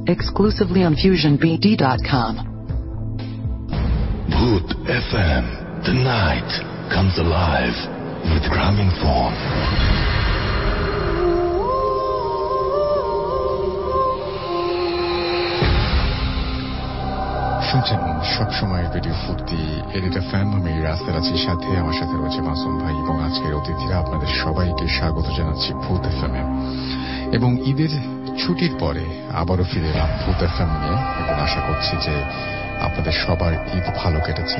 exclusively on FusionBD.com. Bhoot FM. The night comes alive with Grameenphone. শুনছেন সবসময় radio ফুর্তি edit FM. আমি রাস্তার আছি, সাথে আমার সাথে রয়েছে মাসুম ভাই এবং আজকের অতিথিরা। আপনাদের সবাইকে স্বাগত জানাচ্ছি ভূত এফএমে। এবং ঈদের ছুটির পরে আবারও ফিরে এলাম ভূত এফএম নিয়ে এবং আশা করছি যে আপনাদের সবার ঈদ ভালো কেটেছে।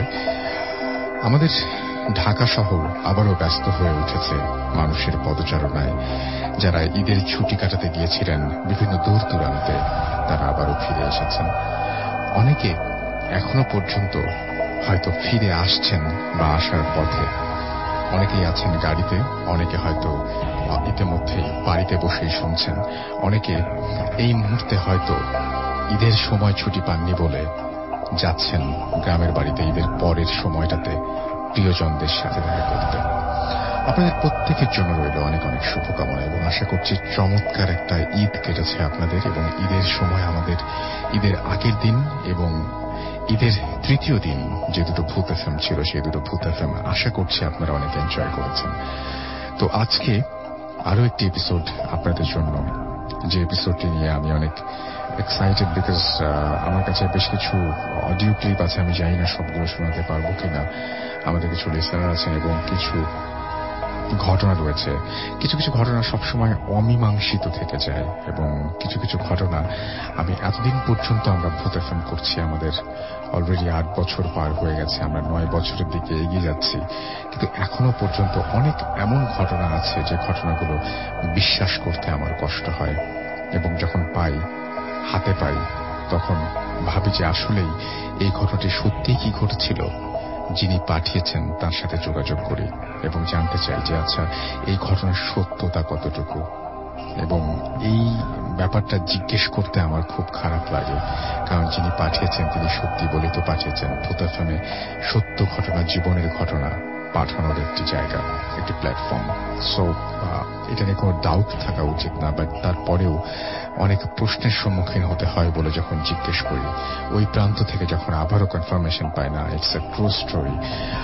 আমাদের ঢাকা শহর আবারও ব্যস্ত হয়ে উঠেছে মানুষের পদচারণায়। যারা ঈদের ছুটি কাটাতে গিয়েছিলেন বিভিন্ন দূর দূরান্তে, তারা আবারও ফিরে এসেছেন। অনেকে এখনো পর্যন্ত হয়তো ফিরে আসছেন বা আসার পথে, অনেকেই আছেন গাড়িতে, অনেকে হয়তো ইতিমধ্যেই বাড়িতে বসেই শুনছেন, অনেকে এই মুহূর্তে হয়তো ঈদের সময় ছুটি পাননি বলে যাচ্ছেন গ্রামের বাড়িতে ঈদের পরের সময়টাতে প্রিয়জনদের সাথে দেখা করতে। আপনাদের প্রত্যেকের জন্য রইল অনেক অনেক শুভকামনা এবং আশা করছি চমৎকার একটা ঈদ কেটেছে আপনাদের। এবং ঈদের সময় আমাদের ঈদের আগের দিন এবং ঈদের তৃতীয় দিন যে দুটো ভূত এফএম ছিল, সেই দুটো ভূত এফএম আশা করছি আপনারা অনেক এনজয় করেছেন। তো আজকে আরো একটি এপিসোড আপনাদের জন্য, যে এপিসোডটি নিয়ে আমি অনেক এক্সাইটেড, বিকজ আমার কাছে বেশ কিছু অডিও ক্লিপ আছে। আমি জানি না সবগুলো শোনাতে পারবো কিনা। আমাদের কিছু লিসেনার আছেন এবং কিছু ঘটনা রয়েছে। কিছু কিছু ঘটনা সবসময় অমীমাংসিত থেকে যায় এবং কিছু কিছু ঘটনা আমি এতদিন পর্যন্ত আমরা ভূত এফএম করছি, আমাদের অলরেডি 8 বছর পার হয়ে গেছে, আমরা 9 বছরের দিকে এগিয়ে যাচ্ছি, কিন্তু এখনো পর্যন্ত অনেক এমন ঘটনা আছে যে ঘটনাগুলো বিশ্বাস করতে আমার কষ্ট হয়। এবং যখন হাতে পাই তখন ভাবি যে আসলেই এই ঘটনাটি সত্যিই কি ঘটেছিল। যিনি পাঠিয়েছেন তার সাথে যোগাযোগ করি এবং জানতে চাই যে আচ্ছা এই ঘটনার সত্যতা কতটুকু। এবং এই ব্যাপারটা জিজ্ঞেস করতে আমার খুব খারাপ লাগে, কারণ যিনি পাঠিয়েছেন তিনি সত্যি বলেই তো পাঠিয়েছেন। ভূত এফএমে সত্য ঘটনা, জীবনের ঘটনা পাঠানোর একটি জায়গা, একটি প্ল্যাটফর্ম। সো এটা নিয়ে কোনো ডাউট থাকা উচিত না, বাট তারপরেও অনেক প্রশ্নের সম্মুখীন হতে হয় বলে যখন জিজ্ঞেস করি, ওই প্রান্ত থেকে যখন আবারও কনফার্মেশন পায় না ইটস এ ট্রু স্টোরি,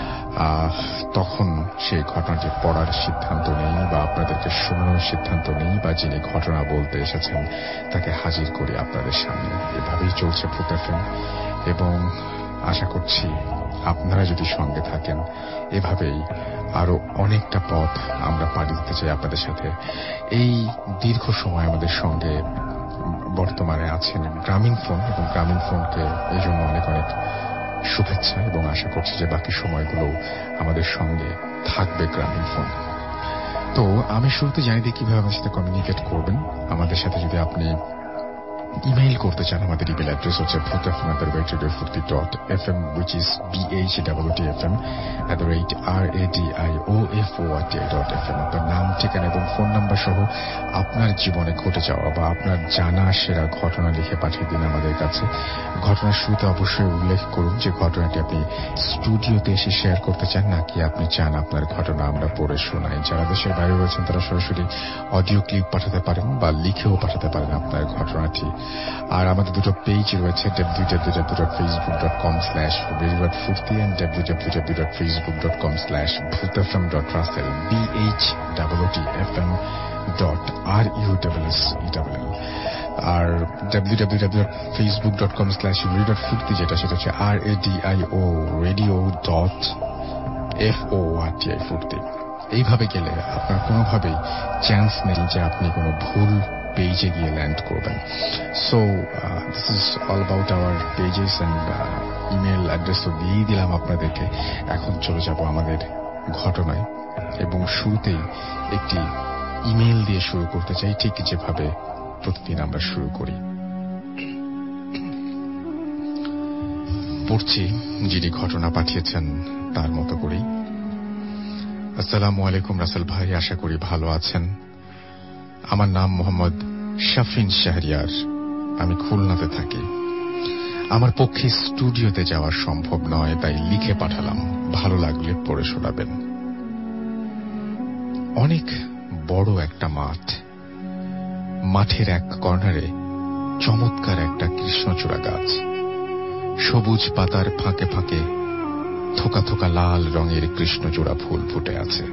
তখন সেই ঘটনাটি পড়ার সিদ্ধান্ত নেই বা আপনাদেরকে শোনানোর সিদ্ধান্ত নেই, বা যিনি ঘটনা বলতে এসেছেন তাকে হাজির করি আপনাদের সামনে। এভাবেই চলছে ভূত এফএম এবং আশা করছি আপনারা যদি সঙ্গে থাকেন এভাবেই আরো অনেকটা পথ আমরা পাড়ি দিতে চাই আপনাদের সাথে। এই দীর্ঘ সময় আমাদের সঙ্গে বর্তমানে আছেন গ্রামীণফোন এবং গ্রামীণফোনকে এই জন্য অনেক অনেক শুভেচ্ছা এবং আশা করছি যে বাকি সময়গুলো আমাদের সঙ্গে থাকবে গ্রামীণফোন। তো আমি শুরুতে জানিয়ে দিই কিভাবে আমাদের সাথে কমিউনিকেট করবেন। আমাদের সাথে যদি আপনি ইমেইল করতে চান, আমাদের ইমেইল অ্যাড্রেস হচ্ছে bhootfm@radiofurti.fm, which is bhootfm@radiofurti.fm। আপনার নাম, ঠিকানা এবং ফোন নাম্বার সহ আপনার জীবনে ঘটে যাওয়া বা আপনার জানা সেরা ঘটনা লিখে পাঠিয়ে দিন আমাদের কাছে। ঘটনার শুরুতে অবশ্যই উল্লেখ করুন যে ঘটনাটি আপনি স্টুডিওতে এসে শেয়ার করতে চান, নাকি আপনি চান আপনার ঘটনা আমরা পড়ে শোনাই। যারা দেশের বাইরে রয়েছেন তারা সরাসরি অডিও ক্লিপ পাঠাতে পারেন বা লিখেও পাঠাতে পারেন আপনার ঘটনাটি। আর আমাদের দুটো পেজ রয়েছে, www.facebook.com/radiofurti and www.facebook.com/bhootfm.russell, bhootfm.russell। R www.facebook.com/radiofurti যেটা, সেটা হচ্ছে radio.forti। এইভাবে গেলে আপনার কোনোভাবেই চান্স নেই যে আপনি কোনো ভুল পেজে গিয়ে ল্যান্ড করবেন। So this is all about our pages and email address তো দিয়েই দিলাম আপনাদেরকে। এখন চলে যাব আমাদের ঘটনায় এবং শুরুতেই একটি ইমেল দিয়ে শুরু করতে চাই, ঠিক যেভাবে প্রতিদিন আমরা শুরু করি। পড়ছি যিনি ঘটনা পাঠিয়েছেন তার মতো করেই। আসসালামু আলাইকুম রাসেল ভাই, আশা করি ভালো আছেন। আমার নাম মোহাম্মদ শাফিন শাহরিয়ার, আমি খুলনাতে থাকি। আমার পক্ষে স্টুডিওতে যাওয়া সম্ভব নয়, তাই লিখে পাঠালাম, ভালো লাগলে পড়ে শোনাবেন। অনেক বড় একটা মাঠ, মাঠের এক কর্নারে চমৎকার একটা কৃষ্ণচূড়া গাছ। সবুজ পাতার ফাঁকে ফাঁকে থোকা থোকা লাল রঙের কৃষ্ণচূড়া ফুল ফুটে আছে।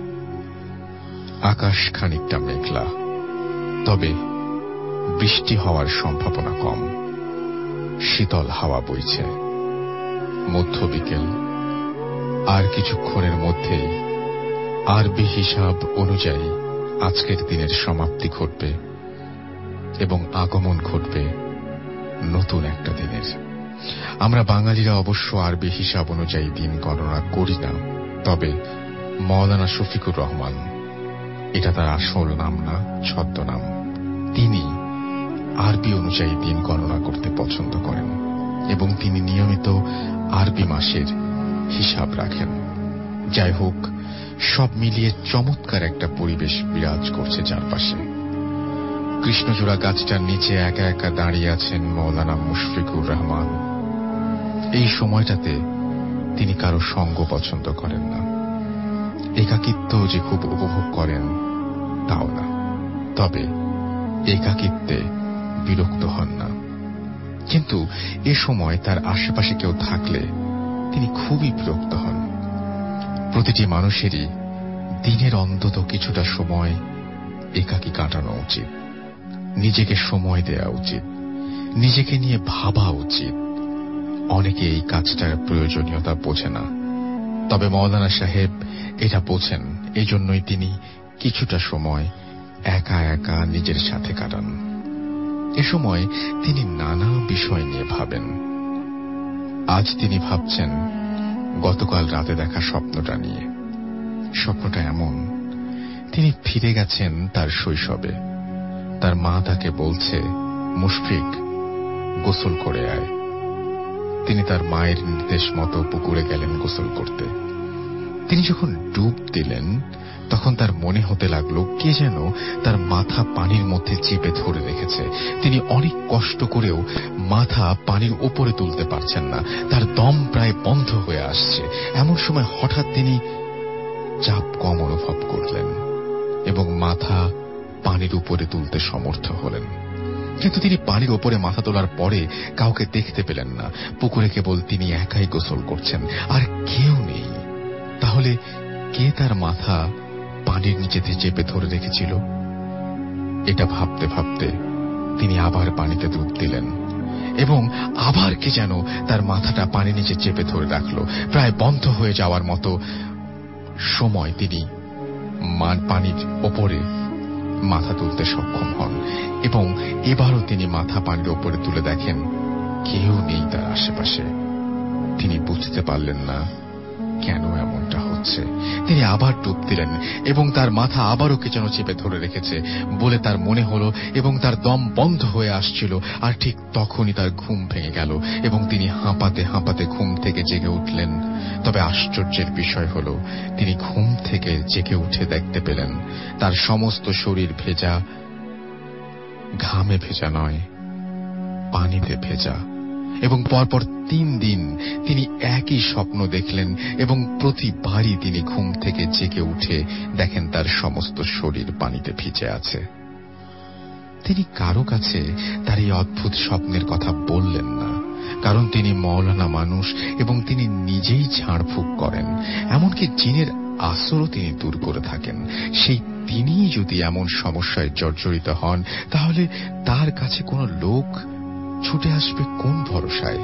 আকাশ খানিকটা মেঘলা, তবে বৃষ্টি হওয়ার সম্ভাবনা কম। শীতল হাওয়া বইছে। মধ্য বিকেল, আর কিছুক্ষণের মধ্যেই আরবি হিসাব অনুযায়ী আজকের দিনের সমাপ্তি ঘটবে এবং আগমন ঘটবে নতুন একটা দিনের। আমরা বাঙালিরা অবশ্য আরবি হিসাব অনুযায়ী দিন গণনা করি না, তবে মাওলানা শফিকুর রহমান, এটা তার আসল নাম না, ছদ্মনাম, তিনি আরবি অনুযায়ী দিন গণনা করতে পছন্দ করেন এবং তিনি নিয়মিত আরবি মাসের হিসাব রাখেন। যাই হোক, সব মিলিয়ে চমৎকার একটা পরিবেশ বিরাজ করছে চারপাশে। কৃষ্ণচূড়া গাছটার নিচে একা একা দাঁড়িয়ে আছেন মাওলানা মুশফিকুর রহমান। এই সময়টাতে তিনি কারো সঙ্গ পছন্দ করেন না। একাকিত্ব যে খুব উপভোগ করেন তাও না, তবে একাকিত্বে বিরক্ত হন না। কিন্তু এ সময় তার আশেপাশে কেউ থাকলে তিনি খুবই বিরক্ত হন। প্রতিটি মানুষেরই দিনের অন্তত কিছুটা সময় একাকী কাটানো উচিত। নিজেকে সময় দেওয়া উচিত, নিজেকে নিয়ে ভাবা উচিত। অনেকে এই কাজটার প্রয়োজনীয়তা বোঝে না, তবে মাওলানা সাহেব এটা বোঝেন। এজন্যই তিনি কিছুটা সময় একা একা নিজের সাথে কাটান। এ সময় তিনি নানা বিষয় নিয়ে ভাবেন। আজ তিনি ভাবছেন গতকাল রাতে দেখা স্বপ্নটা নিয়ে। স্বপ্নটা এমন, তিনি ফিরে গেছেন তার শৈশবে। তার মা তাকে বলছে, মুশফিক, গোসল করে আয়। তিনি তার মায়ের নির্দেশ মতো পুকুরে গেলেন গোসল করতে। তিনি যখন ডুব দিলেন তখন তার মনে হতে লাগলো কে যেন তার মাথা পানির মধ্যে চেপে ধরে রেখেছে। তিনি অনেক কষ্ট করেও মাথা পানির উপরে তুলতে পারছেন না। তার দম প্রায় বন্ধ হয়ে আসছে। এমন সময় হঠাৎ তিনি চাপ কম অনুভব করলেন এবং মাথা পানির উপরে তুলতে সমর্থ হলেন। কিন্তু তিনি পানির উপরে মাথা তোলার পরে কাউকে দেখতে পেলেন না। পুকুরে কেবল তিনি একাই গোসল করছেন, আর কেউ নেই। তাহলে কে তার মাথা পানির নিচেতে চেপে ধরে রেখেছিল? এটা ভাবতে ভাবতে তিনি আবার পানিতে ডুব দিলেন এবং আবার কে যেন তার মাথাটা পানির নিচে চেপে ধরে রাখল। প্রায় বন্ধ হয়ে যাওয়ার মতো সময় তিনি পানির ওপরে মাথা তুলতে সক্ষম হন এবং এবারও তিনি মাথা পানির ওপরে তুলে দেখেন কেউ নেই তার আশেপাশে। তিনি বুঝতে পারলেন না কেন এমনটা হচ্ছে। তিনি আবার ডুব দিলেন এবং তার মাথা আবারও কে যেন চেপে ধরে রেখেছে বলে তার মনে হলো এবং তার দম বন্ধ হয়ে আসছিল। আর ঠিক তখনই তার ঘুম ভেঙে গেল এবং তিনি হাঁপাতে হাঁপাতে ঘুম থেকে জেগে উঠলেন। তবে আশ্চর্যের বিষয় হলো, তিনি ঘুম থেকে জেগে উঠে দেখতে পেলেন তার সমস্ত শরীর ভেজা, ঘামে ভেজা নয়, পানিতে ভেজা। এবং পরপর 3 দিন তিনি একই স্বপ্ন দেখলেন এবং প্রতিবারই তিনি ঘুম থেকে জেগে উঠে দেখেন তার সমস্ত শরীর পানিতে ভিজে আছে। তিনি কারো কাছে তার এই অদ্ভুত স্বপ্নের কথা বললেন না, কারণ তিনি মাওলানা মানুষ এবং তিনি নিজেই ঝাড়ফুঁক করেন। এমনকি জিনের আসরও তিনি দূর করে থাকেন। সেই তিনিই যদি এমন সমস্যায় জর্জরিত হন, তাহলে তার কাছে কোনো লোক ছুটে আসবে কোন ভরসায়?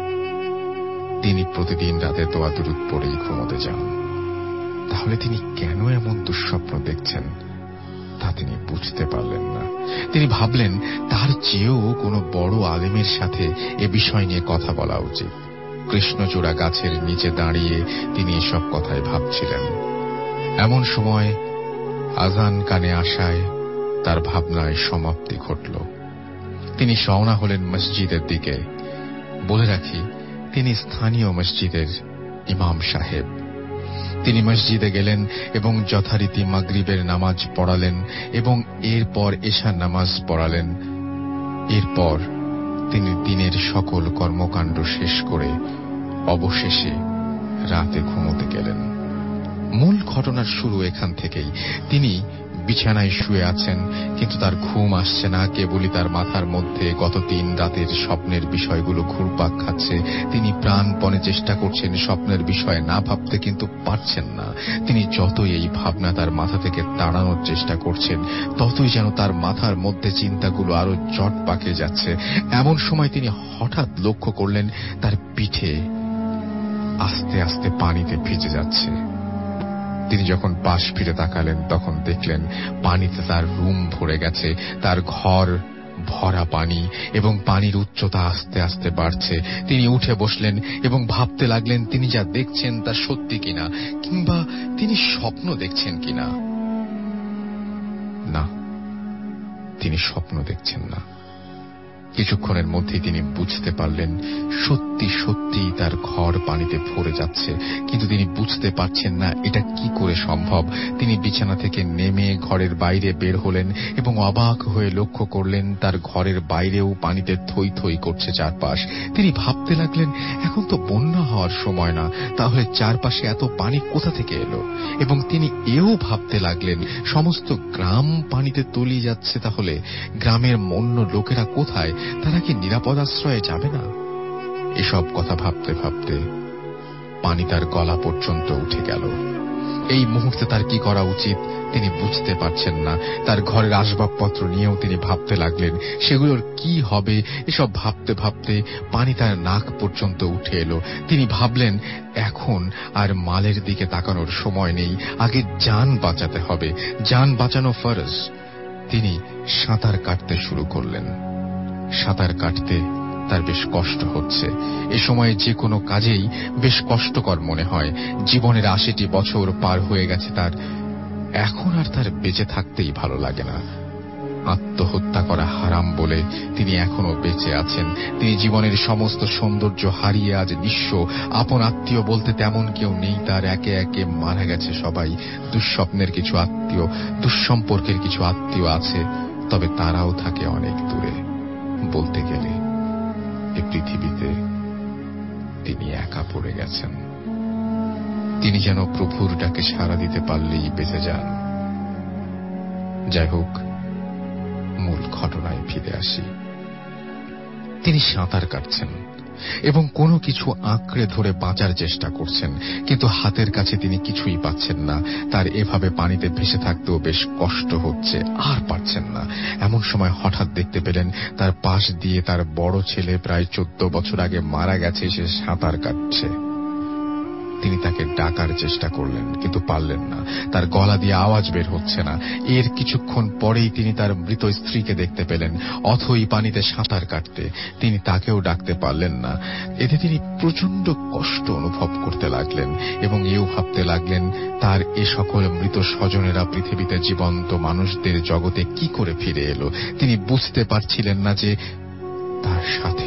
তিনি প্রতিদিন রাতে দোয়া দুরূদ পড়েই ঘুমোতে যান। তাহলে তিনি কেন এমন দুঃস্বপ্ন দেখছেন তা তিনি বুঝতে পারলেন না। তিনি ভাবলেন তার চেয়েও কোনো বড় আলেমের সাথে এ বিষয় নিয়ে কথা বলা উচিত। কৃষ্ণচূড়া গাছের নিচে দাঁড়িয়ে তিনি এসব কথাই ভাবছিলেন। এমন সময় আজান কানে আসায় তার ভাবনায় সমাপ্তি ঘটল। তিনি রওনা হলেন মসজিদের দিকে। বলে রাখি, তিনি স্থানীয় মসজিদের ইমাম সাহেব। তিনি মসজিদে গেলেন এবং যথারীতি মাগরিবের নামাজ পড়ালেন এবং এরপর এশার নামাজ পড়ালেন। এরপর তিনি দিনের সকল কর্মকাণ্ড শেষ করে অবশেষে রাতে ঘুমোতে গেলেন। মূল ঘটনার শুরু এখান থেকেই। তিনি বিছানায় শুয়ে আছেন, কিন্তু তার ঘুম আসছে না। কেবলই তার মাথার মধ্যে গত 3 রাতের স্বপ্নের বিষয়গুলো ঘুরপাক খাচ্ছে। তিনি প্রাণপণে চেষ্টা করছেন স্বপ্নের বিষয়ে না ভাবতে, কিন্তু পারছেন না। তিনি যতই এই ভাবনা তার মাথা থেকে তাড়ানোর চেষ্টা করছেন, ততই যেন তার মাথার মধ্যে চিন্তাগুলো আরো জট পাকে যাচ্ছে। এমন সময় তিনি হঠাৎ লক্ষ্য করলেন তার পিঠে আস্তে আস্তে পানিতে ভিজে যাচ্ছে। তিনি যখন পাশ ফিরে তাকালেন, তখন দেখলেন পানিতে তার রুম ভরে গেছে, তার ঘর ভরা পানি, এবং পানির উচ্চতা আস্তে আস্তে বাড়ছে। তিনি উঠে বসলেন এবং ভাবতে লাগলেন তিনি যা দেখছেন তা সত্যি কিনা, কিংবা তিনি স্বপ্ন দেখছেন কিনা। না, তিনি স্বপ্ন দেখছেন না। কিছুক্ষণের মধ্যেই তিনি বুঝতে পারলেন সত্যি সত্যি তার ঘর পানিতে ভরে যাচ্ছে, কিন্তু তিনি বুঝতে পারছেন না এটা কি করে সম্ভব। তিনি বিছানা থেকে নেমে ঘরের বাইরে বের হলেন এবং অবাক হয়ে লক্ষ্য করলেন তার ঘরের বাইরেও পানিতে থই থই করছে চারপাশ। তিনি ভাবতে লাগলেন এখন তো বন্যা হওয়ার সময় না, তাহলে চারপাশে এত পানি কোথা থেকে এলো। এবং তিনি এও ভাবতে লাগলেন সমস্ত গ্রাম পানিতে তলিয়ে যাচ্ছে, তাহলে গ্রামের অন্য লোকেরা কোথায়, তারা কি নিরাপদ আশ্রয়ে যাবে না? এসব কথা ভাবতে ভাবতে পানি তার গলা পর্যন্ত উঠে গেল। এই মুহূর্তে তার কি করা উচিত তিনি বুঝতে পারছেন না। তার ঘরের আসবাবপত্র নিয়েও তিনি ভাবতে লাগলেন সেগুলোর কি হবে। এসব ভাবতে ভাবতে পানি তার নাক পর্যন্ত উঠে এলো। তিনি ভাবলেন এখন আর মালের দিকে তাকানোর সময় নেই, আগে জান বাঁচাতে হবে, জান বাঁচানো ফরজ। তিনি সাঁতার কাটতে শুরু করলেন। সাঁতার কাটতে তার বেশ কষ্ট হচ্ছে। এ সময় যে কোনো কাজেই বেশ কষ্টকর মনে হয়। জীবনের 80টি বছর পার হয়ে গেছে তার, এখন আর তার বেঁচে থাকতেই ভালো লাগে না। আত্মহত্যা করা হারাম বলে তিনি এখনো বেঁচে আছেন। তিনি জীবনের সমস্ত সৌন্দর্য হারিয়ে আজ নিঃস্ব। আপন আত্মীয় বলতে তেমন কেউ নেই তার, একে একে মারা গেছে সবাই। দুঃস্বপ্নের কিছু আত্মীয়, দুঃসম্পর্কের কিছু আত্মীয় আছে, তবে তারাও থাকে অনেক দূরে। বলতে গেলে এই পৃথিবীতে তিনি একা পড়ে গেছেন। তিনি যেন প্রভুর ডাকে সাড়া দিতে পারলেই বেঁচে যান। যাই হোক, মূল ঘটনায় ফিরে আসি। তিনি সাঁতার কাটছেন এবং কোনো কিছু আঁকড়ে ধরে বাঁচার চেষ্টা করছেন, কিন্তু হাতের কাছে তিনি কিছুই পাচ্ছেন না। তার এভাবে পানিতে ভেসে থাকতেও বেশ কষ্ট হচ্ছে, আর পারছেন না। এমন সময় হঠাৎ দেখতে পেলেন তার পাশ দিয়ে তার বড় ছেলে প্রায় 14 বছর আগে মারা গেছে, সে সাঁতার কাটছে। তিনি তাকে ডাকার চেষ্টা করলেন, কিন্তু পারলেন না। তার গলা দিয়ে আওয়াজ বের হচ্ছে না। এর কিছুক্ষণ পরেই তিনি তার মৃত স্ত্রীকে দেখতে পেলেন অথই পানিতে সাঁতার কাটতে। তিনি তাকেও ডাকতে পারলেন না। এতে তিনি প্রচন্ড কষ্ট অনুভব করতে লাগলেন এবং এও ভাবতে লাগলেন তার এ সকল মৃত স্বজনেরা পৃথিবীতে জীবন্ত মানুষদের জগতে কি করে ফিরে এলো। তিনি বুঝতে পারছিলেন না যে তার সাথে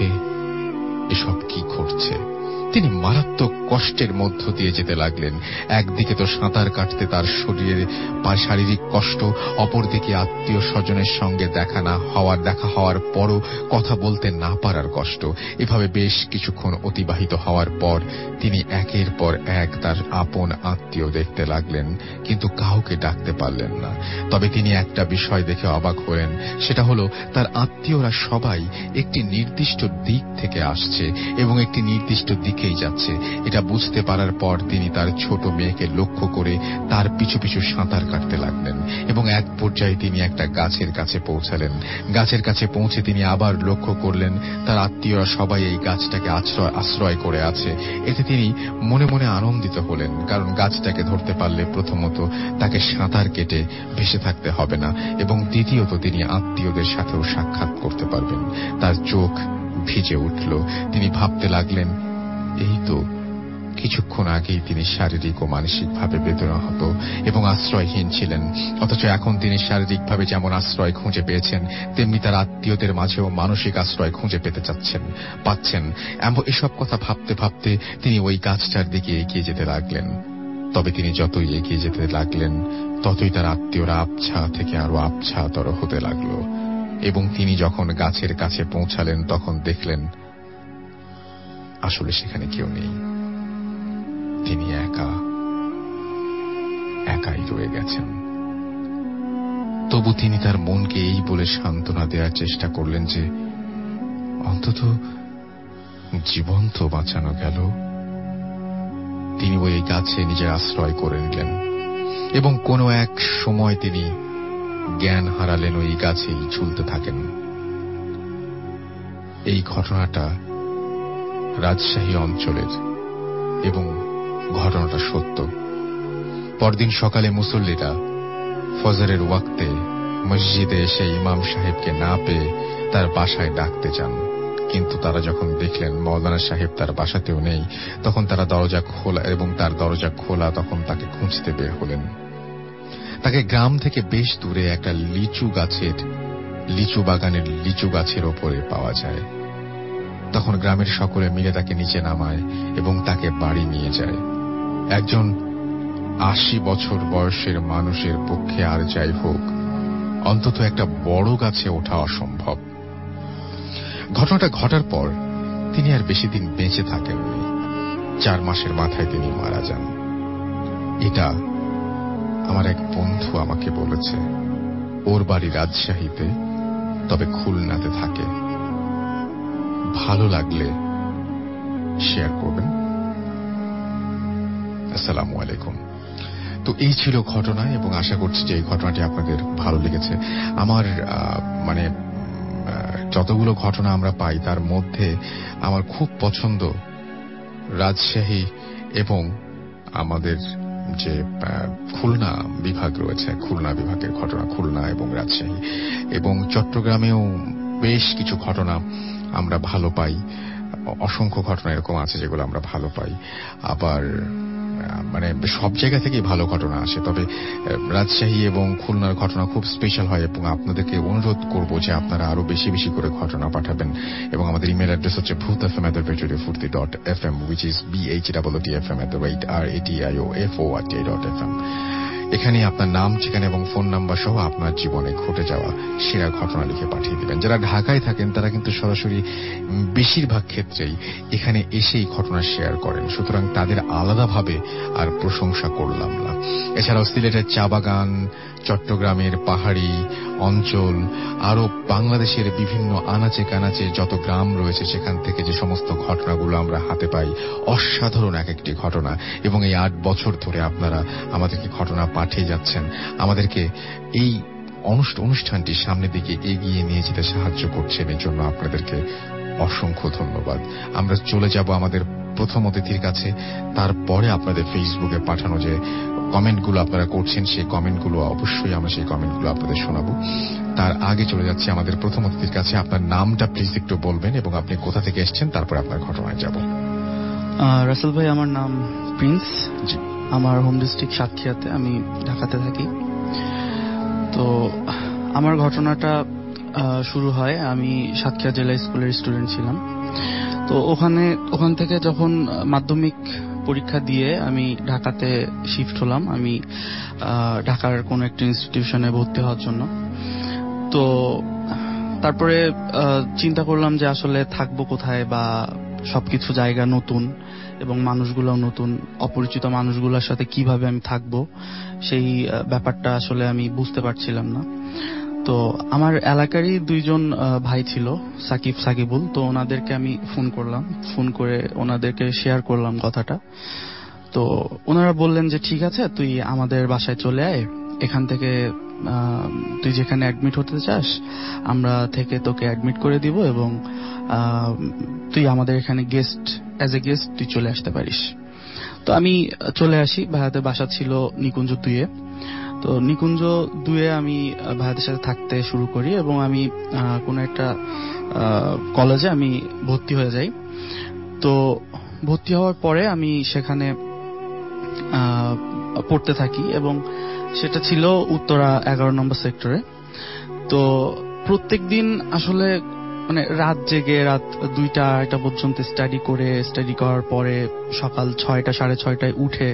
এসব কি ঘটছে। তিনি মারাত্মক কষ্টের মধ্য দিয়ে যেতে লাগলেন। একদিকে তো সাঁতার কাটতে তার শরীরে শারীরিক কষ্ট, অপরদিকে আত্মীয় স্বজনের সঙ্গে দেখা হওয়ার পরও কথা বলতে না পারার কষ্ট। এভাবে বেশ কিছুক্ষণ অতিবাহিত হওয়ার পর তিনি একের পর এক তার আপন আত্মীয় দেখতে লাগলেন, কিন্তু কাউকে ডাকতে পারলেন না। তবে তিনি একটা বিষয় দেখে অবাক হলেন, সেটা হলো তার আত্মীয়রা সবাই একটি নির্দিষ্ট দিক থেকে আসছে এবং একটি নির্দিষ্ট দিকেই যাচ্ছে। এটা বুঝতে পারার পর তিনি তার ছোট মেয়েকে লক্ষ্য করে তার পিছু পিছু সাঁতার কাটতে লাগলেন এবং এক পর্যায়ে তিনি একটা গাছের কাছে পৌঁছালেন। গাছের কাছে পৌঁছে তিনি আবার লক্ষ্য করলেন তার আত্মীয়রা সবাই এই গাছটাকে আশ্রয় করে আছে। এতে তিনি মনে মনে আনন্দিত হলেন, কারণ গাছটাকে ধরতে পারলে প্রথমত তাকে সাঁতার কেটে ভেসে থাকতে হবে না, এবং দ্বিতীয়ত তিনি আত্মীয়দের সাথেও সাক্ষাৎ করতে পারবেন। তার চোখ ভিজে উঠল। তিনি ভাবতে লাগলেন এই তো কিছুক্ষণ আগেই তিনি শারীরিক ও মানসিকভাবে বেদনাহত এবং আশ্রয়হীন ছিলেন, অথচ এখন তিনি শারীরিকভাবে যেমন আশ্রয় খুঁজে পেয়েছেন, তেমনি তার আত্মীয়দের মাঝেও মানসিক আশ্রয় খুঁজে পেতে পাচ্ছেন। এসব কথা ভাবতে ভাবতে তিনি ওই গাছটার দিকে এগিয়ে যেতে লাগলেন। তবে তিনি যতই এগিয়ে যেতে লাগলেন, ততই তার আত্মীয়রা আবছা থেকে আরো আবছাতর হতে লাগল, এবং তিনি যখন গাছের কাছে পৌঁছালেন তখন দেখলেন আসলে সেখানে কেউ নেই। তিনি একা। একাই রয়ে গেছেন। তবু তিনি তার মনকে এই বলে সান্ত্বনা দেওয়ার চেষ্টা করলেন যে অন্তত জীবন তো বাঁচানো গেল। তিনি ওই গাছে নিজের আশ্রয় করে নিলেন এবং কোনো এক সময় তিনি জ্ঞান হারালেন, ওই গাছেই ঝুলতে থাকেন। এই ঘটনাটা রাজশাহী অঞ্চলের এবং ঘটনাটা সত্য। পরদিন সকালে মুসল্লিরা ফজরের ওয়াক্তে মসজিদে এসে ইমাম সাহেবকে না পেয়ে তার বাসায় ডাকতে যান, কিন্তু তারা যখন দেখলেন মওলানা সাহেব তার বাসাতেও নেই, তখন তারা দরজা খোলা এবং তার দরজা খোলা, তখন তাকে খুঁজতে বের হলেন। তাকে গ্রাম থেকে বেশ দূরে একটা লিচু বাগানের লিচু গাছের ওপরে পাওয়া যায়। তখন গ্রামের সকলে মিলে তাকে নিচে নামায় এবং তাকে বাড়ি নিয়ে যায়। একজন 80 বছর বয়সের মানুষের পক্ষে আর যাই হোক, অন্তত একটা বড় গাছে ওঠা অসম্ভব। ঘটনাটা ঘটার পর তিনি আর বেশি দিন বেঁচে থাকেননি। 4 মাসের মাথায় তিনি মারা যান। এটা আমার এক বন্ধু আমাকে বলেছে। ওর বাড়ি রাজশাহীতে, তবে খুলনাতে থাকে। ভালো লাগলে শেয়ার করবেন। আসসালামু আলাইকুম। তো এই ছিল ঘটনা এবং আশা করছি যে এই ঘটনাটি আপনাদের ভালো লেগেছে। আমার যতগুলো ঘটনা আমরা পাই তার মধ্যে আমার খুব পছন্দ রাজশাহী এবং আমাদের যে খুলনা বিভাগ রয়েছে, খুলনা বিভাগের ঘটনা, খুলনা এবং রাজশাহী এবং চট্টগ্রামেও বেশ কিছু ঘটনা আমরা ভালো পাই। অসংখ্য ঘটনা এরকম আছে যেগুলো আমরা ভালো পাই। আবার সব জায়গা থেকেই ভালো ঘটনা আসে, তবে রাজশাহী এবং খুলনার ঘটনা খুব স্পেশাল হয় এবং আপনাদেরকে অনুরোধ করব যে আপনারা আরো বেশি বেশি করে ঘটনা পাঠাবেন। এবং আমাদের ইমেল অ্যাড্রেস হচ্ছে bhootfm@radiofurti.fm, which is bhootfm@radiofurti.fm। এখানে আপনার নাম, ঠিকানা এবং ফোন নাম্বার সহ আপনার জীবনে ঘটে যাওয়া সেরা ঘটনা লিখে পাঠিয়ে দিবেন। যারা ঢাকায় থাকেন তারা কিন্তু সরাসরি বেশিরভাগ ক্ষেত্রেই এখানে এসেই ঘটনা শেয়ার করেন, সুতরাং তাদের আলাদাভাবে আর প্রশংসা করলাম না। এছাড়াও সিলেটের চা বাগান, চট্টগ্রামের পাহাড়ি অঞ্চল, আরো বাংলাদেশের বিভিন্ন আনাচে কানাচে যত গ্রাম রয়েছে সেখান থেকে যে সমস্ত ঘটনাগুলো আমরা হাতে পাই, অসাধারণ এক একটি ঘটনা। এবং এই 8 বছর ধরে আপনারা আমাদেরকে ঘটনা পাঠিয়ে যাচ্ছেন, আমাদেরকে এই অনুষ্ঠানটি সামনের দিকে এগিয়ে নিয়ে যেতে সাহায্য করছেন। এর জন্য আপনাদেরকে অসংখ্য ধন্যবাদ। আমরা চলে যাব আমাদের প্রথম অতিথির কাছে। তারপরে আপনাদের ফেসবুকে পাঠানো যে কমেন্টগুলো আপনারা করছেন সেই কমেন্টগুলো অবশ্যই আমরা সেই কমেন্টগুলো আপনাদের শোনাবো। তার আগে চলে যাচ্ছি আমাদের প্রথম অতিথির কাছে। আপনার নামটা প্লিজ একটু বলবেন এবং আপনি কোথা থেকে এসেছেন, তারপরে আপনার ঘটনায় যাব। রাসেল ভাই, আমার নাম প্রিন্স। জি, আমার হোম ডিস্ট্রিক্ট সাতক্ষীরাতে, আমি ঢাকাতে থাকি। তো আমার ঘটনাটা শুরু হয়, আমি সাতক্ষীরা জেলা স্কুলের স্টুডেন্ট ছিলাম। তো ওখান থেকে যখন মাধ্যমিক পরীক্ষা দিয়ে আমি ঢাকাতে শিফট হলাম, আমি ঢাকার কোন একটা ইনস্টিটিউশনে ভর্তি হওয়ার জন্য। তো তারপরে চিন্তা করলাম যে আসলে থাকবো কোথায়, বা সবকিছু জায়গা নতুন এবং মানুষগুলো নতুন, অপরিচিত মানুষগুলোর সাথে কিভাবে আমি থাকবো সেই ব্যাপারটা আসলে আমি বুঝতে পারছিলাম না। তো আমার এলাকারই 2 জন ভাই ছিল, সাকিবুল। তো ওনাদেরকে আমি ফোন করে ওনাদেরকে শেয়ার করলাম কথাটা। তো ওনারা বললেন যে ঠিক আছে, তুই আমাদের বাসায় চলে আয়, এখান থেকে তুই যেখানে অ্যাডমিট হতে চাস আমরা থেকে তোকে অ্যাডমিট করে দিব এবং তুই আমাদের এখানে অ্যাজ এ গেস্ট তুই চলে আসতে পারিস। তো আমি চলে আসি। ভাইয়াদের বাসা ছিল নিকুঞ্জ 2-এ। তো নিকুঞ্জ 2-এ আমি ভাইয়াদের সাথে থাকতে শুরু করি এবং আমি কোন একটা কলেজে আমি ভর্তি হয়ে যাই। তো ভর্তি হওয়ার পরে আমি সেখানে পড়তে থাকি এবং সেটা ছিল উত্তরা 11 নম্বর সেক্টরে। তো প্রত্যেক দিন আসলে রাত জেগে রাত 2টা-2:30 পর্যন্ত স্টাডি করার পরে সকাল 6টা 6:30টায় উঠে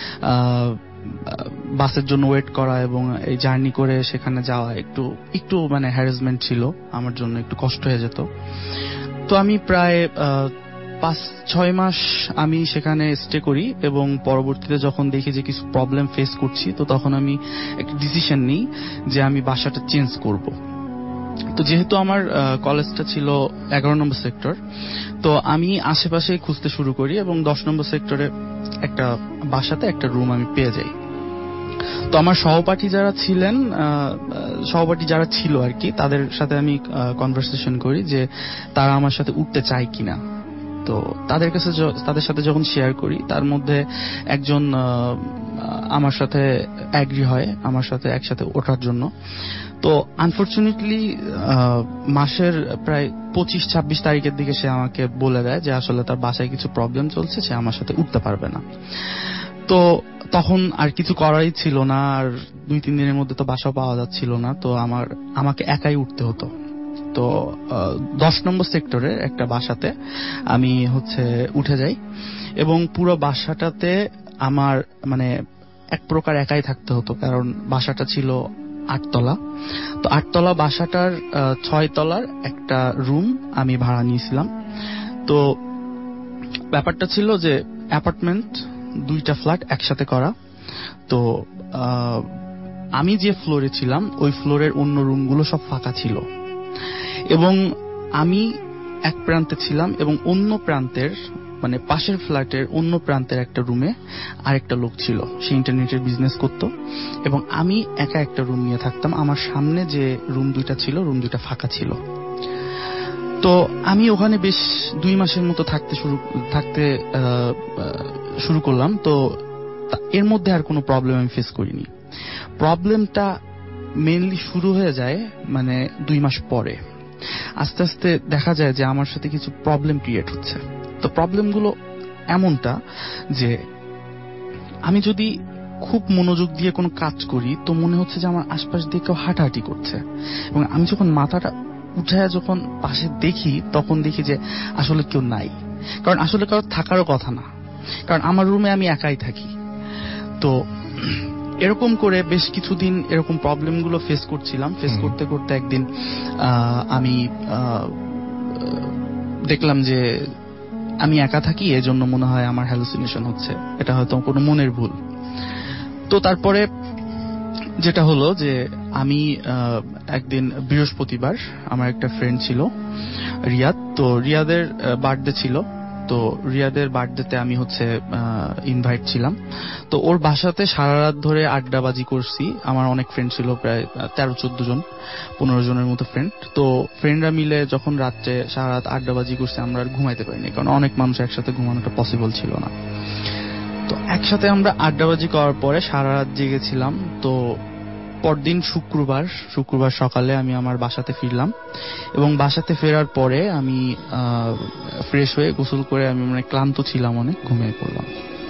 বাসের জন্য ওয়েট করা এবং এই জার্নি করে সেখানে যাওয়া একটু হ্যারাসমেন্ট ছিল আমার জন্য, একটু কষ্ট হয়ে যেত। তো আমি প্রায় 5-6 মাস আমি সেখানে স্টে করি এবং পরবর্তীতে যখন দেখি যে কিছু প্রবলেম ফেস করছি, তো তখন আমি একটা ডিসিশন নিই যে আমি বাসাটা চেঞ্জ করব। তো যেহেতু আমার কলেজটা ছিল 11 নম্বর সেক্টর, তো আমি আশেপাশে খুঁজতে শুরু করি এবং 10 নম্বর সেক্টরে একটা বাসাতে একটা রুম আমি পেয়ে যাই। তো আমার সহপাঠী যারা ছিল আর কি, তাদের সাথে আমি কনভারসেশন করি যে তারা আমার সাথে উঠতে চায় কিনা। তো তাদের সাথে যখন শেয়ার করি, তার মধ্যে একজন আমার সাথে অ্যাগ্রি হয় আমার সাথে একসাথে ওঠার জন্য। তো আনফরচুনেটলি মাসের প্রায় 25-26 তারিখের দিকে সে আমাকে বলে দেয় যে আসলে তার বাসায় কিছু প্রবলেম চলছে, সে আমার সাথে উঠতে পারবে না। তো তখন আর কিছু করারই ছিল না, আর 2-3 দিনের মধ্যে তো বাসাও পাওয়া যাচ্ছিল না। তো আমাকে একাই উঠতে হতো। তো 10 নম্বর সেক্টরের একটা বাসাতে আমি উঠে যাই এবং পুরো বাসাটাতে আমার মানে এক প্রকার একাই থাকতে হতো, কারণ বাসাটা ছিল 8 তলা। তো 8 তলা বাসাটার 6 তলার একটা রুম আমি ভাড়া নিয়েছিলাম। তো ব্যাপারটা ছিল যে অ্যাপার্টমেন্ট 2টা ফ্ল্যাট একসাথে করা। তো আমি যে ফ্লোরে ছিলাম ওই ফ্লোরের অন্য রুমগুলো সব ফাঁকা ছিল এবং আমি এক প্রান্তে ছিলাম এবং অন্য প্রান্তের মানে পাশের ফ্ল্যাটের অন্য প্রান্তের একটা রুমে আরেকটা লোক ছিল, সে ইন্টারনেটের বিজনেস করত এবং আমি একা একটা রুম নিয়ে থাকতাম। আমার সামনে যে রুম 2টা ছিল, রুম 2টা ফাঁকা ছিল। তো আমি ওখানে বেশ 2 মাসের মতো থাকতে শুরু করলাম। তো এর মধ্যে আর কোনো প্রবলেম আমি ফেস করিনি। প্রবলেমটা মেইনলি শুরু হয়ে যায় মানে 2 মাস পরে। আস্তে আস্তে দেখা যায় যে আমার সাথে কিছু প্রবলেম ক্রিয়েট হচ্ছে। তো প্রবলেমগুলো এমনটা যে আমি যদি খুব মনোযোগ দিয়ে কোনো কাজ করি তো মনে হচ্ছে যে আমার আশপাশ দিয়ে কেউ হাঁটাহাঁটি করছে, এবং আমি যখন মাথাটা উঠায় যখন পাশে দেখি তখন দেখি যে আসলে কেউ নাই, কারণ আসলে কারো থাকারও কথা না, কারণ আমার রুমে আমি একাই থাকি। তো এরকম করে বেশ কিছুদিন এরকম প্রবলেমগুলো ফেস করছিলাম। ফেস করতে করতে একদিন আমি দেখলাম যে আমি একা থাকি, এজন্য মনে হয় আমার হ্যালুসিনেশন হচ্ছে, এটা হয়তো কোনো মনের ভুল। তো তারপরে যেটা হলো যে আমি একদিন বৃহস্পতিবার আমার একটা ফ্রেন্ড ছিল রিয়াদ, তো রিয়াদের বার্থডে ছিল। তো রিয়াদের বার্থডেতে আমি ইনভাইট ছিলাম। তো ওর বাসাতে সারা রাত ধরে আড্ডাবাজি করছি। আমার অনেক ফ্রেন্ড ছিল, প্রায় 13-14 জন, 15 জনের মতো ফ্রেন্ড। তো ফ্রেন্ডরা মিলে যখন রাত্রে সারা রাত আড্ডাবাজি করছি, আমরা আর ঘুমাইতে পারিনি, কারণ অনেক মানুষ একসাথে ঘুমানোটা পসিবল ছিল না। তো একসাথে আমরা আড্ডাবাজি করার পরে সারা রাত জেগেছিলাম। তো পরদিন শুক্রবার সকালে আমি আমার বাসাতে ফিরলাম এবং বাসাতে ফেরার পরে আমি ফ্রেশ হয়ে গোসল করে আমি ক্লান্ত ছিলাম অনেক, ঘুমিয়ে পড়লাম।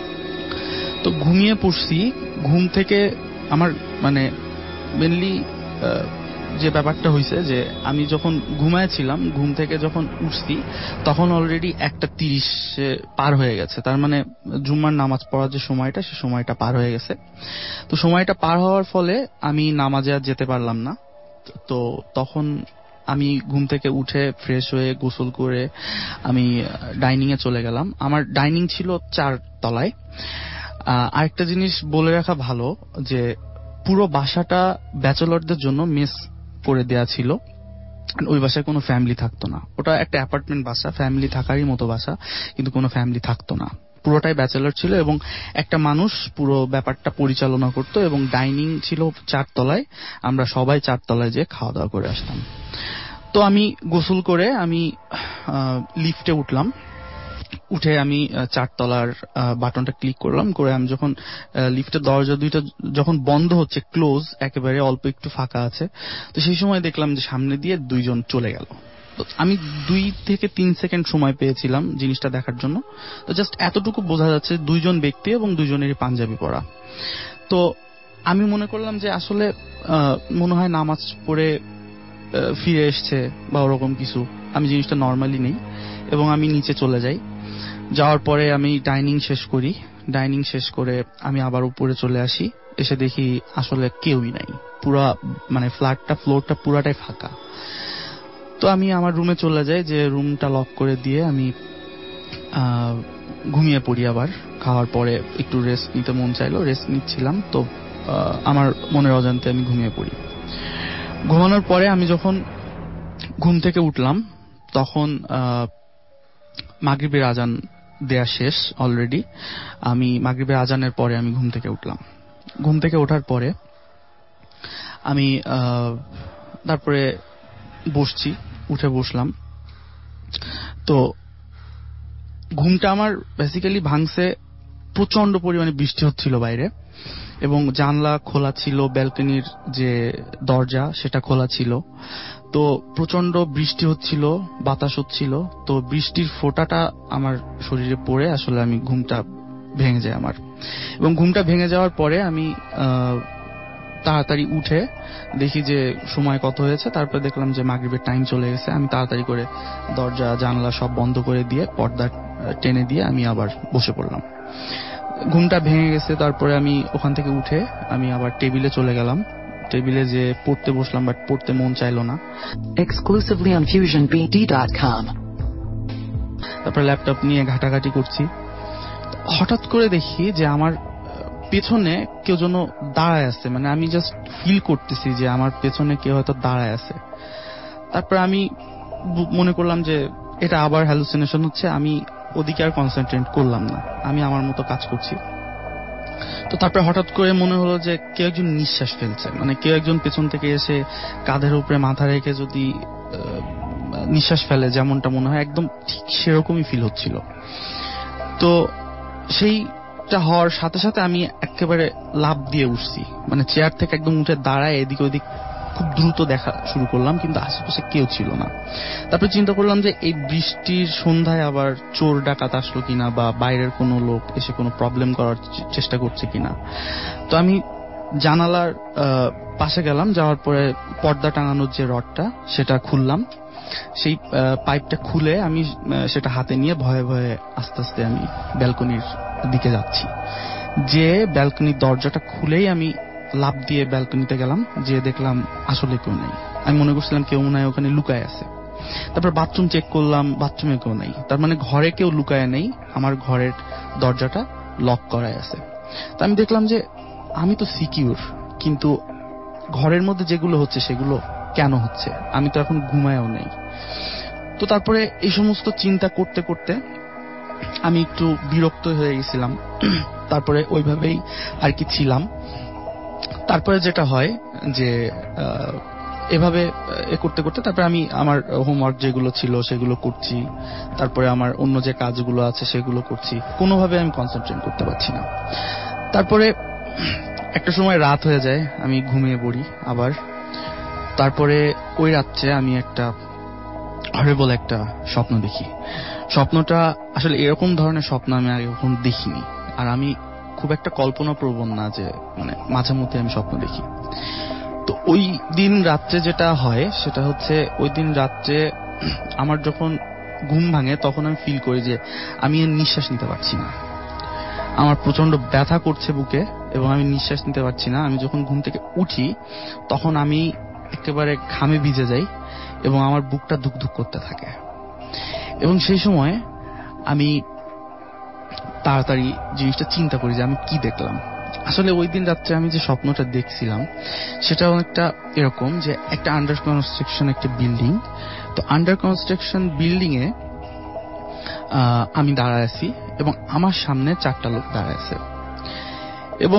তো ঘুমিয়ে পড়ছি, ঘুম থেকে আমার মেনলি যে ব্যাপারটা হয়েছে যে আমি যখন ঘুমাইছিলাম, ঘুম থেকে যখন উঠছি তখন অলরেডি 1:30 পার হয়ে গেছে। তার মানে জুম্মার নামাজ পড়ার যে সময়টা, সে সময়টা পার হয়ে গেছে। তো সময়টা পার হওয়ার ফলে আমি নামাজে আর যেতে পারলাম না। তো তখন আমি ঘুম থেকে উঠে ফ্রেশ হয়ে গোসল করে আমি ডাইনিং এ চলে গেলাম। আমার ডাইনিং ছিল 4 তলায়। আরেকটা জিনিস বলে রাখা ভালো যে পুরো বাসাটা ব্যাচেলরদের জন্য মেস করে দেয়া ছিল, ওই বাসায় কোনো ফ্যামিলি থাকতো না। ওটা একটা অ্যাপার্টমেন্ট বাসা, ফ্যামিলি থাকারই মতো বাসা, কিন্তু কোনো ফ্যামিলি থাকতো না, পুরোটাই ব্যাচেলর ছিল এবং একটা মানুষ পুরো ব্যাপারটা পরিচালনা করতো। এবং ডাইনিং ছিল 4 তলায়, আমরা সবাই 4 তলায় যেয়ে খাওয়া দাওয়া করে আসতাম। তো আমি গোসল করে আমি লিফটে উঠলাম, উঠে আমি 4 তলার বাটনটা ক্লিক করলাম, করে আমি যখন লিফটের দরজা 2টা যখন বন্ধ হচ্ছে, ক্লোজ একেবারে, অল্প একটু ফাঁকা আছে, তো সেই সময় দেখলাম যে সামনে দিয়ে 2 জন চলে গেল। তো আমি 2 থেকে 3 সেকেন্ড সময় পেয়েছিলাম জিনিসটা দেখার জন্য। তো জাস্ট এতটুকু বোঝা যাচ্ছে 2 জন ব্যক্তি এবং 2 জনেরই পাঞ্জাবি পরা। তো আমি মনে করলাম যে আসলে মনে হয় নামাজ পড়ে ফিরে এসছে বা ওরকম কিছু, আমি জিনিসটা নর্মালি নেই এবং আমি নিচে চলে যাই। যাওয়ার পরে আমি ডাইনিং শেষ করি, ডাইনিং শেষ করে আমি আবার উপরে চলে আসি, এসে দেখি আসলে কেউই নাই, পুরা ফ্লোরটা পুরাটাই ফাঁকা। তো আমি আমার রুমে চলে যাই, যে রুমটা লক করে দিয়ে আমি ঘুমিয়ে পড়ি। আবার খাওয়ার পরে একটু রেস্ট নিতে মন চাইলো, রেস্ট নিচ্ছিলাম, তো আমার মনের অজান্তে আমি ঘুমিয়ে পড়ি। ঘুমানোর পরে আমি যখন ঘুম থেকে উঠলাম তখন মাগরিবের আজান দেয়া শেষ অলরেডি। আমি মাগরিবের আজানের পরে আমি ঘুম থেকে উঠলাম। ঘুম থেকে ওঠার পরে আমি তারপরে উঠে বসলাম। তো ঘুমটা আমার বেসিক্যালি ভাঙছে, প্রচন্ড পরিমাণে বৃষ্টি হচ্ছিল বাইরে এবং জানলা খোলা ছিল, ব্যালকনির যে দরজা সেটা খোলা ছিল। তো প্রচন্ড বৃষ্টি হচ্ছিল, বাতাস হচ্ছিল। তো বৃষ্টির ফোঁটাটা আমার শরীরে পড়ে আসলে আমি ঘুমটা ভেঙে যায় আমার। এবং ঘুমটা ভেঙে যাওয়ার পরে আমি তাড়াতাড়ি উঠে দেখি যে সময় কত হয়েছে। তারপরে দেখলাম যে মাগরিবের টাইম চলে গেছে। আমি তাড়াতাড়ি করে দরজা জানলা সব বন্ধ করে দিয়ে পর্দা টেনে দিয়ে আমি আবার বসে পড়লাম। ঘুমটা ভেঙে গেছে। তারপরে আমি ওখান থেকে উঠে আমি আবার টেবিলে চলে গেলাম। টেবিলে যে পড়তে বসলাম, বাট পড়তে মন চাইলো না। Exclusively on FusionBD.com. তারপরে ল্যাপটপ নিয়ে ঘাটাঘাটি করছি। হঠাৎ করে দেখি যে আমার পেছনে কেউ যেন দাঁড়ায় আছে, মানে আমি জাস্ট ফিল করতেছি যে আমার পেছনে কেউ হয়তো দাঁড়ায় আছে। তারপর আমি মনে করলাম যে এটা আবার হ্যালুসিনেশন হচ্ছে। আমি ওদিকে আর কনসেন্ট্রেট করলাম না, আমি আমার মতো কাজ করছি। তো তারপরে হঠাৎ করে মনে হলো যে কেউ একজন নিঃশ্বাস ফেলছে, মানে কেউ একজন পেছন থেকে এসে কাঁধের উপরে মাথা রেখে যদি নিঃশ্বাস ফেলে যেমনটা মনে হয়, একদম ঠিক সেরকমই ফিল হচ্ছিল। তো সেইটা হওয়ার সাথে সাথে আমি একেবারে লাফ দিয়ে উঠছি, মানে চেয়ার থেকে একদম উঠে দাঁড়ায় এদিক ওদিক খুব দ্রুত দেখা শুরু করলাম, কিন্তু আশেপাশে কেউ ছিল না। তারপরে চিন্তা করলাম যে এই বৃষ্টির সন্ধ্যায় আবার চোর ডাকাত আসলো কিনা, বা বাইরের কোনো লোক এসে কোনো প্রবলেম করার চেষ্টা করছে কিনা। তো আমি জানালার পাশে গেলাম, যাওয়ার পরে পর্দা টাঙানোর যে রডটা সেটা খুললাম। সেই পাইপটা খুলে আমি সেটা হাতে নিয়ে ভয়ে ভয়ে আস্তে আস্তে আমি ব্যালকনির দিকে যাচ্ছি। যে ব্যালকনির দরজাটা খুলেই আমি লাফ দিয়ে ব্যালকনিতে গেলাম, যে দেখলাম আসলে কেউ নেই। আমি মনে করছিলাম কেউ মনে হয় ওখানে লুকায় আছে। তারপর বাথরুম চেক করলাম, বাথরুমে কেউ নেই। তার মানে ঘরে কেউ লুকায় নেই, আমার ঘরের দরজাটা লক করাই আছে। তো আমি দেখলাম যে আমি তো সিকিউর, কিন্তু ঘরের মধ্যে যেগুলো হচ্ছে সেগুলো কেন হচ্ছে? আমি তো এখন ঘুমায়ও নেই। তো তারপরে এই সমস্ত চিন্তা করতে করতে আমি একটু বিরক্ত হয়ে গেছিলাম। তারপরে ওইভাবেই আর কি ছিলাম। তারপরে যেটা হয় যে এভাবে করতে করতে তারপরে আমি আমার হোমওয়ার্ক যেগুলো ছিল সেগুলো করছি, তারপরে আমার অন্য যে কাজগুলো আছে সেগুলো করছি। কোনোভাবে আমি কনসেন্ট্রেট করতে পারছি না। তারপরে একটা সময় রাত হয়ে যায়, আমি ঘুমিয়ে পড়ি আবার। তারপরে ওই রাত্রে আমি একটা হরিবল একটা স্বপ্ন দেখি। স্বপ্নটা আসলে এরকম ধরনের স্বপ্ন আমি আগে কখনো দেখিনি। আর আমি খুব একটা কল্পনা প্রবণ না, যে মানে মাঝে মধ্যে আমি স্বপ্ন দেখি। তো ওই দিন রাত্রে যেটা হয় সেটা হচ্ছে, ওই দিন রাত্রে আমার যখন ঘুম ভাঙে তখন আমি ফিল করি যে আমি নিঃশ্বাস নিতে পারছি না। আমার প্রচন্ড ব্যথা করছে বুকে এবং আমি নিঃশ্বাস নিতে পারছি না। আমি যখন ঘুম থেকে উঠি তখন আমি একেবারে ঘামে ভিজে যাই এবং আমার বুকটা ধুকধুক করতে থাকে। এবং সেই সময় আমি তাড়াতাড়ি জিনিসটা চিন্তা করি যে আমি কি দেখলাম। আসলে ওই দিন রাত্রে আমি যে স্বপ্নটা দেখছিলাম সেটা অনেকটা এরকম, যে একটা আন্ডার কনস্ট্রাকশন একটা বিল্ডিং। তো আন্ডার কনস্ট্রাকশন বিল্ডিং এ আমি দাঁড়ায় আছি এবং আমার সামনে 4টা লোক দাঁড়ায় আছে। এবং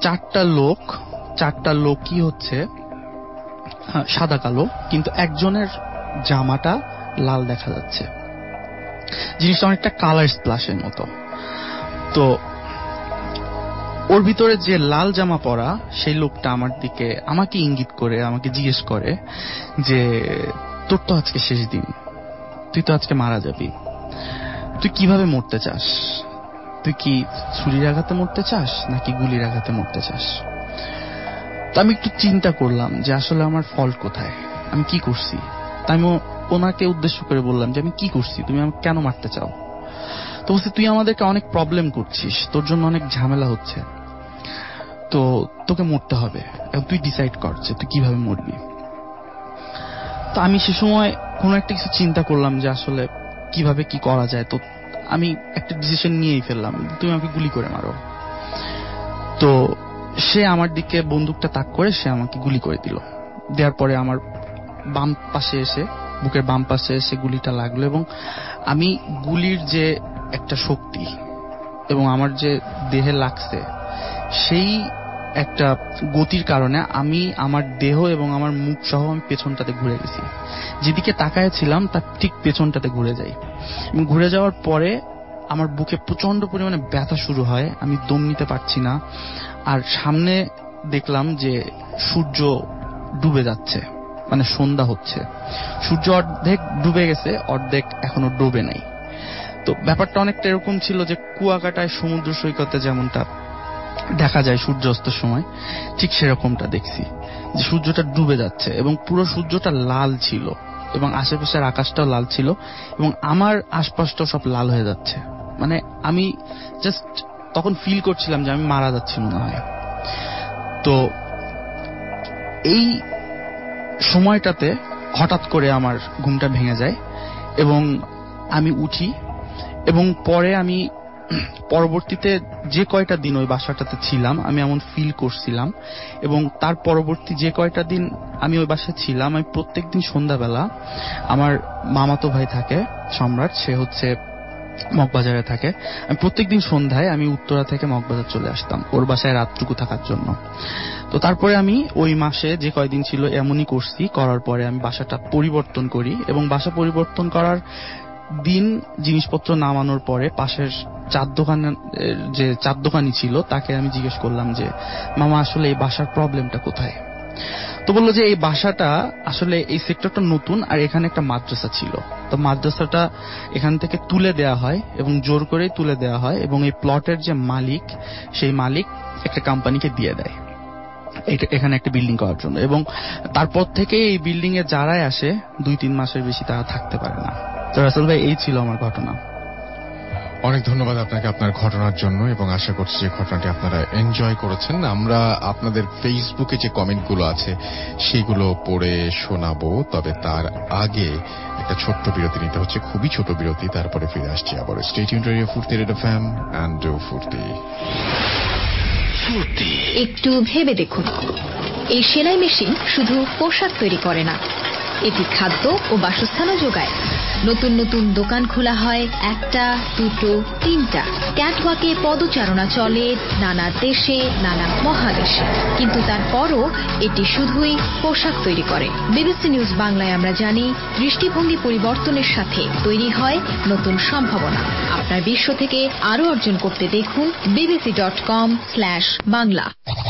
4টা লোকই হচ্ছে সাদা কালো, কিন্তু একজনের জামাটা লাল দেখা যাচ্ছে। জিনিসটা অনেকটা কালার স্প্ল্যাশের মতো। তো ওর ভিতরে যে লাল জামা পরা সেই লোকটা আমাকে ইঙ্গিত করে, আমাকে জিজ্ঞেস করে যে তোর তো আজকে শেষ দিন, তুই তো আজকে মারা যাবি, তুই কিভাবে মরতে চাস? তুই কি ছুরির আঘাতে মরতে চাস নাকি গুলির আঘাতে মরতে চাস? তো আমি একটু চিন্তা করলাম যে আসলে আমার ফল্ট কোথায়, আমি কি করছি। তাই আমি ওনাকে উদ্দেশ্য করে বললাম যে আমি কি করছি, তুমি আমাকে কেন মারতে চাও? তো বলছি, তুই আমাদেরকে অনেক প্রবলেম করছিস, তোর জন্য অনেক ঝামেলা হচ্ছে, তো তোকে মরতে হবে, তুই ডিসাইড কর যে তুই কিভাবে মরবি। তো আমি সে সময় কোনো একটা কিছু চিন্তা করলাম যে আসলে কিভাবে কি করা যায়। তো আমি একটা ডিসিশন নিয়েই ফেললাম, তুমি আমাকে গুলি করে মারো। তো সে আমার দিকে বন্দুকটা তাক করে সে আমাকে গুলি করে দিল। দেওয়ার পরে আমার বাম পাশে এসে, বুকের বাম পাশে এসে গুলিটা লাগলো, এবং আমি গুলির যে একটা শক্তি এবং আমার যে দেহে লাগছে সেই একটা গতির কারণে আমি আমার দেহ এবং আমার মুখ সহ আমি পেছনটাতে ঘুরে গেছি। যেদিকে তাকায় ছিলাম তার ঠিক পেছনটাতে ঘুরে যাই, এবং ঘুরে যাওয়ার পরে আমার বুকে প্রচন্ড পরিমাণে ব্যথা শুরু হয়, আমি দম নিতে পারছি না। আর সামনে দেখলাম যে সূর্য ডুবে যাচ্ছে, মানে সন্ধ্যা হচ্ছে। সূর্য অর্ধেক ডুবে গেছে, অর্ধেক এখনো ডুবে নাই। তো ব্যাপারটা অনেকটা এরকম ছিল যে কুয়াকাটায় সমুদ্র সৈকতে যেমনটা দেখা যায় সূর্যাস্তের সময়, ঠিক সেরকমটা দেখছি যে সূর্যটা ডুবে যাচ্ছে এবং পুরো সূর্যটা লাল ছিল এবং আশেপাশের আকাশটাও লাল ছিল এবং আমার আশপাশটাও সব লাল হয়ে যাচ্ছে। মানে আমি জাস্ট তখন ফিল করছিলাম যে আমি মারা যাচ্ছি মনে হয়। তো এই সময়টাতে হঠাৎ করে আমার ঘুমটা ভেঙে যায় এবং আমি উঠি, এবং পরে আমি পরবর্তীতে যে কয়টা দিন ওই বাসাটাতে ছিলাম আমি এমন ফিল করছিলাম, এবং তার পরবর্তী যে কয়টা দিন আমি ওই বাসায় ছিলাম, আমি প্রত্যেকদিন সন্ধ্যাবেলা, আমার মামাতো ভাই থাকে সম্রাট, সে হচ্ছে মগবাজারে থাকে, আমি প্রত্যেকদিন সন্ধ্যায় আমি উত্তরা থেকে মগবাজার চলে আসতাম ওর বাসায় রাতটুকু থাকার জন্য। তো তারপরে আমি ওই মাসে যে কয়দিন ছিল এমনই করছি, করার পরে আমি বাসাটা পরিবর্তন করি, এবং বাসা পরিবর্তন করার দিন জিনিসপত্র নামানোর পরে পাশের যে চার দোকানি ছিল তাকে আমি জিজ্ঞেস করলাম যে মামা আসলে এই বাসার প্রবলেমটা কোথায়। তো বললো যে এই বাসাটা আসলে এই সেক্টরটা নতুন, আর এখানে একটা মাদ্রাসা ছিল, তো মাদ্রাসাটা এখান থেকে তুলে দেয়া হয় এবং জোর করেই তুলে দেয়া হয়, এবং এই প্লটের যে মালিক সেই মালিক একটা কোম্পানিকে দিয়ে দেয় এখানে একটা বিল্ডিং করার জন্য, এবং তারপর থেকে এই বিল্ডিং এ যারাই আসে 2-3 মাসের বেশি তারা থাকতে পারে না। তো রাসেল ভাই, এই ছিল আমার ঘটনা। অনেক ধন্যবাদ আপনাকে আপনার ঘটনার জন্য, এবং আশা করছি যে ঘটনাটি আপনারা এনজয় করেছেন। আমরা আপনাদের ফেসবুকে যে কমেন্টগুলো আছে সেগুলো পড়ে শোনাবো, তবে তার আগে একটা ছোট্ট বিরতি নিতে হচ্ছে, খুবই ছোট বিরতি, তারপরে ফিরে আসছি আবার। Stay tuned radio Foorti red FM and do Foorti. একটু ভেবে দেখুন, এই সেলাই মেশিন শুধু পোশাক তৈরি করে না, এটি খাদ্য ও বাসস্থানও যোগায়। নতুন নতুন দোকান খোলা হয়, 1টা, 2টো, 3টা। ক্যাটওয়াকে পদচারণা চলে নানা দেশে, নানা মহাদেশে, কিন্তু তারপরও এটি শুধুই পোশাক তৈরি করে। বিবিসি নিউজ বাংলায় আমরা জানি, দৃষ্টিভঙ্গি পরিবর্তনের সাথে তৈরি হয় নতুন সম্ভাবনা। আপনার বিশ্ব থেকে আরো অর্জন করতে দেখুন bbc.com/bangla।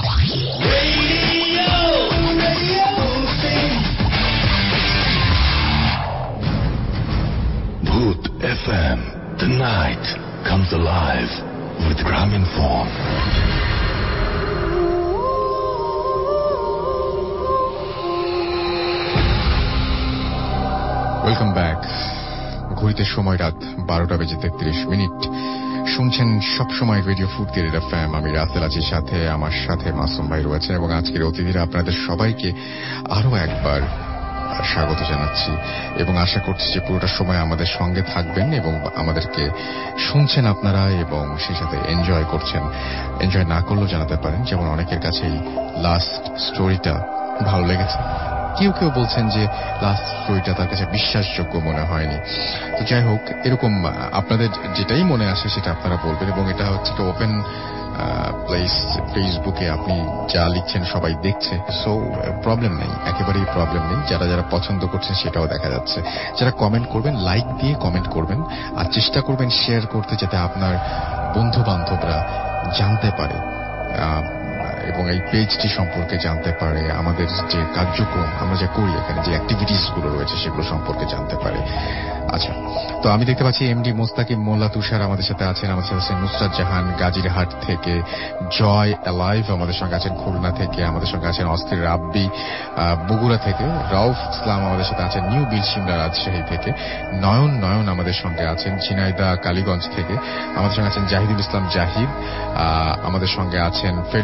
Bhoot FM. The night comes alive with Graminphone. Welcome back. ঘড়িতে সময় রাত 12:33। শুনছেন সবসময় রেডিও ফুর্তি রেড এফএম। আমি রাসেল আছি, সাথে আমার সাথে মাসুম ভাই রয়েছেন, এবং আজকের অতিথিরা আপনাদের সবাইকে আরো একবার স্বাগত জানাচ্ছি, এবং আশা করছি যে পুরোটা সময় আমাদের সঙ্গে থাকবেন এবং আমাদেরকে শুনছেন আপনারা, এবং সেই সাথে এনজয় করছেন। এনজয় না করলেও জানাতে পারেন, যেমন অনেকের কাছে এই লাস্ট স্টোরিটা ভালো লেগেছে, কেউ কেউ বলছেন যে লাস্ট স্টোরিটা তার কাছে বিশ্বাসযোগ্য মনে হয়নি। তো যাই হোক, এরকম আপনাদের যেটাই মনে আসে সেটা আপনারা বলবেন, এবং এটা হচ্ছে একটা ওপেন প্লেস। ফেসবুকে আপনি যা লিখছেন সবাই দেখছে, সো প্রবলেম নেই, একেবারেই প্রবলেম নেই। যারা যারা পছন্দ করছেন সেটাও দেখা যাচ্ছে। যারা কমেন্ট করবেন, লাইক দিয়ে কমেন্ট করবেন, আর চেষ্টা করবেন শেয়ার করতে, যাতে আপনার বন্ধু বান্ধবরা জানতে পারে এবং এই পেজটি সম্পর্কে জানতে পারে, আমাদের যে কার্যক্রম আমরা যা করি এখানে, যে অ্যাক্টিভিটিস গুলো রয়েছে সেগুলো সম্পর্কে জানতে পারে। আচ্ছা, তো আমি দেখতে পাচ্ছি এমডি মোস্তাকিম মোল্লা তুষার আমাদের সাথে আছেন, আমাদের সাথে আছেন নুসরাত জাহান গাজীরহাট থেকে, জয় অ্যালাইভ আমাদের সঙ্গে আছেন খুলনা থেকে, আমাদের সঙ্গে আছেন অস্থির রাব্বি বগুড়া থেকে, রাউফ ইসলাম আমাদের সাথে আছেন নিউ বিলশিমলা রাজশাহী থেকে, নয়ন আমাদের সঙ্গে আছেন ঝিনাইদহ কালীগঞ্জ থেকে, আমাদের সঙ্গে আছেন জাহিদুল ইসলাম জাহিদ, আমাদের সঙ্গে আছেন ফেরদৌস চৌধুরী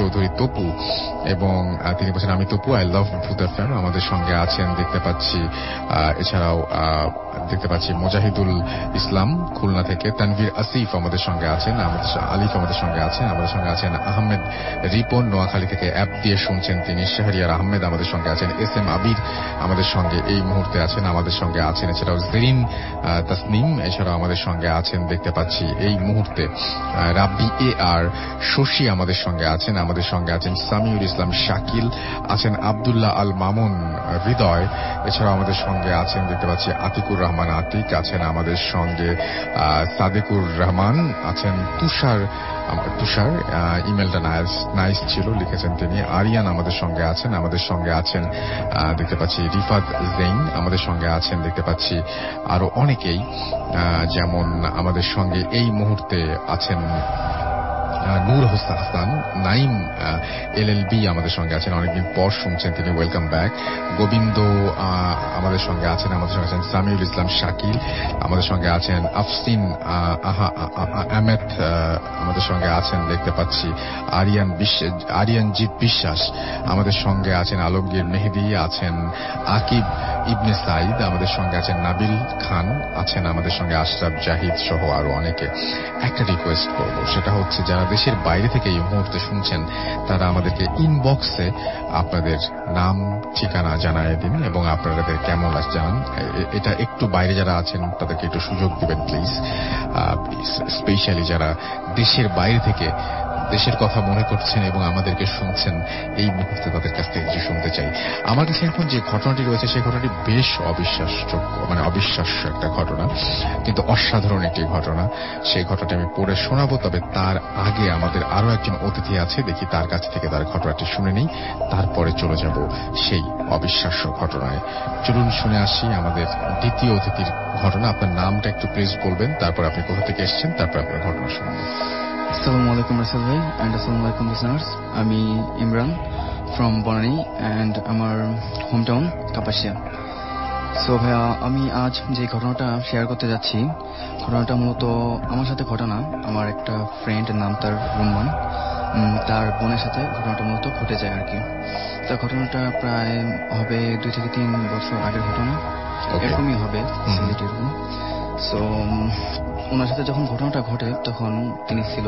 চৌধুরী তপু, এবং তিনি বলছেন আমি তপু, আই লাভ ভূত এফএম। আমাদের সঙ্গে আছেন দেখতে পাচ্ছি, এছাড়াও দেখতে পাচ্ছি মুজাহিদুল ইসলাম খুলনা থেকে, তানভীর আসিফ আমাদের সঙ্গে আছেন, আলিফ আমাদের সঙ্গে আছেন, আমাদের সঙ্গে আছেন আহমেদ রিপন নোয়াখালী থেকে অ্যাপ দিয়ে শুনছেন তিনি, শাহরিয়ার আহমেদ আমাদের সঙ্গে আছেন, এস এম আবির আমাদের সঙ্গে এই মুহূর্তে আছেন, আমাদের সঙ্গে আছেন এছাড়াও জেরিন তাসনিম, এছাড়াও আমাদের সঙ্গে আছেন দেখতে পাচ্ছি এই মুহূর্তে রাব্বি এ আর শশী আমাদের সঙ্গে আছেন, আমাদের সঙ্গে আছেন সামিউল ইসলাম শাকিল, আছেন আব্দুল্লাহ আল মামুন হৃদয়, এছাড়াও আমাদের সঙ্গে আছেন দেখতে পাচ্ছি আতিকুর রহমান আতিক, আছেন আমাদের সঙ্গে সাদেকুর রহমান, আছেন তুষার ইমেলটা নাইস ছিল লিখেছেন তিনি, আরিয়ান আমাদের সঙ্গে আছেন, আমাদের সঙ্গে আছেন দেখতে পাচ্ছি রিফাত জৈন, আমাদের সঙ্গে আছেন দেখতে পাচ্ছি আরো অনেকেই, যেমন আমাদের সঙ্গে এই মুহূর্তে আছেন নূর হাসান নাইম এলএলবি আমাদের সঙ্গে আছেন, অনেকদিন পর শুনছেন তিনি, ওয়েলকাম ব্যাক। গোবিন্দ আমাদের সঙ্গে আছেন, আমাদের সঙ্গে আছেন সামিউল ইসলাম শাকিল, আমাদের সঙ্গে আছেন আফসিন আহমেদ, আমাদের সঙ্গে আছেন দেখতে পাচ্ছি আরিয়ানজিৎ বিশ্বাস, আমাদের সঙ্গে আছেন আলমগীর মেহেদি, আছেন আকিব ইবনে সাইদ, আমাদের সঙ্গে আছেন নাবিল খান, আছেন আমাদের সঙ্গে আশরাফ জাহিদ সহ আরো অনেকে। একটা রিকোয়েস্ট করব, সেটা হচ্ছে যারা দেশের বাইরে থেকে এই মুহূর্তে শুনছেন তারা আমাদেরকে ইনবক্সে আপনাদের নাম ঠিকানা জানায় দিন এবং আপনাদের কেমন লাগছে জানান। এটা একটু বাইরে যারা আছেন তাদেরকে একটু সুযোগ দিবেন প্লিজ, স্পেশালি যারা দেশের বাইরে থেকে দেশের কথা মনে করছেন এবং আমাদেরকে শুনছেন এই মুহূর্তে, তাদের কাছ থেকে কিছু শুনতে চাই। আমার কাছে এখন যে ঘটনাটি রয়েছে সেই ঘটনাটি বেশ অবিশ্বাস্য একটা ঘটনা, কিন্তু অসাধারণ একটি ঘটনা। সেই ঘটনাটি আমি পড়ে শোনাবো, তবে তার আগে আমাদের আরো একজন অতিথি আছে, দেখি তার কাছ থেকে তার ঘটনাটি শুনে নেই, তারপরে চলে যাব সেই অবিশ্বাস্য ঘটনায়। চলুন শুনে আসি আমাদের দ্বিতীয় অতিথির ঘটনা। আপনার নামটা একটু প্লিজ বলবেন, তারপর আপনি কোথা থেকে এসেছেন, তারপর আপনার ঘটনা শুনবেন। আসসালামু আলাইকুম রাসেল ভাই এন্ড আসসালামু আলাইকুম লিসনার্স। আমি ইমরান ফ্রম বনানী এন্ড আমার হোম টাউন কাপাসিয়া। সো ভাইয়া, আমি আজ যে ঘটনাটা শেয়ার করতে যাচ্ছি, ঘটনাটা মূলত আমার সাথে ঘটনা। আমার একটা ফ্রেন্ড, নাম তার রুম্মান, তার বোনের সাথে ঘটনাটা মূলত ঘটে যায় আর কি। তার ঘটনাটা প্রায় হবে 2 থেকে 3 বছর আগের ঘটনা, এরকমই হবে। সো ওনার সাথে যখন ঘটনাটা ঘটে তখন তিনি ছিল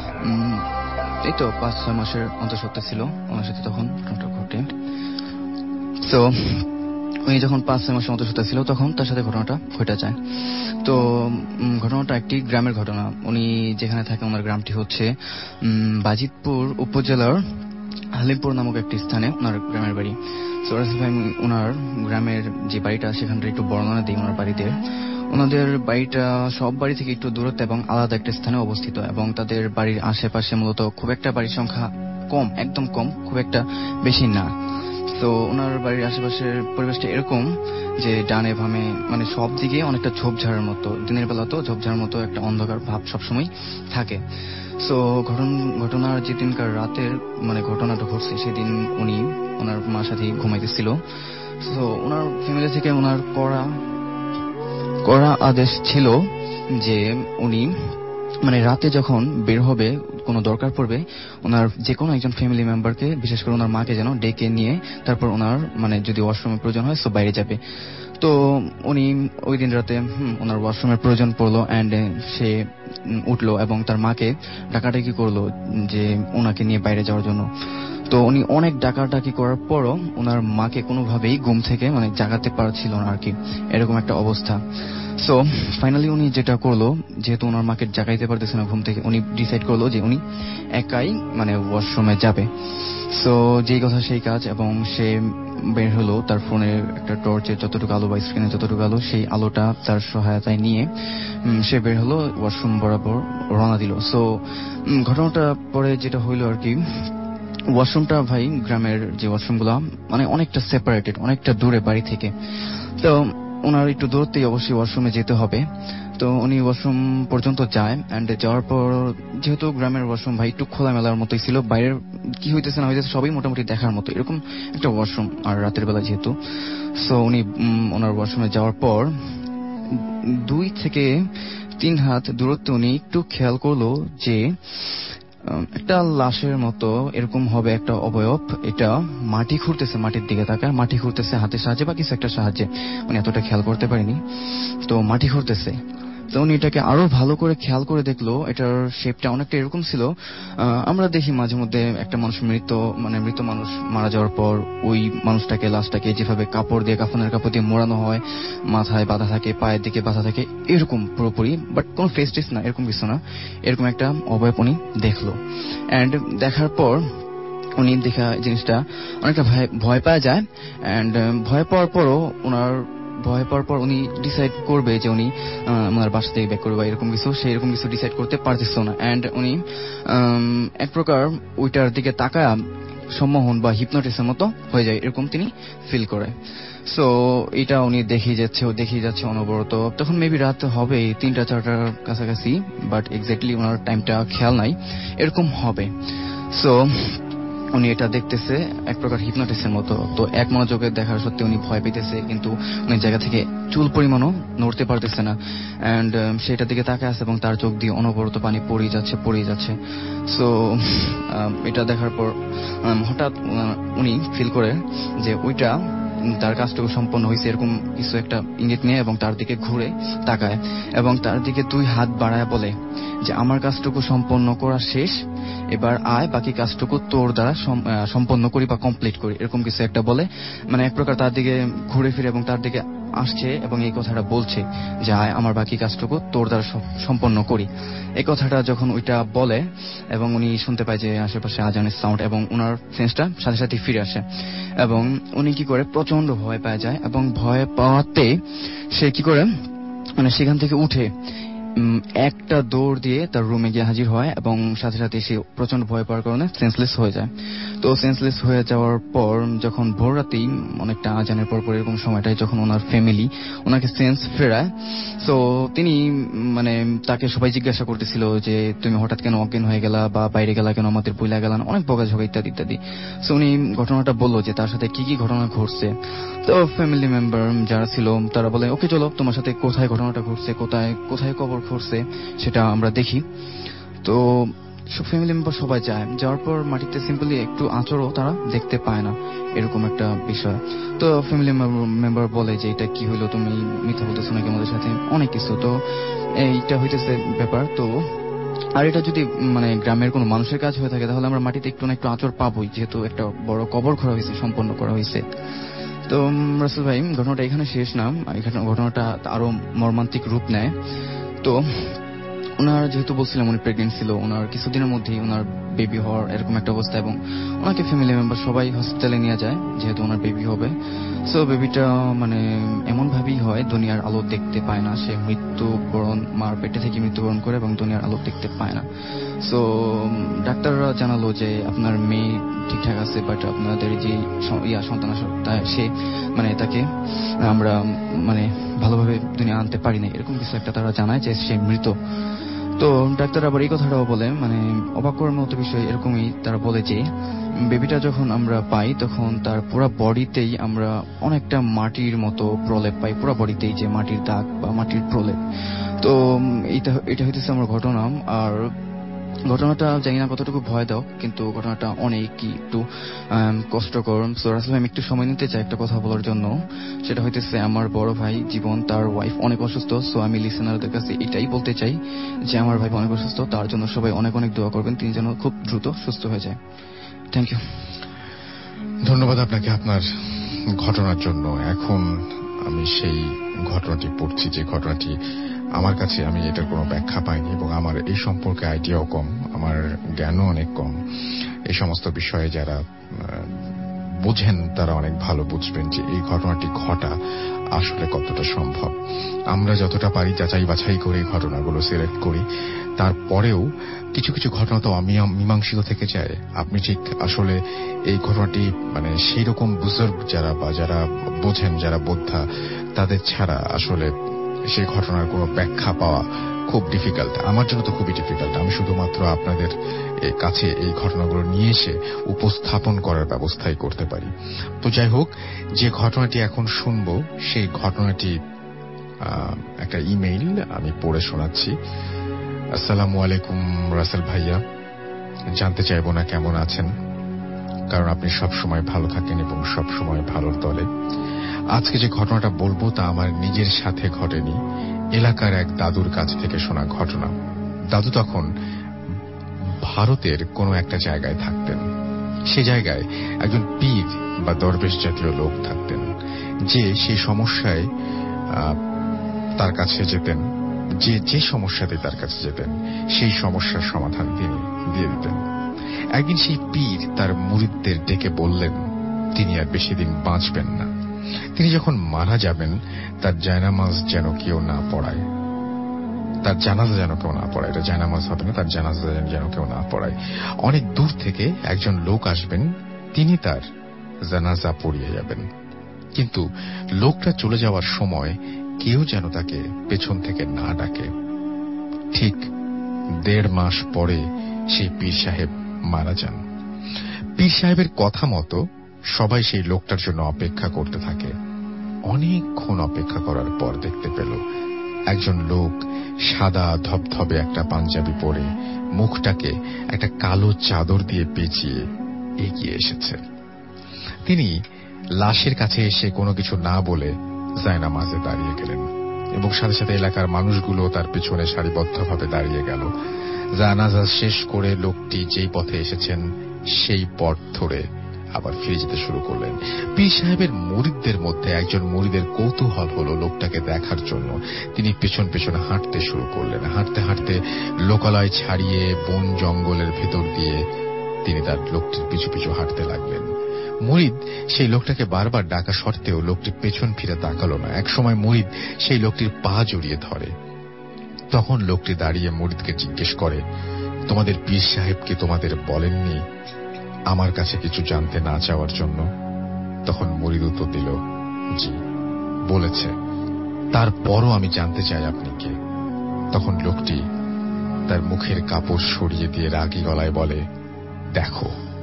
এই তো 5-6 মাসের অন্তঃসত্ত্বা ছিল ওনার সাথে তখন ঘটনাটা ঘটে। তো উনি যখন 5-6 মাসের অন্তঃসত্ত্বা ছিল তখন তার সাথে ঘটনাটা ঘটে যায়। তো ঘটনাটা একটি গ্রামের ঘটনা। উনি যেখানে থাকে ওনার গ্রামটি হচ্ছে বাজিতপুর উপজেলার হালিমপুর নামক একটি স্থানে ওনার গ্রামের বাড়ি। তো রাসেল ভাই, ওনার গ্রামের যে বাড়িটা সেখানটা একটু বর্ণনা দিই ওনার বাড়িতে। ওনাদের বাড়িটা সব বাড়ি থেকে একটু দূরত্ব এবং আলাদা একটা স্থানে অবস্থিত, এবং তাদের বাড়ির আশেপাশে মূলত খুব একটা বাড়ির সংখ্যা কম, একদম কম, খুব একটা বেশি না। তো ওনার বাড়ির আশেপাশের পরিবেশটা এরকম যে ডানে বামে মানে সব দিকে অনেকটা ঝোপঝাড়ের মতো, দিনের বেলা তো ঝোপঝাড়ের মতো একটা অন্ধকার ভাব সবসময় থাকে। সো ঘটনার যেদিনকার রাতের মানে ঘটনাটা ঘটছে সেদিন উনি ওনার মার সাথে ঘুমাইতেছিল। সো ওনার ফ্যামিলি থেকে ওনার করা আদেশ ছিল যে উনি মানে রাতে যখন বের হবে, কোনো দরকার পড়বে, ওনার যে কোনো একজন ফ্যামিলি মেম্বারকে, বিশেষ করে ওনার মাকে যেন ডেকে নিয়ে তারপর ওনার মানে যদি ওয়াশরুমের প্রয়োজন হয় সো বাইরে যাবে। তো উনি ওই দিন রাতে ওনার ওয়াশরুমের প্রয়োজন পড়লো অ্যান্ড সে উঠলো এবং তার মাকে ডাকাডাকি করলো যে ওনাকে নিয়ে বাইরে যাওয়ার জন্য। তো উনি অনেক ডাকাডাকি করার পরও ওনার মাকে কোনোভাবেই ঘুম থেকে মানে জাগাতে পারছিল না আর কি, এরকম একটা অবস্থা। সো ফাইনালি উনি যেটা করলো, যেহেতু ওনার মাকে জাগাইতে পারতেছে না ঘুম থেকে, উনি ডিসাইড করলো যে উনি একাই মানে ওয়াশরুমে যাবে। সো যেই কথা সেই কাজ, এবং সে বের হলো তার ফোনের একটা টর্চের যতটুকু আলো বা স্ক্রিনে যতটুকু আলো, সেই আলোটা তার সহায়তায় নিয়ে সে বের হলো, ওয়াশরুম বরাবর রওনা দিল। সো ঘটনাটা পরে যেটা হইলো আর কি, ওয়াশরুমটা ভাই গ্রামের যে ওয়াশরুমগুলো মানে অনেকটা সেপারেটেড, অনেকটা দূরে বাড়ি থেকে। তো ওনার একটু দূরত্বেই অবশ্যই ওয়াশরুমে যেতে হবে। তো উনি ওয়াশরুম পর্যন্ত যায়, অ্যান্ড যাওয়ার পর যেহেতু গ্রামের ওয়াশরুম ভাই একটু খোলামেলার মতোই ছিল, বাইরের কি হইতেছে না হইতেছে সবই মোটামুটি দেখার মতো এরকম একটা ওয়াশরুম, আর রাতের বেলা যেহেতু। সো উনি ওনার ওয়াশরুমে যাওয়ার পর 2 থেকে 3 হাত দূরত্বে উনি একটু খেয়াল করলো যে একটা লাশের মতো এরকম হবে একটা অবয়ব, এটা মাটি খুঁড়তেছে, মাটির দিকে তাকায়, মাটি খুঁড়তেছে হাতের সাহায্যে বা কিছু একটা সাহায্যে, মানে এতটা খেয়াল করতে পারিনি। তো মাটি খুঁড়তেছে, তো উনি এটাকে আরো ভালো করে খেয়াল করে দেখলো এটার শেপটা অনেকটা এরকম ছিল। আমরা দেখি মাঝে মধ্যে একটা মানুষ মৃত মানুষ মারা যাওয়ার পর ওই মানুষটাকে, লাশটাকে যেভাবে কাপড় দিয়ে, কাফনের কাপড় দিয়ে মোড়ানো হয়, মাথায় বাঁধা থাকে, পায়ের দিকে বাঁধা থাকে, এরকম পুরোপুরি, বাট কোনো ফেস টেস না, এরকম কিছু না, এরকম একটা অবয়ব উনি দেখলো। এন্ড দেখার পর উনি দেখা জিনিসটা অনেকটা ভয় পাওয়া যায়। এন্ড ভয় পাওয়ার পর উনি ডিসাইড করবে যে উনি আমার বাসা থেকে ব্যাক করবে বা এরকম কিছু, সেরকম কিছু ডিসাইড করতে পারতেছ না। এন্ড উনি এক প্রকার ওইটার দিকে তাকায় সম্মোহন বা হিপনোটিসের মতো হয়ে যায়, এরকম তিনি ফিল করে। সো এটা উনি দেখে যাচ্ছে অনবরত। তখন মেবি রাত হবে 3-4টার কাছাকাছি, বাট এক্স্যাক্টলি ওনার টাইমটা খেয়াল নাই, এরকম হবে। সো উনি এটা দেখতেছে এক প্রকার হিপনোটিসের মতো। তো এক মনোযোগে দেখার সত্ত্বে উনি ভয় পেতেছে, কিন্তু উনি জায়গা থেকে চুল পরিমাণও নড়তে পারতেছে না। এন্ড সেটার দিকে তাকায় আছে এবং তার চোখ দিয়ে অনবরত পানি পড়েই যাচ্ছে। সো এটা দেখার পর হঠাৎ উনি ফিল করে যে ওইটা তার কাজটুকু সম্পন্ন হয়েছে, এরকম কিছু একটা ইঙ্গিত নিয়ে, এবং তার দিকে ঘুরে তাকায় এবং তার দিকে 2 হাত বাড়ায় বলে যে আমার কাজটুকু সম্পন্ন করা শেষ, এবার আয় বাকি কাজটুকু তোর দ্বারা সম্পন্ন করি বা কমপ্লিট করি, এরকম কিছু একটা বলে। মানে এক প্রকার তার দিকে ঘুরে ফিরে এবং তার দিকে আসছে এবং এই কথাটা বলছে যে আয় আমার বাকি কাজটুকু তোর দ্বারা সম্পন্ন করি। এই কথাটা যখন ওইটা বলে এবং উনি শুনতে পায় যে আশেপাশে আজানের সাউন্ড, এবং ওনার সেন্সটা সাথে সাথে ফিরে আসে এবং উনি কি করে প্রচন্ড ভয় পেয়ে যায়। এবং ভয় পাওয়াতে সে কি করে, মানে সেখান থেকে উঠে একটা দৌড় দিয়ে তার রুমে গিয়ে হাজির হয় এবং সাথে সাথে সে প্রচন্ড ভয় পাওয়ার কারণে সেন্সলেস হয়ে যায়। তো সেন্সলেস হয়ে যাওয়ার পর যখন ভোর রাতেই অনেকটা আজানের পর এরকম সময়টায় যখন ওনার ফ্যামিলি ওনাকে সেন্স ফেরায়, তো তিনি মানে তাকে সবাই জিজ্ঞাসা করতেছিল যে তুমি হঠাৎ কেন অজ্ঞান হয়ে গেলা বা বাইরে গেলা কেন, আমাদের ভুলে গেলা, অনেক বকাঝকা ইত্যাদি ইত্যাদি। সো উনি ঘটনাটা বললো যে তার সাথে কি কি ঘটনা ঘটছে। তো ফ্যামিলি মেম্বার যারা ছিল তারা বলে ওকে চলো তোমার সাথে কোথায় ঘটনাটা ঘটছে, কোথায় কবর ঘটছে সেটা আমরা দেখি। তো ফ্যামিলি মেম্বার সবাই যায়, যাওয়ার পর মাটিতে সিম্পলি একটু আঁচড়ও তারা দেখতে পায় না, এরকম একটা বিষয়। তো ফ্যামিলি মেম্বার বলে যে এটা কি হইলো, তুমি মিথ্যা বলতেছো নাকি আমাদের সাথে, অনেক কিছু। তো এইটা হইতেছে ব্যাপার। তো আর এটা যদি মানে গ্রামের কোনো মানুষের কাজ হয়ে থাকে তাহলে আমরা মাটিতে একটু না একটু আঁচড় পাবোই, যেহেতু একটা বড় কবর করা হয়েছে, সম্পন্ন করা হয়েছে। তো রাসেল ভাই ঘটনাটা এখানে শেষ না, ঘটনাটা আরো মর্মান্তিক রূপ নেয়। তো ওনার যেহেতু বলছিলাম উনি প্রেগনেন্ট ছিল, ওনার কিছুদিনের মধ্যেই ওনার বেবি হওয়ার এরকম একটা অবস্থা, এবং ওনাকে ফ্যামিলি মেম্বার সবাই হসপিটালে নিয়ে যায় যেহেতু ওনার বেবি হবে। সো বেবিটা মানে এমন ভাবেই হয় দুনিয়ার আলো দেখতে পায় না, সে মার পেটে থেকে মৃত্যুবরণ করে এবং দুনিয়ার আলো দেখতে পায় না। সো ডাক্তাররা জানালো যে আপনার মেয়ে ঠিকঠাক আছে, বাট আপনাদের যে সন্তান সে মানে তাকে আমরা মানে ভালোভাবে দুনিয়া আনতে পারি না, এরকম কিছু একটা তারা জানায় যে সে মৃত। তো ডাক্তার আবার এই কথাটাও বলে, মানে অবাক করার মতো বিষয় এরকমই, তারা বলে যে বেবিটা যখন আমরা পাই তখন তার পুরো বডিতেই আমরা অনেকটা মাটির মতো প্রলেপ পাই, পুরো বডিতেই যে মাটির দাগ বা মাটির প্রলেপ। তো এটা হইতেছে আমার ঘটনা। আর ঘটনাটা জানি না কতটুকু ভয় দাও, কিন্তু ঘটনাটা অনেক একটু কষ্টকর। সো রাসেল ভাই আমি একটু সময় নিতে চাই একটা কথা বলার জন্য, সেটা হইতেছে আমার বড় ভাই জীবন, তার ওয়াইফ অনেক অসুস্থ। সো আমি লিসেনারদের কাছে এটাই বলতে চাই যে আমার ভাই অনেক অসুস্থ, তার জন্য সবাই অনেক অনেক দোয়া করবেন, তিনি যেন খুব দ্রুত সুস্থ হয়ে যায়। Thank you. ধন্যবাদ আপনাকে আপনার ঘটনার জন্য। এখন আমি সেই ঘটনাটি পড়ছি, যে ঘটনাটি আমার কাছে, আমি এটার কোনো ব্যাখ্যা পাইনি এবং আমার এই সম্পর্কে আইডিয়াও কম, আমার জ্ঞানও অনেক কম। এই সমস্ত বিষয়ে যারা বুঝেন তারা অনেক ভালো বুঝবেন যে এই ঘটনাটি ঘটা আসলে কতটা সম্ভব। আমরা যতটা পারি যাচাই বাছাই করে এই ঘটনাগুলো সিলেক্ট করি, তারপরেও কিছু কিছু ঘটনা তো মীমাংসিত থেকে যায়। আপনি ঠিক আসলে এই ঘটনাটি মানে সেই রকম বুজুর্গ যারা বা যারা বোঝেন, যারা বোদ্ধা, তাদের ছাড়া আসলে সেই ঘটনার কোনো ব্যাখ্যা পাওয়া খুব ডিফিকাল্ট। আমার জন্য তো খুবই ডিফিকাল্ট। আমি শুধুমাত্র আপনাদের কাছে এই ঘটনাগুলো নিয়ে এসে উপস্থাপন করার ব্যবস্থাই করতে পারি। তো যাই হোক, যে ঘটনাটি এখন শুনবো সেই ঘটনাটি একটা ইমেইল আমি পড়ে শোনাচ্ছি। আসসালামু আলাইকুম রাসেল ভাইয়া, জানতে চাইবো না কেমন আছেন, কারণ আপনি সব সময় ভালো থাকেন এবং সব সময় ভালোর দলে। আজকে যে ঘটনাটা বলবো তা আমার নিজের সাথে ঘটেনি, এলাকার এক দাদুর কাছ থেকে শোনা ঘটনা। দাদু তখন ভারতের কোনো একটা জায়গায় থাকতেন। সে জায়গায় একজন পীর বা দরবেশ জাতীয় লোক থাকতেন, যে সেই সমস্যায় তার কাছে যেতেন, যে সমস্যাতে তার কাছে যেতেন সেই সমস্যার সমাধান তিনি দিয়ে দিতেন। একদিন সেই পীর তার মুরিদদের ডেকে বললেন তিনি আর বেশি দিন বাঁচবেন না। তিনি যখন মারা যাবেন তার জায়নামাজ যেন কেউ না পড়ায়, তার জানাজা যেন কেউ না পড়ায়। এটা জায়নামাজ হবে না, তার জানাজা যেন কেউ না পড়ায়। অনেক দূর থেকে একজন লোক আসবেন, তিনি তার জানাজা পড়িয়ে যাবেন। কিন্তু লোকটা চলে যাওয়ার সময় কেউ যেন তাকে পেছন থেকে না ডাকে। ঠিক 1.5 মাস পরে সেই পীর সাহেব মারা যান। পীর সাহেবের কথা মতো সবাই সেই লোকটার জন্য অপেক্ষা করতে থাকে। অনেকক্ষণ অপেক্ষা করার পর দেখতে পেল একজন লোক সাদা ধবধবে একটা পাঞ্জাবি পরে, মুখটাকে একটা কালো চাদর দিয়ে পেঁচিয়ে এগিয়ে এসেছে। তিনি লাশের কাছে এসে কোনো কিছু না বলে জায়নামাজে দাঁড়িয়ে গেলেন এবং সাথে সাথে এলাকার মানুষগুলো তার পিছনে সারিবদ্ধভাবে দাঁড়িয়ে গেল। জানাজা শেষ করে লোকটি যেই পথে এসেছেন সেই পথ ধরে আবার ফিরে যেতে শুরু করলেন। পীর সাহেবের মুরিদদের মধ্যে একজন মুরিদের কৌতূহল হলো লোকটাকে দেখার জন্য। তিনি পেছন পেছন হাঁটতে শুরু করলেন। হাঁটতে হাঁটতে লোকালয় ছাড়িয়ে বন জঙ্গলের ভেতর দিয়ে তিনি তার লোকটির পিছু পিছু হাঁটতে লাগলেন। মুরিদ সেই লোকটাকে বারবার ডাকা সত্ত্বেও লোকটি পেছন ফিরে তাকালো না। একসময় মুরিদ সেই লোকটির পা জড়িয়ে ধরে। তখন লোকটি দাঁড়িয়ে মুরিদকে জিজ্ঞেস করে, তোমাদের পীর সাহেবকে তোমাদের বলেননি আমার কাছে কিছু জানতে না চাওয়ার জন্য? তখন মুরিদ উত্তর দিল, জি বলেছে, তারপরও আমি জানতে চাই আপনি কে। তখন লোকটি তার মুখের কাপড় সরিয়ে দিয়ে রাগী গলায় বলে, দেখো।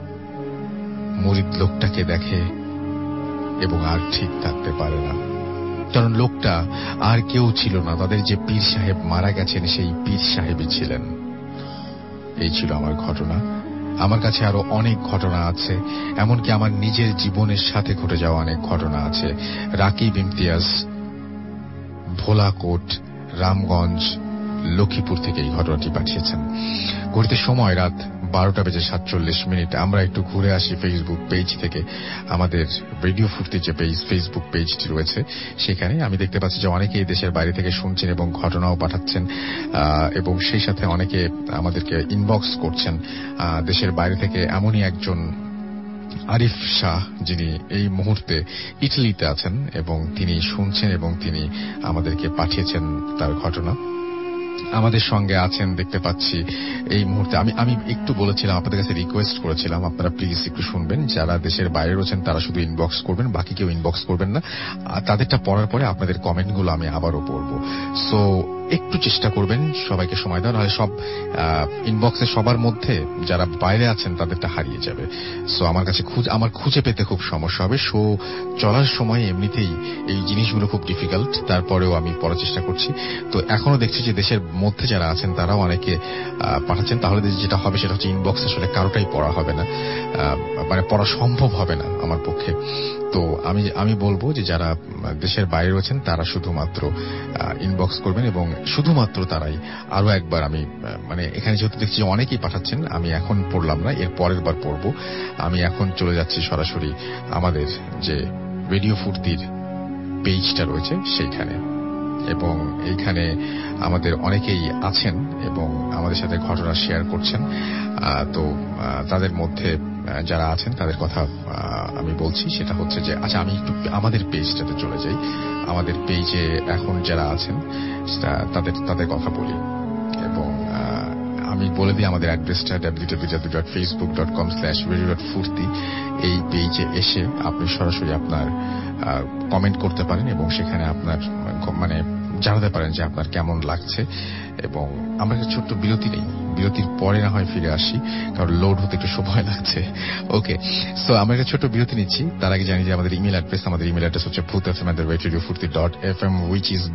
মুরিদ লোকটাকে দেখে এবং আর ঠিক থাকতে পারে না, কারণ লোকটা আর কেউ ছিল না, তাদের যে পীর সাহেব মারা গেছেন সেই পীর সাহেবই ছিলেন। এই ছিল আমার ঘটনা। আমার কাছে আরো অনেক ঘটনা আছে, এমনকি আমার নিজের জীবনের সাথে ঘটে যাওয়া অনেক ঘটনা আছে। রাকিব ইমতিয়াজ ভোলাকোট, রামগঞ্জ, লক্ষ্মীপুর থেকে এই ঘটনাটি পাঠিয়েছেন। ঘড়িতে সময় রাত 12:47। আমরা একটু ঘুরে আসি ফেসবুক পেজ থেকে। আমাদের রেডিও ফুর্তির যে ফেসবুক পেজটি রয়েছে সেখানে আমি দেখতে পাচ্ছি যে অনেকেই দেশের বাইরে থেকে শুনছেন এবং ঘটনাও পাঠাচ্ছেন, এবং সেই সাথে অনেকে আমাদেরকে ইনবক্স করছেন দেশের বাইরে থেকে। এমনই একজন আরিফ শাহ, যিনি এই মুহূর্তে ইটালিতে আছেন এবং তিনি শুনছেন এবং তিনি আমাদেরকে পাঠিয়েছেন তার ঘটনা। আমাদের সঙ্গে আছেন দেখতে পাচ্ছি এই মুহূর্তে। আমি একটু বলেছিলাম, আপনাদের কাছে রিকোয়েস্ট করেছিলাম আপনারা প্লিজ একটু শুনবেন। যারা দেশের বাইরে রয়েছেন তারা শুধু ইনবক্স করবেন, বাকি কেউ ইনবক্স করবেন না। তাদেরটা পড়ার পরে আপনাদের কমেন্টগুলো আমি আবারও পড়ব। সো একটু চেষ্টা করবেন সবাইকে সময় দেওয়ার, নাহলে সব ইনবক্সে সবার মধ্যে যারা বাইরে আছেন তাদেরটা হারিয়ে যাবে। সো আমার খুঁজে পেতে খুব সমস্যা হবে। শো চলার সময় এমনিতেই এই জিনিসগুলো খুব ডিফিকাল্ট, তারপরেও আমি পড়ার চেষ্টা করছি। তো এখনো দেখছি যে দেশের মধ্যে যারা আছেন তারাও অনেকে পাঠাচ্ছেন। তাহলে যেটা হবে সেটা হচ্ছে ইনবক্স আসলে কারোটাই পড়া হবে না, মানে পড়া সম্ভব হবে না আমার পক্ষে। তো আমি বলবো যে যারা দেশের বাইরে রয়েছেন তারা শুধুমাত্র ইনবক্স করবেন এবং শুধুমাত্র তারাই। আরো একবার আমি মানে এখানে যেহেতু দেখছি অনেকেই পাঠাচ্ছেন, আমি এখন পড়লাম না, এর পরের বার পড়বো। আমি এখন চলে যাচ্ছি সরাসরি আমাদের যে রেডিও ফুর্তির পেজটা রয়েছে সেইখানে, এবং এইখানে আমাদের অনেকেই আছেন এবং আমাদের সাথে ঘটনা শেয়ার করছেন। তো তাদের মধ্যে যারা আছেন তাদের কথা আমি বলছি। সেটা হচ্ছে যে আচ্ছা আমি একটু আমাদের পেজটাতে চলে যাই। আমাদের পেজে এখন যারা আছেন তাদের কথা বলি এবং আমি বলে দিই আমাদের অ্যাড্রেসটা www.facebook.com/radio.furti। এই পেজে এসে আপনি সরাসরি আপনার কমেন্ট করতে পারেন এবং সেখানে আপনার মানে জানাতে পারেন যে আপনার কেমন লাগছে। এবং আমরা একটা ছোট্ট বিরতি নেই, বিরতির পরে না হয় ফিরে আসি, কারণ লোড হতে একটু সময় লাগছে। ওকে, সো আমরা একটা ছোট বিরতি নিচ্ছি। তার আগে জানি যে আমাদের ইমেল অ্যাড্রেস হচ্ছে bhutfm@radiofurti.fm, which is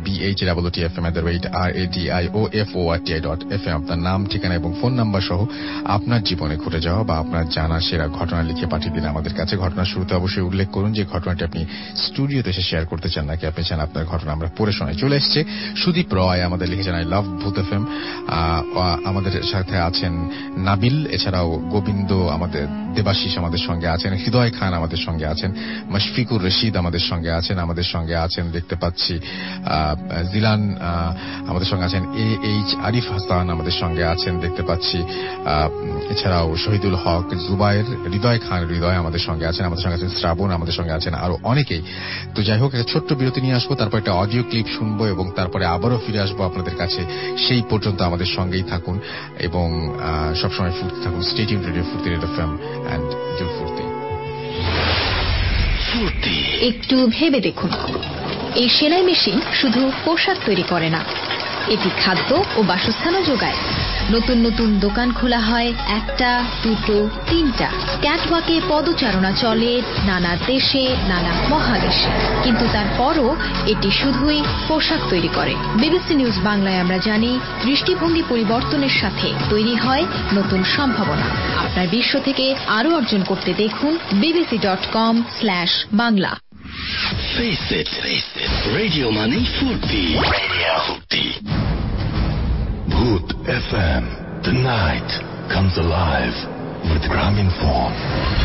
bhutfm@radiofurti.fm। আপনার নাম, ঠিকানা এবং ফোন নাম্বার সহ আপনার জীবনে ঘটে যাওয়া বা আপনার জানা সেরা ঘটনা লিখে পাঠিয়ে দিন আমাদের কাছে। ঘটনার শুরুতে অবশ্যই উল্লেখ করুন যে ঘটনাটি আপনি স্টুডিওতে এসে শেয়ার করতে চান নাকি আপনি চান আপনার ঘটনা আমরা পড়ে শোনাই। চলে এসছে সুদীপ রয়, আমাদের লিখেছেন আই লাভ ভূত এফএম। আমাদের সাথে আছেন নাবিল, এছাড়াও গোবিন্দ, আমাদের দেবাশিস আমাদের সঙ্গে আছেন, হৃদয় খান আমাদের সঙ্গে আছেন, মশফিকুর রশিদ আমাদের সঙ্গে আছেন দেখতে পাচ্ছি, জিলান আমাদের সঙ্গে আছেন, এইচ আরিফ হাসান আমাদের সঙ্গে আছেন দেখতে পাচ্ছি, এছাড়াও শহীদুল হক, জুবাইর, হৃদয় খান আমাদের সঙ্গে আছেন শ্রাবণ আমাদের সঙ্গে আছেন, আরো অনেকেই। তো যাই হোক, একটা ছোট্ট বিরতি নিয়ে আসবো, তারপর একটা অডিও ক্লিপ শুনবো এবং তারপরে আবারও ফিরে আসবো আপনাদের কাছে। সেই পর্যন্ত আমাদের সঙ্গেই থাকুন এবং সবসময় ফুর্তি থাকুন। Stay tuned radio Foorti FM and you Foorti. একটু ভেবে দেখুন, এই সেলাই মেশিন শুধু পোশাক তৈরি করে না, এটি খাদ্য ও বাসস্থানও যোগায়। নতুন নতুন দোকান খোলা হয়, একটা, দুটো, তিনটা। ক্যাটওয়াকে পদচারণা চলে নানা দেশে, নানা মহাদেশে, কিন্তু তারপরও এটি শুধুই পোশাক তৈরি করে। বিবিসি নিউজ বাংলায় আমরা জানি, দৃষ্টিভঙ্গি পরিবর্তনের সাথে তৈরি হয় নতুন সম্ভাবনা। আপনার বিশ্ব থেকে আরো অর্জন করতে দেখুন bbc.com/bangla। Face it, radio মানে ফুর্তি। Bhoot FM, the night comes alive with Graminphone.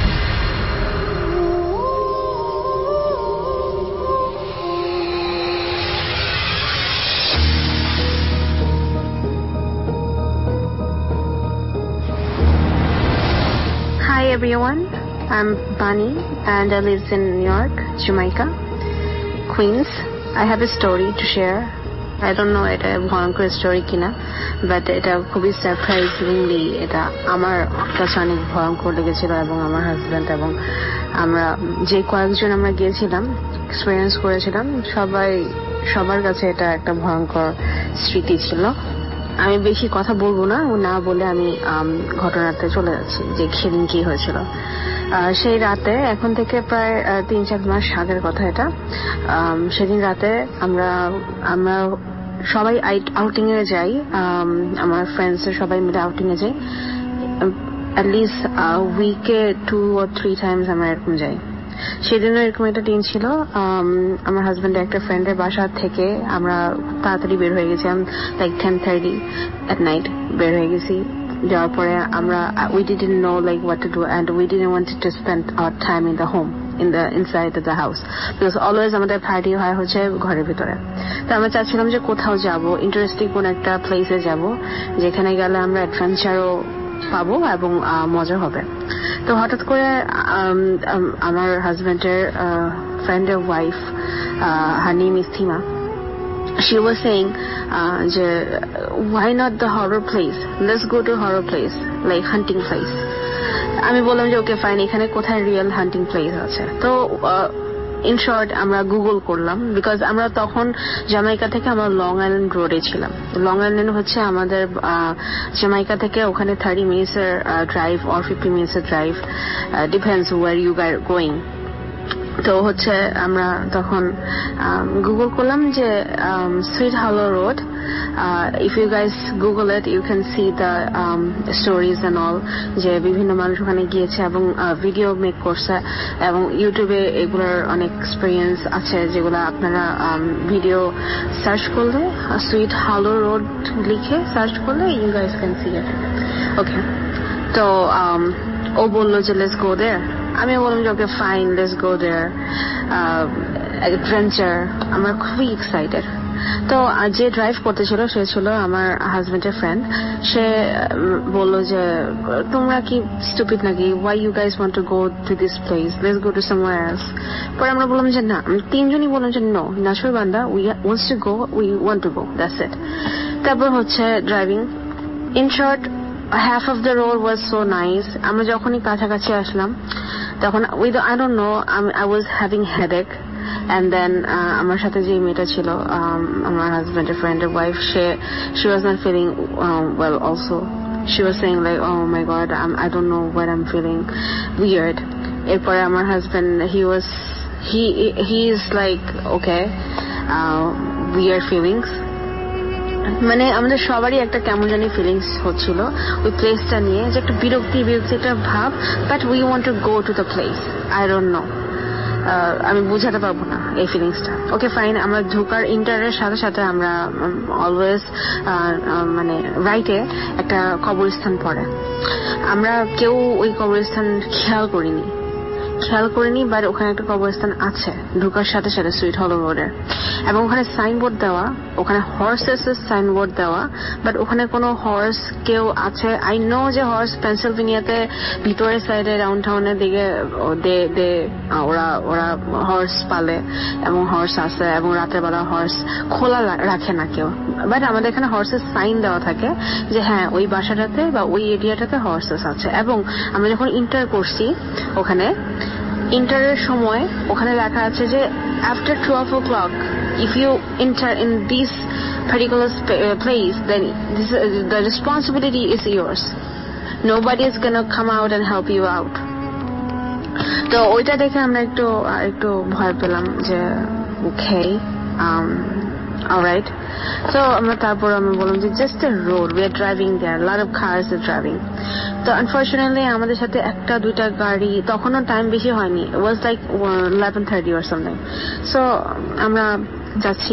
Hi everyone, I'm Bunny and I live in New York, Jamaica, Queens. I have a story to share. I don't know এটা ভয়ঙ্কর story কিনা, but এটা খুবই surprisingly এটা আমার কাছে অনেক ভয়ঙ্কর লেগেছিল এবং আমার হাজব্যান্ড এবং আমরা যে কয়েকজন আমরা গিয়েছিলাম এক্সপিরিয়েন্স করেছিলাম সবার কাছে এটা একটা ভয়ঙ্কর স্মৃতি ছিল। আমি বেশি কথা বলবো না, না বলে আমি ঘটনাতে চলে যাচ্ছি যে সেদিন কি হয়েছিল। সেই রাতে, এখন থেকে প্রায় 3-4 মাস আগের কথা এটা, সেদিন রাতে আমরা সবাই আউটিং এ যাই, আমার ফ্রেন্ডস সবাই মিলে আউটিং এ যাই, অ্যাটলিস্ট উইকে 2 or 3 টাইমস আমরা এরকম যাই। সেদিনও এরকম একটা দিন ছিল, আমার হাজব্যান্ডের একটা ফ্রেন্ডের বাসা থেকে আমরা তাড়াতাড়ি বের হয়ে গেছিলাম, লাইক 10:30 at night বের হয়ে গেছি। যাওয়ার পরে আমরা we didn't know like what to do and we didn't want to spend our time in the home, inside the house, because always আমাদের পার্টি হয় হচ্ছে ঘরের ভিতরে। তো আমরা চাচ্ছিলাম যে কোথাও যাব, ইন্টারেস্টিং কোন একটা প্লেসে যাব যেখানে গেলে আমরা অ্যাডভেঞ্চারও পাবো এবং মজা হবে। তো হঠাৎ করে আমার হাজব্যান্ডের ফ্রেন্ডের wife, her name is Thima, she was saying why not the horror place, let's go to horror place, like hunting place. আমি বললাম যে ওকে ফাইন, এখানে কোথায় রিয়েল হান্টিং প্লেস আছে। তো ইন শর্ট আমরা গুগল করলাম, বিকজ আমরা তখন জামাইকা থেকে আমরা লং আইল্যান্ড রোডে ছিলাম। লং আইল্যান্ড হচ্ছে আমাদের জামাইকা থেকে ওখানে 30 minutes এর ড্রাইভ or 50 minutes এর drive, depends where you are going. তো হচ্ছে আমরা তখন গুগল করলাম যে Sweet Hollow Road. if you guys google it you can see the stories and all, যে বিভিন্ন মানুষ ওখানে গিয়েছে এবং ভিডিও মেক করছে এবং ইউটিউবে এগুলোর অনেক এক্সপিরিয়েন্স আছে, যেগুলো আপনারা ভিডিও সার্চ করলে সুইট হলো রোড লিখে সার্চ করলে you guys can see it. Okay, তো ও বললো যে লেটস গো দেয়ার। আমি বললাম যে okay fine, let's go there, adventure. আমরা খুবই এক্সাইটেড। তো যে ড্রাইভ করতেছিল সে ছিল আমার হাজবেন্ডের ফ্রেন্ড। সে বললো যে তোমরা কি স্টুপিড নাকি, why you guys want to go to this place, let's go to somewhere else. পরে আমরা বললাম যে না, তিনজনই বললাম যে no, নাসুরবান্দা, we want to go, we want to go, that's it. তারপর হচ্ছে driving. In short, half of the road was so nice. আমরা যখনই কাছাকাছি আসলাম তখন I don't know, I was having headache. And then আমার সাথে যে মেয়েটা ছিল, আমার হাজবেন্ডের ফ্রেন্ডের wife, she was not feeling well also. she was saying like, oh my god, I don't know what I'm feeling weird. এরপরে আমার husband he is like okay, weird feelings. মানে আমাদের সবারই একটা কেমন জানি ফিলিংস হচ্ছিল ওই প্লেসটা নিয়ে, যে একটা বিরক্তি একটা ভাব, but we want to go to the place. I don't know, আমি বোঝাতে পারবো না এই ফিলিংসটা। ওকে ফাইন, আমরা ঢোকার ইন্টারের সাথে সাথে আমরা অলওয়েজ মানে রাইটে একটা কবরস্থান পড়ে, আমরা কেউ ওই কবরস্থান খেয়াল করিনি, বাট ওখানে একটা কবরস্থান আছে ঢোকার সাথে সাথে সুইট হলো রোডের, এবং ওখানে সাইনবোর্ড দেওয়া, ওখানে হর্সেস সাইনবোর্ড দেওয়া, বাট ওখানে কোনো হর্স কেউ আছে। আই নো যে হর্স পেনসিলভেনিয়াতে ভিতরের সাইডে ডাউন টাউনের দিকে ওরা হর্স পালে এবং হর্স আছে, এবং রাতের বেলা হর্স খোলা রাখে না কেউ, বাট আমাদের এখানে হর্সেস সাইন দেওয়া থাকে যে হ্যাঁ ওই বাসাটাতে বা ওই এরিয়াটাতে হর্সেস আছে। এবং আমরা যখন ইন্টার করছি ওখানে ইন্টারের সময় ওখানে লেখা আছে যে after 12 o'clock if you enter in this particular place then the responsibility is yours, nobody is gonna come out and help you out. তো ওইটা দেখে আমরা একটু ভয় পেলাম যে ওকে alright. So তারপর আমি বললাম যে just a road, we are driving there, a lot of cars are driving. তো আনফরচুনেটলি আমাদের সাথে একটা দুইটা গাড়ি, তখনও টাইম বেশি হয়নি, it was like 11:30 or something. So আমরা যাচ্ছি,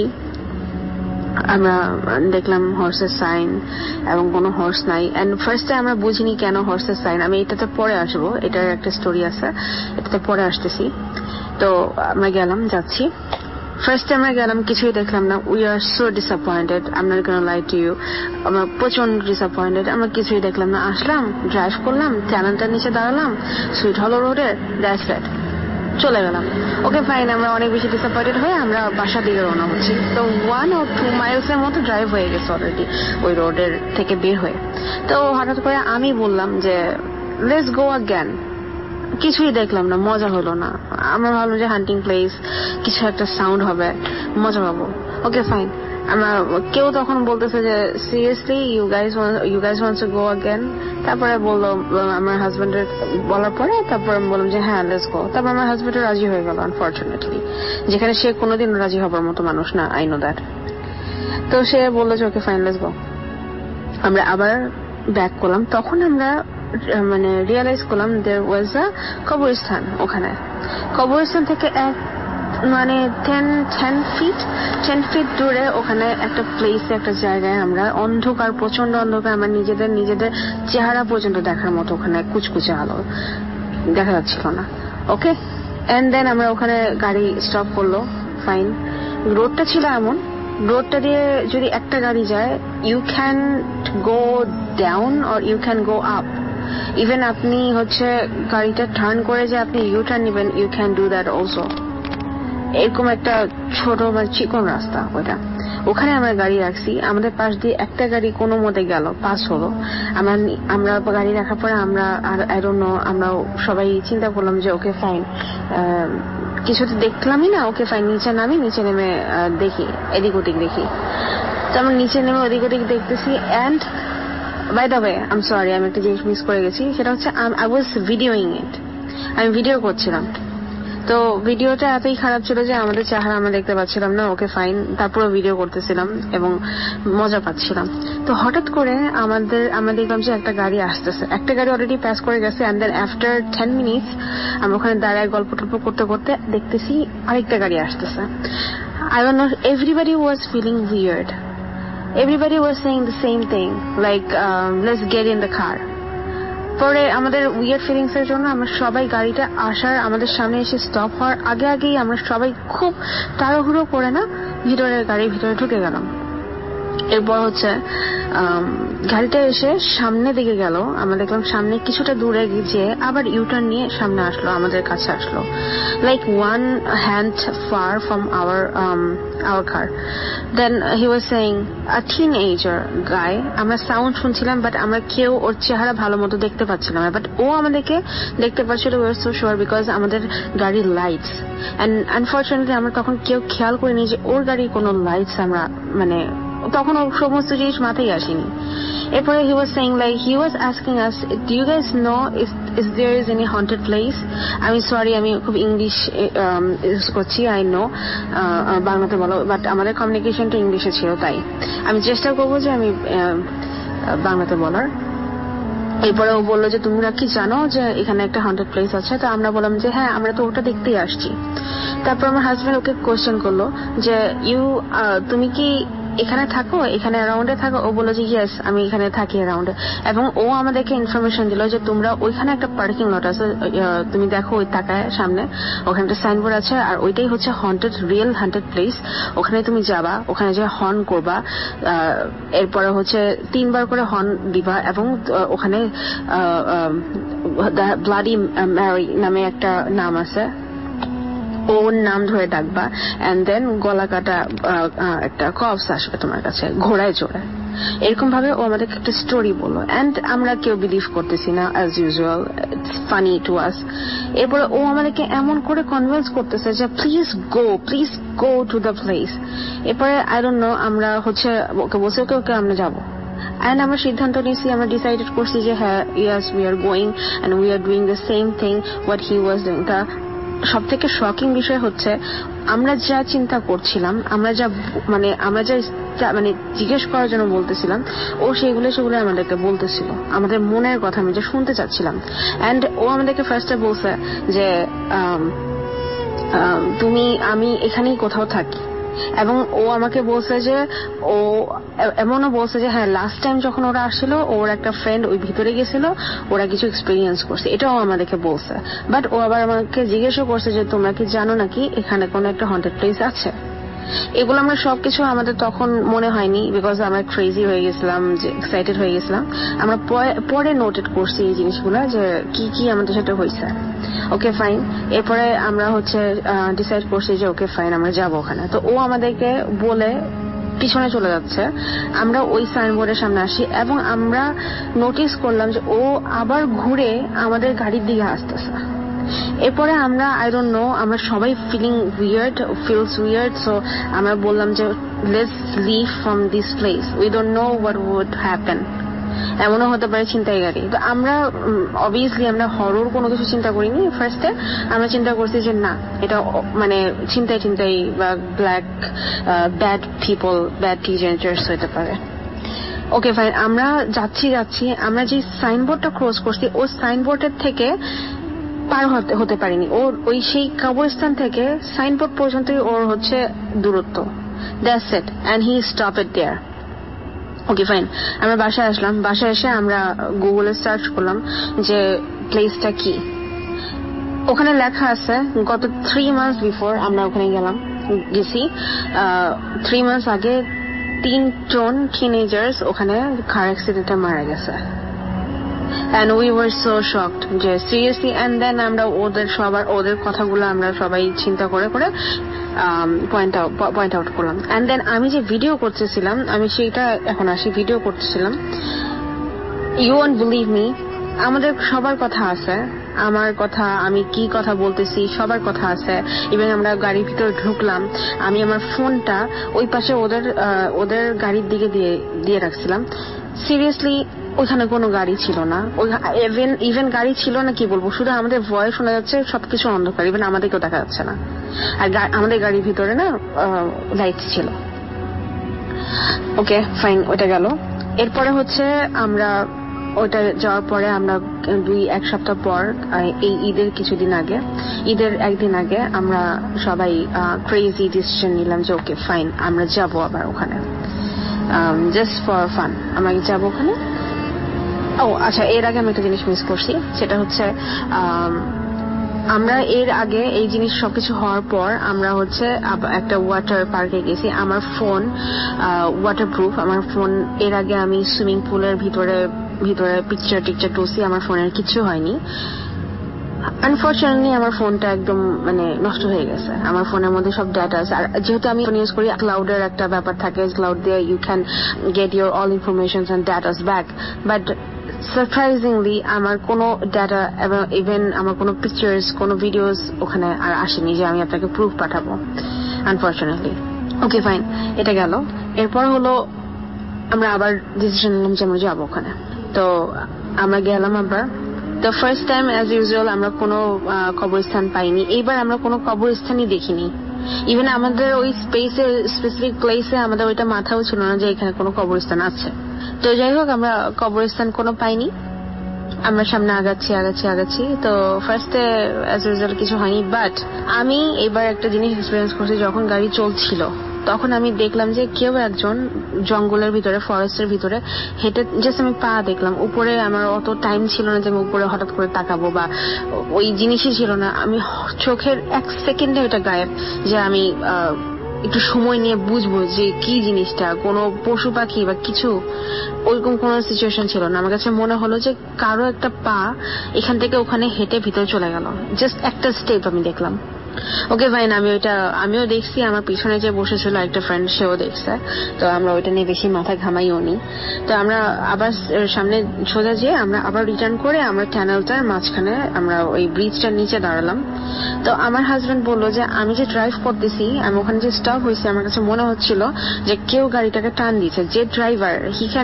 আমরা দেখলাম হর্সের সাইন এবং কোনো হর্স নাই, এন্ড ফার্স্টে আমরা বুঝিনি কেন হর্সের সাইন, আমি এটাতে পরে আসবো, এটার একটা স্টোরি আছে, এটাতে পরে আসতেছি। তো আমরা যাচ্ছি, ফার্স্টে আমরা গেলাম, কিছুই দেখলাম না, we are so disappointed, I am not gonna lie to you, আমরা প্রচন্ড ডিসঅ্যাপয়েন্টেড, আমরা কিছুই দেখলাম না। আসলাম, ড্রাইভ করলাম, চ্যানেলটার নিচে দাঁড়ালাম সুইট হলো রোডে, দ্যাটস ইট, চলে গেলাম। ওকে ফাইন, আমরা অনেক বেশি ডিসঅ্যাপয়েন্টেড হয়ে আমরা বাসার দিকে রওনা হচ্ছি। তো 1 or 2 মাইলসের মতো ড্রাইভ হয়ে গেছে অলরেডি ওই রোডের থেকে বের হয়ে। তো হঠাৎ করে আমি বললাম যে লেটস গো অ্যাগেন, কিছুই দেখলাম না, মজা হলো না। আমরা ভাবলাম যে হান্টিং প্লেস, কিছু একটা সাউন্ড হবে, মজা পাবো। ওকে ফাইন, আমরা কেউ তখন বলতেছে যে seriously you guys wants to go again. তারপরে বললো আমার হাজবেন্ডের বলার পরে, তারপরে আমি বললাম যে হ্যাঁ লেটস গো। তারপর আমার হাজবেন্ডও রাজি হয়ে গেল আনফরচুনেটলি, যেখানে সে কোনোদিন রাজি হবার মতো মানুষ না, আই নো দ্যাট। তো সে বললো যে ওকে ফাইন লেটস গো। আমরা আবার ব্যাক করলাম, তখন আমরা মানে রিয়েলাইজ করলাম দেয়ার ওয়াজ আ কবরস্থান। ওখানে কবরস্থান থেকে মানে 10 ফিট দূরে ওখানে একটা প্লেসে, একটা জায়গায় আমরা অন্ধকার, প্রচন্ড অন্ধকার, আমরা নিজেদের চেহারা পর্যন্ত দেখার মতো ওখানে কুচকুচে আলো দেখা যাচ্ছিল না। ওকে, এন্ড দেন আমরা ওখানে গাড়ি স্টপ করলো, ফাইন। রোডটা ছিল এমন, রোডটা দিয়ে যদি একটা গাড়ি যায়, you can go down or you can go up. Even আপনি গাড়িটা টার্ন করে যে আপনি ইউ টার্ন নেবেন, you can do that also. এরকম একটা ছোট মানে চিকন রাস্তা ওইটা, ওখানে আমরা গাড়ি রাখছি। আমাদের পাশ দিয়ে একটা গাড়ি কোনো মতে গেল, পাস হলো। আমরা গাড়ি রাখার পরে আমরা আর আই ডোন্ট নো, আমরা সবাই চিন্তা করলাম যে ওকে ফাইন, কিছু তো দেখলামই না, ওকে ফাইন নিচে নেমে দেখি, এদিক ওদিক দেখি। তো আমরা নিচে নেমে ওদিক ওদিক দেখতেছি। And by the way, I am sorry, আমি একটা জিনিস মিস করে গেছি, সেটা হচ্ছে আই ওয়াজ ভিডিওইং ইট, আমি ভিডিও করছিলাম। তো ভিডিওটা এতই খারাপ ছিল যে আমাদের চেহারা আমরা দেখতে পাচ্ছিলাম না। ওকে ফাইন, তারপরে ভিডিও করতেছিলাম এবং মজা পাচ্ছিলাম। তো হঠাৎ করে আমরা দেখলাম যে একটা গাড়ি আসতেছে, একটা গাড়ি অলরেডি পাস করে গেছে। অ্যান্ড দেন আফটার 10 মিনিটস আমরা ওখানে দাঁড়ায় গল্প টল্প করতে করতে দেখতেছি আরেকটা গাড়ি আসতেছে। I don't know, everybody was feeling weird, everybody was saying the same thing, like let's get in the car. পরে আমাদের উইয়ার্ড ফিলিংস এর জন্য আমরা সবাই গাড়িটা আমাদের সামনে এসে স্টপ হওয়ার আগেই আমরা সবাই খুব তাড়াহুড়ো করে না গাড়ির ভিতরে ঢুকে গেলাম। এরপর গাড়িটা এসে সামনে দিকে গেল, আমরা দেখলাম সামনে কিছুটা দূরে গিয়ে আবার ইউটার্ন নিয়ে সামনে আসলো, আমাদের কাছে আসলো, like 1 hand far from our car. Then he was saying a teenager guy. আমরা সাউন্ড শুনছিলাম, বাট আমরা কেউ ওর চেহারা ভালো মতো দেখতে পাচ্ছিলাম না, বাট ও আমাদেরকে দেখতে পাচ্ছিল। we were so sure because আমাদের গাড়ির লাইটস, and unfortunately আমরা তখন কেউ খেয়াল করিনি যে ওর গাড়ির কোনো লাইটস, আমরা মানে তখন সমস্ত জিনিস মাথায় আসেনি। এরপরে he was saying like he was asking us, do you guys know if there is any haunted place? আমি সরি, আমি খুব ইংলিশ ইউজ করছি, আই নো বাংলাতে বলো, বাট আমাদের কমিউনিকেশনটা ইংলিশে ছিল, তাই আমি চেষ্টা করবো যে আমি বাংলাতে বলার। এরপরে ও বললো যে তোমরা কি জানো যে এখানে একটা হন্টেড প্লেস আছে? তো আমরা বললাম যে হ্যাঁ, আমরা তো ওটা দেখতেই আসছি। তারপর আমার হাজব্যান্ড ওকে কোয়েশ্চেন করলো যে তুমি কি এখানে থাকো, এখানে অ্যারাউন্ডে থাকো? ও বললো যে ইয়েস, আমি এখানে থাকি অ্যারাউন্ডে। এবং ও আমাদেরকে ইনফরমেশন দিল যে তোমরা ওইখানে একটা পার্কিং লট আছে, তুমি দেখো ওই তাকায় সামনে, ওখানে একটা সাইনবোর্ড আছে, আর ওইটাই হচ্ছে হন্টেড, রিয়েল হন্টেড প্লেস। ওখানে তুমি যাবা, ওখানে যে হর্ন করবা, এরপরে হচ্ছে 3 বার করে হর্ন দিবা, এবং ওখানে ব্লাডি ম্যারি নামে একটা নাম আছে, ওর নাম ধরে ডাকবা, এন্ড দেন গলা কাটা একটা কপস আসবে তোমার কাছে ঘোড়ায় চড়ে। এরকম ভাবে ও আমাদেরকে একটা স্টোরি বললো, এন্ড আমরা কেউ বিলিভ করতেছি না, as usual, it's funny to us. এরপরে ও আমাদেরকে এমন করে কনভিন্স করতেছে যে please go to the place. এরপরে আই ডোন্ট নো, আমরা হচ্ছে ওকে বলছি ওকে আমরা যাবো, and আমরা সিদ্ধান্ত নিয়েছি, আমরা ডিসাইডেড করছি যে হ্যাঁ, yes we are going and we are doing the same thing what he was doing. সব থেকে শকিং বিষয় হচ্ছে আমরা যা চিন্তা করছিলাম, আমরা যা জিজ্ঞেস করার জন্য বলতেছিলাম, ও সেগুলো আমাদেরকে বলতেছিল, আমাদের মনের কথা আমি যা শুনতে চাচ্ছিলাম। এন্ড ও আমাদেরকে ফার্স্টে বলছে যে আমি এখানেই কোথাও থাকি, এবং ও আমাকে বলছে যে ও এমনও বলছে যে হ্যাঁ, লাস্ট টাইম যখন ওরা আসছিল ওর একটা ফ্রেন্ড ওই ভিতরে গেছিল, ওরা কিছু এক্সপিরিয়েন্স করছে, এটাও আমাদেরকে বলছে। বাট ও আবার আমাকে জিজ্ঞেসও করছে যে তোমরা কি জানো নাকি এখানে কোনো একটা হন্টেড প্লেস আছে? এগুলো আমরা সবকিছু আমাদের তখন মনে হয়নি, বিকজ আমরা ক্রেজি হয়ে গেছিলাম, যে এক্সাইটেড হয়ে গেছিলাম। আমরা পরে নোটেড করছি এই জিনিসগুলো যে কি আমাদের সাথে হয়েছে। ওকে ফাইন, এরপরে আমরা হচ্ছে ডিসাইড করছি যে ওকে ফাইন, আমরা যাবো ওখানে। তো ও আমাদেরকে বলে পিছনে চলে যাচ্ছে, আমরা ওই সাইনবোর্ডের সামনে আসি, এবং আমরা নোটিস করলাম যে ও আবার ঘুরে আমাদের গাড়ির দিকে আসতেছে। এরপরে আমরা আই ডোন্ট নো, আমরা সবাই ফিলস উইয়ার্ড, সো আমরা বললাম যে let's leave from this place, we don't know what would happen. এমনও হতে পারে ছিনতাই গাড়ি। তো আমরা অবভিয়াসলি আমরা হরর কোনো কিছু চিন্তা করিনি। ফার্স্টে আমরা চিন্তা করছি যে না, এটা মানে ছিনতাই বা ব্যাড পিপল, ব্যাড টিনেজার্স হতে পারে। ওকে ফাইন, আমরা যাচ্ছি, আমরা যে সাইনবোর্ডটা ক্রস করছি, ও সাইনবোর্ডের থেকে পার হতে পারিনি। ওর ওই সেই কবরস্থান থেকে সাইনবোর্ড পর্যন্তই ওর হচ্ছে দূরত্ব, that's it, and he stopped there. Okay fine, আমরা বাসায় আসলাম। বাসায় এসে আমরা গুগলে সার্চ করলাম যে প্লেসটা কি। ওখানে লেখা আছে গত 3 months বিফোর আমরা ওখানে গেছি, 3 months আগে 3 জন টিনেজার্স ওখানে কার অ্যাক্সিডেন্টে মারা গেছে। And we were so shocked যে seriously, and then আমরা ওদের কথাগুলো আমরা সবাই চিন্তা করে পয়েন্ট আউট করলাম। and then আমি যে ভিডিও করতেছিলাম, আমি সেটা এখন ভিডিও করতেছিলাম, you won't believe me, আমাদের সবার কথা আছে, আমার কথা, আমি কি কথা বলতেছি সবার কথা আছে। ইভেন আমরা গাড়ির ভিতরে ঢুকলাম, আমি আমার ফোনটা ওই পাশে ওদের গাড়ির দিকে দিয়ে রাখছিলাম। সিরিয়াসলি ওইখানে কোনো গাড়ি ছিল না, ইভেন গাড়ি ছিল না, কি বলবো, শুধু আমাদের ভয়েস শোনা যাচ্ছে, সবকিছু অন্ধকার, ইভেন আমাদেরকেও দেখা যাচ্ছে না। আর আমাদের গাড়ির ভিতরে না লাইট ছিল। ওকে ফাইন, ওটা গেল। এরপরে হচ্ছে আমরা ওটা যাওয়ার পরে আমরা 1 সপ্তাহ পর, এই ঈদের ঈদের একদিন আগে আমরা সবাই ক্রেজি ডিসিশন নিলাম যে ওকে ফাইন, আমরা যাবো আবার ওখানে, জাস্ট ফর ফান আমরা যাবো ওখানে। ও আচ্ছা, এর আগে আমি একটা জিনিস মিস করছি, সেটা হচ্ছে আমরা এর আগে এই জিনিস সবকিছু হওয়ার পর আমরা হচ্ছে একটা ওয়াটার পার্কে গেছি। আমার ফোন ওয়াটারপ্রুফ, আমার ফোন এর আগে আমি সুইমিং পুলের ভিতরে পিকচার তুলছি, আমার ফোনের কিছু হয়নি। আনফরচুনেটলি আমার ফোনটা একদম নষ্ট হয়ে গেছে, আমার ফোনের মধ্যে সব ডাটা আছে। আর যেহেতু আমি ফোন ইউজ করি, ক্লাউডের একটা ব্যাপার থাকে, ক্লাউড দিয়ে you can get your all informations and datas back, but surprisingly আমার কোনো ডাটা এবং ইভেন আমার কোনো পিকচার্স, কোনো ভিডিওস ওখানে আর আসেনি যে আমি আপনাকে প্রুফ পাঠাবো, আনফরচুনেটলি। ওকে ফাইন, এটা গেল। এরপর হলো আমরা আবার ডিসিশন নিলাম যে আমরা যাবো ওখানে। তো আমরা গেলাম আবার। তো ফার্স্ট টাইম অ্যাজ ইউজুয়াল আমরা কোনো কবরস্থান পাইনি। এইবার আমরা কোনো কবরস্থানই দেখিনি। ইভেন আমাদের ওই স্পেসে স্পেসিফিক প্লেসে আমাদের ওইটা মাথাও ছিল না যে এখানে কোনো কবরস্থান আছে। তো যাই হোক আমরা কবরস্থান কোনো পাইনি। আমরা সামনে আগাচ্ছি। তো ফার্স্টে অ্যাজ ইউজুয়াল কিছু হয়নি, বাট আমি এবার একটা জিনিস এক্সপিরিয়েন্স করছি। যখন গাড়ি চলছিল তখন আমি দেখলাম যে কেউ একজন জঙ্গলের ভিতরে, ফরেস্টের ভিতরে হেঁটে, জাস্ট আমি পা দেখলাম উপরে। আমার অত টাইম ছিল না যে আমি উপরে হঠাৎ করে তাকাবো, বা ওই জিনিসই ছিল না। আমি চোখের 1 সেকেন্ডে ওটা গায়েব, যে আমি একটু সময় নিয়ে বুঝবো যে কি জিনিসটা, কোনো পশু পাখি বা কিছু, ওইরকম কোনো সিচুয়েশন ছিল না। আমার কাছে মনে হলো যে কারো একটা পা এখান থেকে ওখানে হেঁটে ভিতরে চলে গেল, জাস্ট একটা স্টেপ আমি দেখলাম। ওকে ফাইন, আমিও দেখছি, আমার পিছনে যে বসেছিল একটা ফ্রেন্ড সেও দেখছে। তো আমরা ওইটা নিয়ে বেশি মাথা ঘামাইও নি। তো আমরা আবার সামনে সোজা যেয়ে আমরা আবার রিটার্ন করে আমরা ক্যানেলটার মাঝখানে আমরা ওই ব্রিজটার নিচে দাঁড়ালাম। তো আমার হাজবেন্ড বললো যে আমি যে ড্রাইভ করতেছি, আমি ওখানে যে স্টপ হয়েছি, আমার কাছে মনে হচ্ছিল যে কেউ গাড়িটাকে টান দিচ্ছে। যে driver,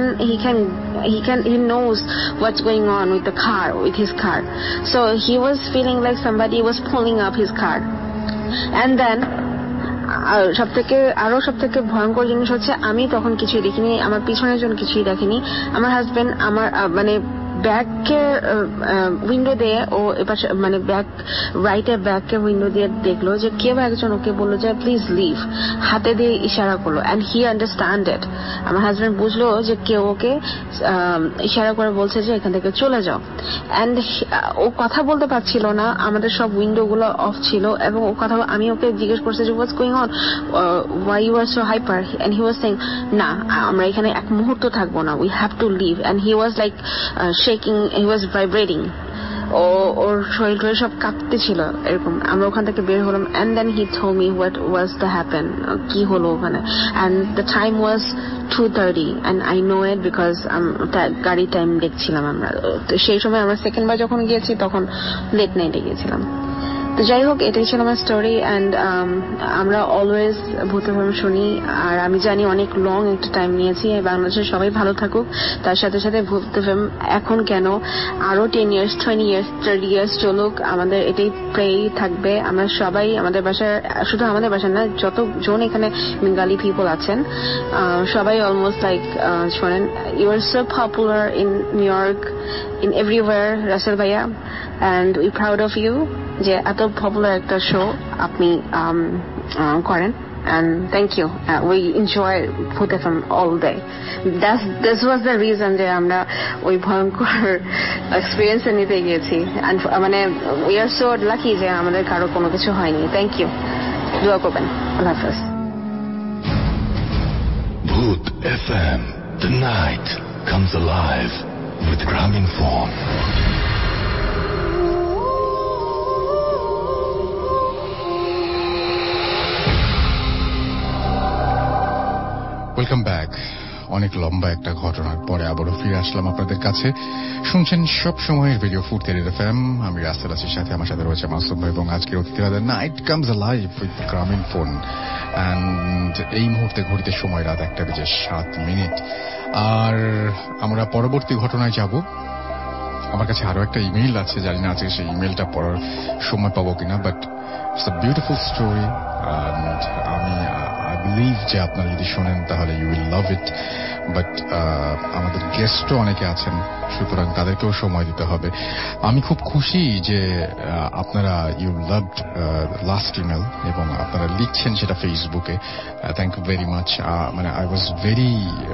he knows what's going on with his car. So he was feeling like somebody was pulling up his car. And then সব থেকে ভয়ঙ্কর জিনিস হচ্ছে, আমি তখন কিছুই দেখিনি, আমার পিছনের জন কিছুই দেখেনি। আমার হাজবেন্ড আমার মানে ব্যাকের উইন্ডো দিয়ে, ও এবার মানে রাইটের ব্যাকের উইন্ডো দিয়ে দেখলো যে কেউ একজন ওকে বললো যে প্লিজ লিভ, হাতে দিয়ে ইশারা করলো। And he understanded. আমার হাজবেন্ড বুঝলো যে কেউ ওকে ইশারা করে বলছে যে এখান থেকে চলে যাও। অ্যান্ড ও কথা বলতে পারছিল না, আমাদের সব উইন্ডো গুলো অফ ছিল। এবং ও কথা, আমি ওকে জিজ্ঞেস করছি যে what's going on, why you are so hyper, and he was saying না, আমরা এখানে এক মুহূর্ত থাকবো না, we have to leave. And he was like shaking, he was vibrating. ওর শরীর সব কাঁপতে ছিল এরকম। আমরা ওখান থেকে বের হলাম, and then he told me what was the happen, কি হলো ওখানে। and the time was 2:30 and I know it because গাড়ি টাইম দেখছিলাম আমরা। তো সেই সময় আমরা সেকেন্ড বার যখন গিয়েছি তখন লেট নাইটে গিয়েছিলাম। তো যাই হোক, এটাই ছিল আমার স্টোরি। অ্যান্ড আমরা অলওয়েজ ভূতের গল্প শুনি, আর আমি জানি অনেক লং একটা টাইম নিয়েছি। বাংলাদেশের সবাই ভালো থাকুক, তার সাথে সাথে ভূতের ফিল্ম এখন কেন আরো 10 years, 20 years, 30 years চলুক, আমাদের এটাই প্রে থাকবে। আমরা সবাই আমাদের বাসায়, শুধু আমাদের বাসায় না, যতজন এখানে বেঙ্গালি পিপল আছেন সবাই অলমোস্ট লাইক শোনেন, you are so popular in New York, in everywhere, Russell ভাইয়া, and we proud of you যে এত পপুলার একটা শো আপনি করেন। And thank you. We enjoy Bhoot FM all day. This was the reason যে আমরা ওই ভয়ঙ্কর এক্সপিরিয়েন্স নিতে গিয়েছি। মানে we are so lucky যে আমাদের কারো কোনো কিছু হয়নি। Thank you. দোয়া করবেন। আল্লাহ হাফেজ। Bhoot FM. The night comes alive with Grameenphone. Welcome back. অনেক লম্বা একটা ঘটনার পরে আবারও ফিরে আসলাম আপনাদের কাছে। শুনছেন সব সময়ের রেডিও ফুড এফএম। আমি রাসেল আছি, সাথে আমার সাথে রয়েছে মাসুম ভাই এবং আজকের অতিথিরা। Night comes alive with Grameenphone. And এই মুহূর্তে ঘড়িতে সময় রাত 1:07। আর আমরা পরবর্তী ঘটনায় যাব। আমার কাছে আরো একটা ইমেইল আছে, জানি না আজকে সেই ইমেইলটা পড়ার সময় পাবো কিনা, but it's a beautiful story. And আমি বিলিভ যে আপনারা যদি শোনেন তাহলে you will love it. But আমাদের গেস্টও অনেকে আছেন, সুতরাং তাদেরকেও সময় দিতে হবে। আমি খুব খুশি যে আপনারা ইউ লাভড লাস্ট ইমেল এবং আপনারা লিখছেন সেটা ফেসবুকে। Thank you very much. মানে আই ওয়াজ ভেরি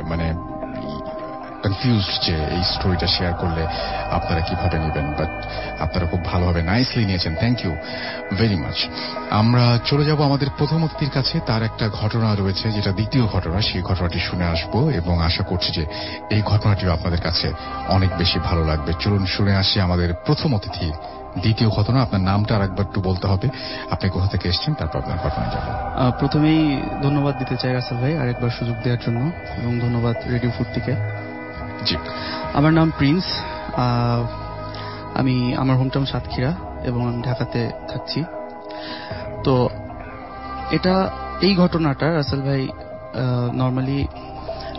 কনফিউজড যে এই স্টোরিটা শেয়ার করলে আপনারা কিভাবে নেবেন, বাট আপনারা খুব ভালোভাবে নাইসলি নিয়েছেন। Thank you very much. আমরা চলে যাব আমাদের প্রথম অতিথির কাছে। তার একটা ঘটনা রয়েছে যেটা দ্বিতীয় ঘটনা, সেই ঘটনাটি শুনে আসবো এবং আশা করছি যে এই ঘটনাটিও আপনাদের কাছে অনেক বেশি ভালো লাগবে। চলুন শুনে আসি আমাদের প্রথম অতিথির দ্বিতীয় ঘটনা। আপনার নামটা আরেকবার একটু বলতে হবে, আপনি কোথা থেকে এসেছেন, তারপর আপনার ঘটনায় যাবো। প্রথমেই ধন্যবাদ দিতে চাই রাসেল ভাই আরেকবার সুযোগ দেওয়ার জন্য, এবং ধন্যবাদ রেডিও ফুড থেকে। আমার নাম প্রিন্স। আমার হোমটাউন সাতক্ষীরা এবং আমি ঢাকাতে থাকছি। তো এই ঘটনাটা রাসেল ভাই নর্মালি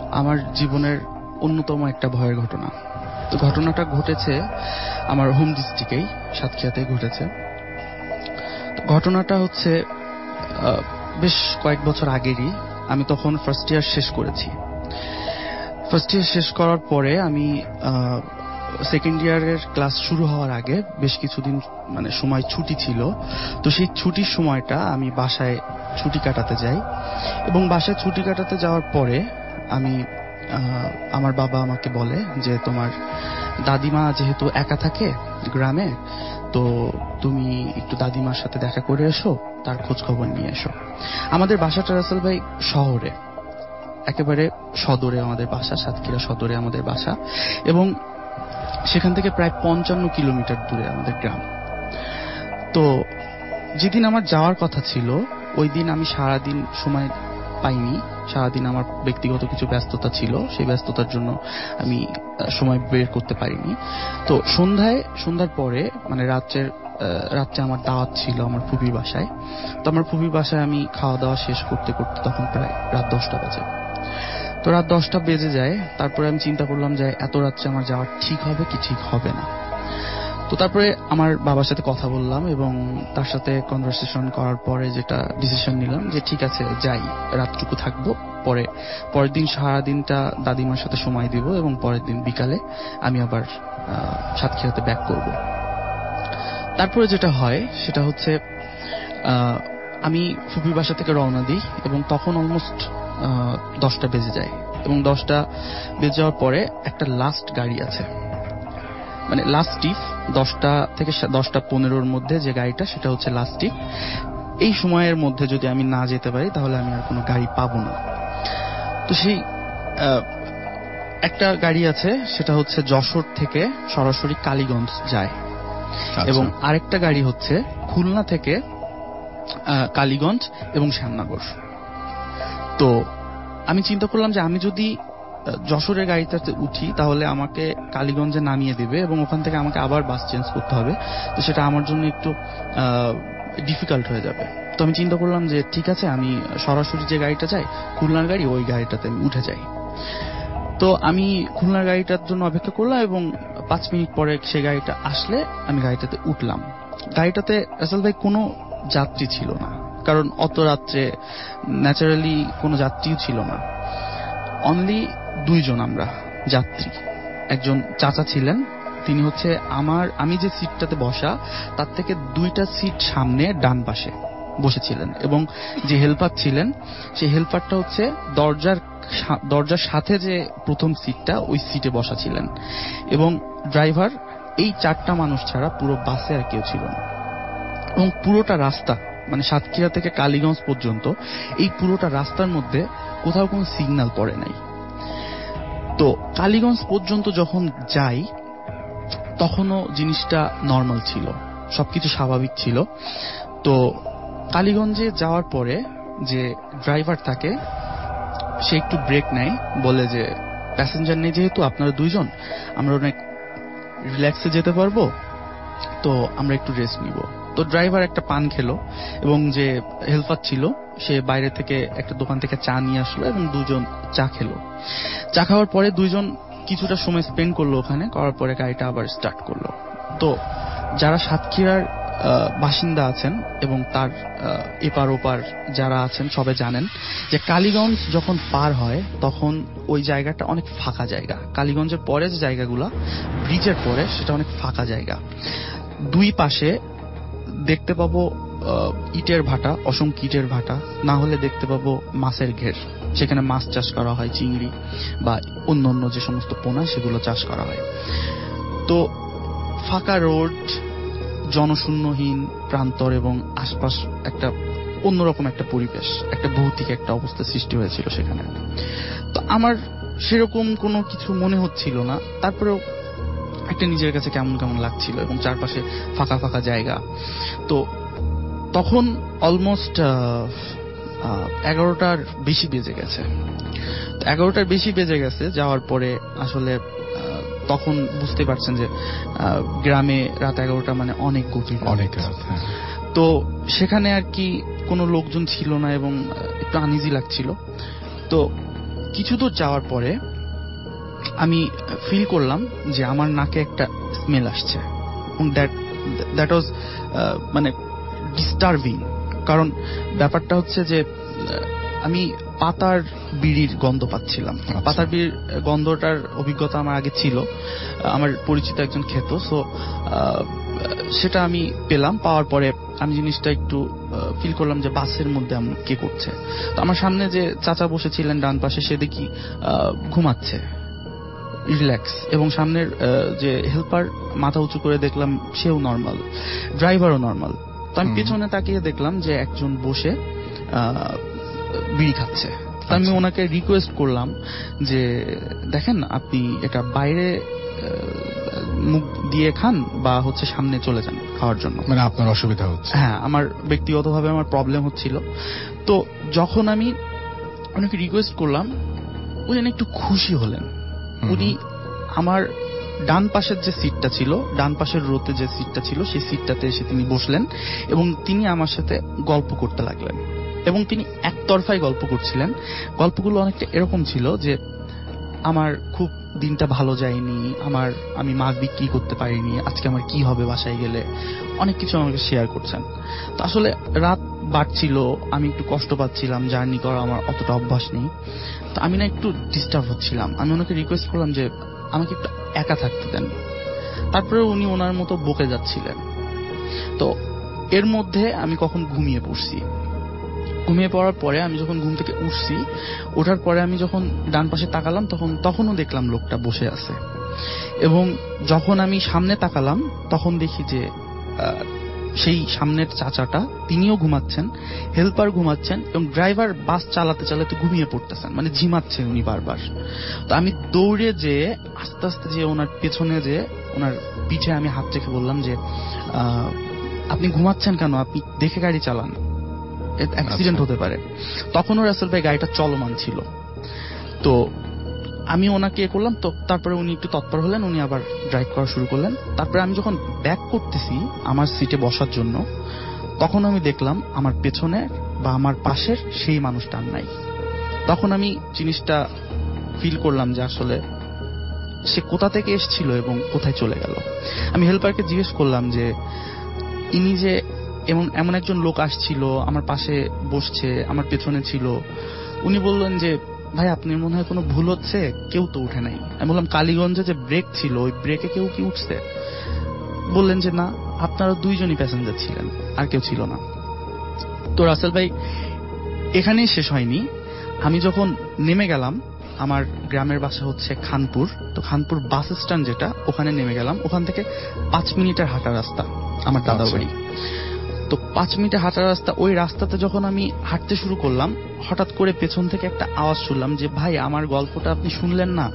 আমার জীবনের অন্যতম একটা ভয়ের ঘটনা। তো ঘটনাটা ঘটেছে আমার হোম ডিস্ট্রিক্টেই, সাতক্ষীরাতেই ঘটেছে। ঘটনাটা হচ্ছে বেশ কয়েক বছর আগেরই। আমি তখন ফার্স্ট ইয়ার শেষ করেছি। ফার্স্ট ইয়ার শেষ করার পরে আমি সেকেন্ড ইয়ারের ক্লাস শুরু হওয়ার আগে বেশ কিছুদিন মানে সময় ছুটি ছিল। তো সেই ছুটির সময়টা আমি বাসায় ছুটি কাটাতে যাই, এবং বাসায় ছুটি কাটাতে যাওয়ার পরে আমি আমার বাবা আমাকে বলে যে তোমার দাদিমা যেহেতু একা থাকে গ্রামে, তো তুমি একটু দাদিমার সাথে দেখা করে এসো, তার খোঁজ খবর নিয়ে এসো। আমাদের বাসাটা রাসেল ভাই শহরে, একেবারে সদরে আমাদের বাসা, সাতক্ষীরা সদরে আমাদের বাসা, এবং সেখান থেকে প্রায় 55 কিলোমিটার দূরে আমাদের গ্রাম। তো যেদিন আমার যাওয়ার কথা ছিল ওই দিন আমি সারাদিন সময় পাইনি, সারাদিন আমার ব্যক্তিগত কিছু ব্যস্ততা ছিল, সেই ব্যস্ততার জন্য আমি সময় বের করতে পারিনি। তো সন্ধ্যার পরে মানে রাত্রে আমার দাওয়াত ছিল আমার ফুপির বাসায়। তো আমার ফুপির বাসায় আমি খাওয়া দাওয়া শেষ করতে করতে তখন প্রায় রাত 10টা বাজে। তো রাত 10টা বেজে যায়। তারপরে আমি চিন্তা করলাম যে এত রাত্রে আমার যাওয়া ঠিক হবে কি ঠিক হবে না। তো তারপরে আমার বাবার সাথে কথা বললাম এবং তার সাথে কনভারসেশন করার পরে যেটা ডিসিশন নিলাম যে ঠিক আছে যাই, রাতটুকু থাকবো, পরের দিন সারাদিনটা দাদিমার সাথে সময় দিব এবং পরের দিন বিকালে আমি আবার সাতক্ষীরাতে ব্যাক করব। তারপরে যেটা হয় সেটা হচ্ছে আমি ফুপির বাসা থেকে রওনা দিই এবং তখন অলমোস্ট 10টা বেজে যায়, এবং 10টা বেজে যাওয়ার পরে একটা লাস্ট গাড়ি আছে, মানে লাস্ট টিপ 10টা থেকে 10টা 15-র মধ্যে যে গাড়িটা সেটা হচ্ছে লাস্ট টিপ। এই সময়ের মধ্যে যদি আমি না যেতে পারি তাহলে আমি আর কোনো গাড়ি পাবো না। তো সেই একটা গাড়ি আছে, সেটা হচ্ছে যশোর থেকে সরাসরি কালীগঞ্জ যায়, এবং আরেকটা গাড়ি হচ্ছে খুলনা থেকে কালীগঞ্জ এবং শ্যামনগর। তো আমি চিন্তা করলাম যে আমি যদি যশোরের গাড়িটাতে উঠি তাহলে আমাকে কালীগঞ্জে নামিয়ে দেবে এবং ওখান থেকে আমাকে আবার বাস চেঞ্জ করতে হবে, তো সেটা আমার জন্য একটু ডিফিকাল্ট হয়ে যাবে। তো আমি চিন্তা করলাম যে ঠিক আছে আমি সরাসরি যে গাড়িটা যাই খুলনার গাড়ি, ওই গাড়িটাতে আমি উঠে যাই। তো আমি খুলনার গাড়িটার জন্য অপেক্ষা করলাম এবং 5 মিনিট পরে সেই গাড়িটা আসলে আমি গাড়িটাতে উঠলাম। গাড়িটাতে রাসেল ভাই কোনো যাত্রী ছিল না, কারণ অত রাত্রে ন্যাচারালি কোনো যাত্রীও ছিল না। অনলি 2 জন আমরা যাত্রী। একজন চাচা ছিলেন, তিনি হচ্ছে আমি যে সিটটাতে বসা তার থেকে 2টা সিট সামনে ডান পাশে বসেছিলেন, এবং যে হেল্পার ছিলেন সেই হেল্পারটা হচ্ছে দরজার সাথে যে প্রথম সিটটা ওই সিটে বসা ছিলেন, এবং ড্রাইভার। এই 4টা মানুষ ছাড়া পুরো বাসে আর কেউ ছিল না। এবং পুরোটা রাস্তা মানে সাতক্ষীরা থেকে কালীগঞ্জ পর্যন্ত এই পুরোটা রাস্তার মধ্যে কোথাও কোনো সিগন্যাল পড়ে নাই। তো কালীগঞ্জ পর্যন্ত যখন যাই তখনও জিনিসটা নর্মাল ছিল, সবকিছু স্বাভাবিক ছিল। তো কালীগঞ্জে যাওয়ার পরে যে ড্রাইভার থাকে সে একটু ব্রেক নেয়, বলে যে প্যাসেঞ্জার নেই যেহেতু আপনারা 2 জন, আমরা অনেক রিল্যাক্সে যেতে পারবো, তো আমরা একটু রেস্ট নিব। তো ড্রাইভার একটা পান খেলো এবং যে হেল্পার ছিল সে বাইরে থেকে একটা দোকান থেকে চা নিয়ে আসলো এবং 2 জন চা খেলো। চা খাওয়ার পরে 2 জন কিছুটা সময় স্পেন্ড করলো ওখানে, করার পরে গাড়িটা আবার স্টার্ট করলো। তো যারা সাতক্ষীরার বাসিন্দা আছেন এবং তার এপার ওপার যারা আছেন সবাই জানেন যে কালীগঞ্জ যখন পার হয় তখন ওই জায়গাটা অনেক ফাঁকা জায়গা। কালীগঞ্জের পরে যে জায়গাগুলা ব্রিজের পরে সেটা অনেক ফাঁকা জায়গা। 2 পাশে দেখতে পাবো ইটের ভাটা, অসংখ্য ইটের ভাটা, না হলে দেখতে পাবো মাছের ঘের, সেখানে মাছ চাষ করা হয়, চিংড়ি বা অন্যান্য যে সমস্ত পোনা সেগুলো চাষ করা হয়। তো ফাঁকা রোড, জনশূন্যহীন প্রান্তর এবং আশপাশ একটা অন্যরকম একটা পরিবেশ, একটা ভৌতিক একটা অবস্থা সৃষ্টি হয়েছিল সেখানে। তো আমার সেরকম কোনো কিছু মনে হচ্ছিল না, তারপরেও একটা নিজের কাছে কেমন কেমন লাগছিল এবং চারপাশে ফাঁকা ফাঁকা জায়গা। তো তখন অলমোস্ট 11টার বেশি বেজে গেছে। 11টার বেশি বেজে গেছে যাওয়ার পরে আসলে তখন বুঝতে পারছেন যে গ্রামে রাত 11টা মানে অনেক গভীর, অনেক রাত। তো সেখানে আর কি কোনো লোকজন ছিল না এবং একটু আনইজি লাগছিল। তো কিছু দূর যাওয়ার পরে আমি ফিল করলাম যে আমার নাকে একটা স্মেল আসছে। দ্যাট ওয়াজ মানে ডিস্টার্বিং, কারণ ব্যাপারটা হচ্ছে যে আমি পাতার বিড়ির গন্ধ পাচ্ছিলাম। পাতার বিড়ির গন্ধটার অভিজ্ঞতা আমার আগে ছিল, আমার পরিচিত একজন খেত, সো সেটা আমি পেলাম। পাওয়ার পরে আমি জিনিসটা একটু ফিল করলাম যে বাসের মধ্যে কে করছে। তো আমার সামনে যে চাচা বসেছিলেন ডান পাশে, সে দেখি ঘুমাচ্ছে রিল্যাক্স, এবং সামনের যে হেল্পার মাথা উঁচু করে দেখলাম সেও নর্মাল, ড্রাইভারও নর্মাল। তো আমি পেছনে তাকিয়ে দেখলাম যে একজন বসে বিড়ি খাচ্ছে। তো আমি ওনাকে রিকোয়েস্ট করলাম যে দেখেন আপনি এটা বাইরে মুখ দিয়ে খান বা হচ্ছে সামনে চলে যান খাওয়ার জন্য, মানে আপনার অসুবিধা হচ্ছে। হ্যাঁ, আমার ব্যক্তিগতভাবে আমার প্রবলেম হচ্ছিল। তো যখন আমি ওনাকে রিকোয়েস্ট করলাম, উনি একটু খুশি হলেন। উনি আমার ডান পাশের যে সিটটা ছিল, ডান পাশের রোতে যে সিটটা ছিল, সেই সিটটাতে এসে তিনি বসলেন এবং তিনি আমার সাথে গল্প করতে লাগলেন। এবং তিনি একতরফাই গল্প করছিলেন। গল্পগুলো অনেকটা এরকম ছিল যে আমার খুব দিনটা ভালো যায়নি, আমি মাছ বিক্রি করতে পারিনি, আজকে আমার কি হবে বাসায় গেলে, অনেক কিছু আমাকে শেয়ার করছেন। তো আসলে রাত বাড়ছিল, আমি একটু কষ্ট পাচ্ছিলাম, জার্নি করা আমার অতটা অভ্যাস নেই। তো আমি না একটু ডিস্টার্ব হচ্ছিলাম। আমি ওনাকে রিকোয়েস্ট করলাম যে আমাকে একটু একা থাকতে দেন। তারপরে উনি ওনার মতো বকে যাচ্ছিলেন। তো এর মধ্যে আমি কখন ঘুমিয়ে পড়ছি। ঘুমিয়ে পড়ার পরে আমি যখন ঘুম থেকে উঠছি, ওঠার পরে আমি যখন ডান পাশে তাকালাম তখনও দেখলাম লোকটা বসে আছে। এবং যখন আমি সামনে তাকালাম তখন দেখি যে সেই সামনের চাচাটা তিনিও ঘুমাচ্ছেন, হেল্পার ঘুমাচ্ছেন, এবং ড্রাইভার বাস চালাতে চালাতে ঘুমিয়ে পড়তেছেন, মানে ঝিমাচ্ছেন উনি বারবার। তো আমি দৌড়ে যেয়ে আস্তে আস্তে যে ওনার পেছনে যে ওনার পিঠে আমি হাত রেখে বললাম যে আপনি ঘুমাচ্ছেন কেন, আপনি দেখে গাড়ি চালান, অ্যাক্সিডেন্ট হতে পারে। তখনও রাসেল ভাই গাড়িটা চলমান ছিল। তো আমি ওনাকে করলাম, তো তারপরে উনি একটু তৎপর হলেন, উনি আবার ড্রাইভ করা শুরু করলেন। তারপরে আমি যখন ব্যাক করতেছি আমার সিটে বসার জন্য, তখন আমি দেখলাম আমার পেছনে বা আমার পাশের সেই মানুষটা নাই। তখন আমি জিনিসটা ফিল করলাম যে আসলে সে কোথা থেকে এসেছিল এবং কোথায় চলে গেল। আমি হেল্পারকে জিজ্ঞেস করলাম যে ইনি যে এমন একজন লোক আসছিল, আমার পাশে বসছে, আমার পেছনে ছিল। উনি বললেন যে ভাই আপনার মনে হয় কোনো ভুল হচ্ছে, কেউ তো উঠে নাই। আমি বললাম কালীগঞ্জে যে ব্রেক ছিল ওই ব্রেকে কেউ কি উঠছে? বললেন যে না, আপনারা দুইজনই প্যাসেঞ্জার ছিলেন, আর কেউ ছিল না। তো রাসেল ভাই এখানেই শেষ হয়নি। আমি যখন নেমে গেলাম, আমার গ্রামের বাসা হচ্ছে খানপুর, তো খানপুর বাস স্ট্যান্ড যেটা, ওখানে নেমে গেলাম। ওখান থেকে 5 মিনিটের হাঁটা রাস্তা আমার দাদার বাড়ি। তো 5 মিনিটের হাঁটা রাস্তা, ওই রাস্তাতে যখন আমি হাঁটতে শুরু করলাম, হঠাৎ করে পেছন থেকে একটা আওয়াজ শুনলাম যে ভাই আমার গল্পটা আপনি শুনলেন না?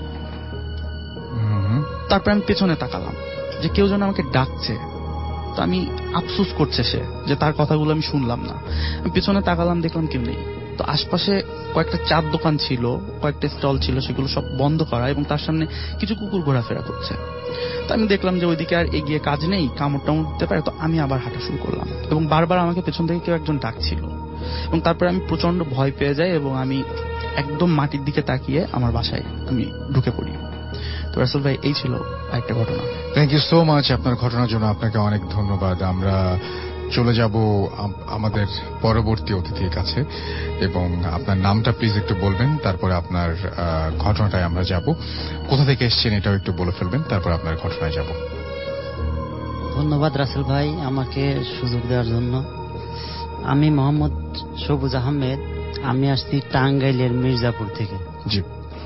তারপর আমি পেছনে তাকালাম যে কেউ যেন আমাকে ডাকছে। তো আমি আফসোস করছে সে যে তার কথাগুলো আমি শুনলাম না। আমি পেছনে তাকালাম, দেখলাম কেউ নেই। তো আশপাশে কয়েকটা চার দোকান ছিল, কয়েকটা স্টল ছিল, সেগুলো সব বন্ধ করা, এবং তার সামনে কিছু কুকুর ঘোরাফেরা করছে। তো আমি দেখলাম যে ওইদিকে আর এগিয়ে কাজ নেই, কামড় টামড় দিতে পারে। তো আমি আবার হাঁটা শুরু করলাম, এবং বারবার আমাকে পেছন থেকে কেউ একজন ডাকছিল। এবং তারপরে আমি প্রচন্ড ভয় পেয়ে যাই এবং আমি একদম মাটির দিকে তাকিয়ে আমার বাসায় আমি ঢুকে পড়ি। তো রাসেল ভাই এই ছিল একটা ঘটনা। থ্যাংক ইউ সো মাচ আপনার ঘটনার জন্য, আপনাকে অনেক ধন্যবাদ। আমরা চলে যাব আমাদের পরবর্তী অতিথির কাছে, এবং আপনার নামটা প্লিজ একটু বলবেন, তারপরে আপনার ঘটনাটায় আমরা যাব। কোথা থেকে এসেছেন এটাও একটু বলে ফেলবেন, তারপর আপনার ঘটনায় যাব। ধন্যবাদ রাসেল ভাই আমাকে সুযোগ দেওয়ার জন্য। আমি মোহাম্মদ সবুজ আহমেদ, আমি আসছি টাঙ্গাইলের মির্জাপুর থেকে। জি,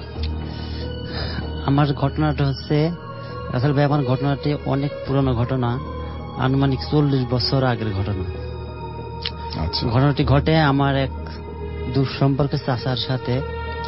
আমার ঘটনাটা হচ্ছে, রাসেল ভাই আমার ঘটনাটি অনেক পুরনো ঘটনা, আনুমানিক 40 বছর আগের ঘটনা। ঘটনাটি ঘটে আমার এক দূর সম্পর্কের চাচার সাথে।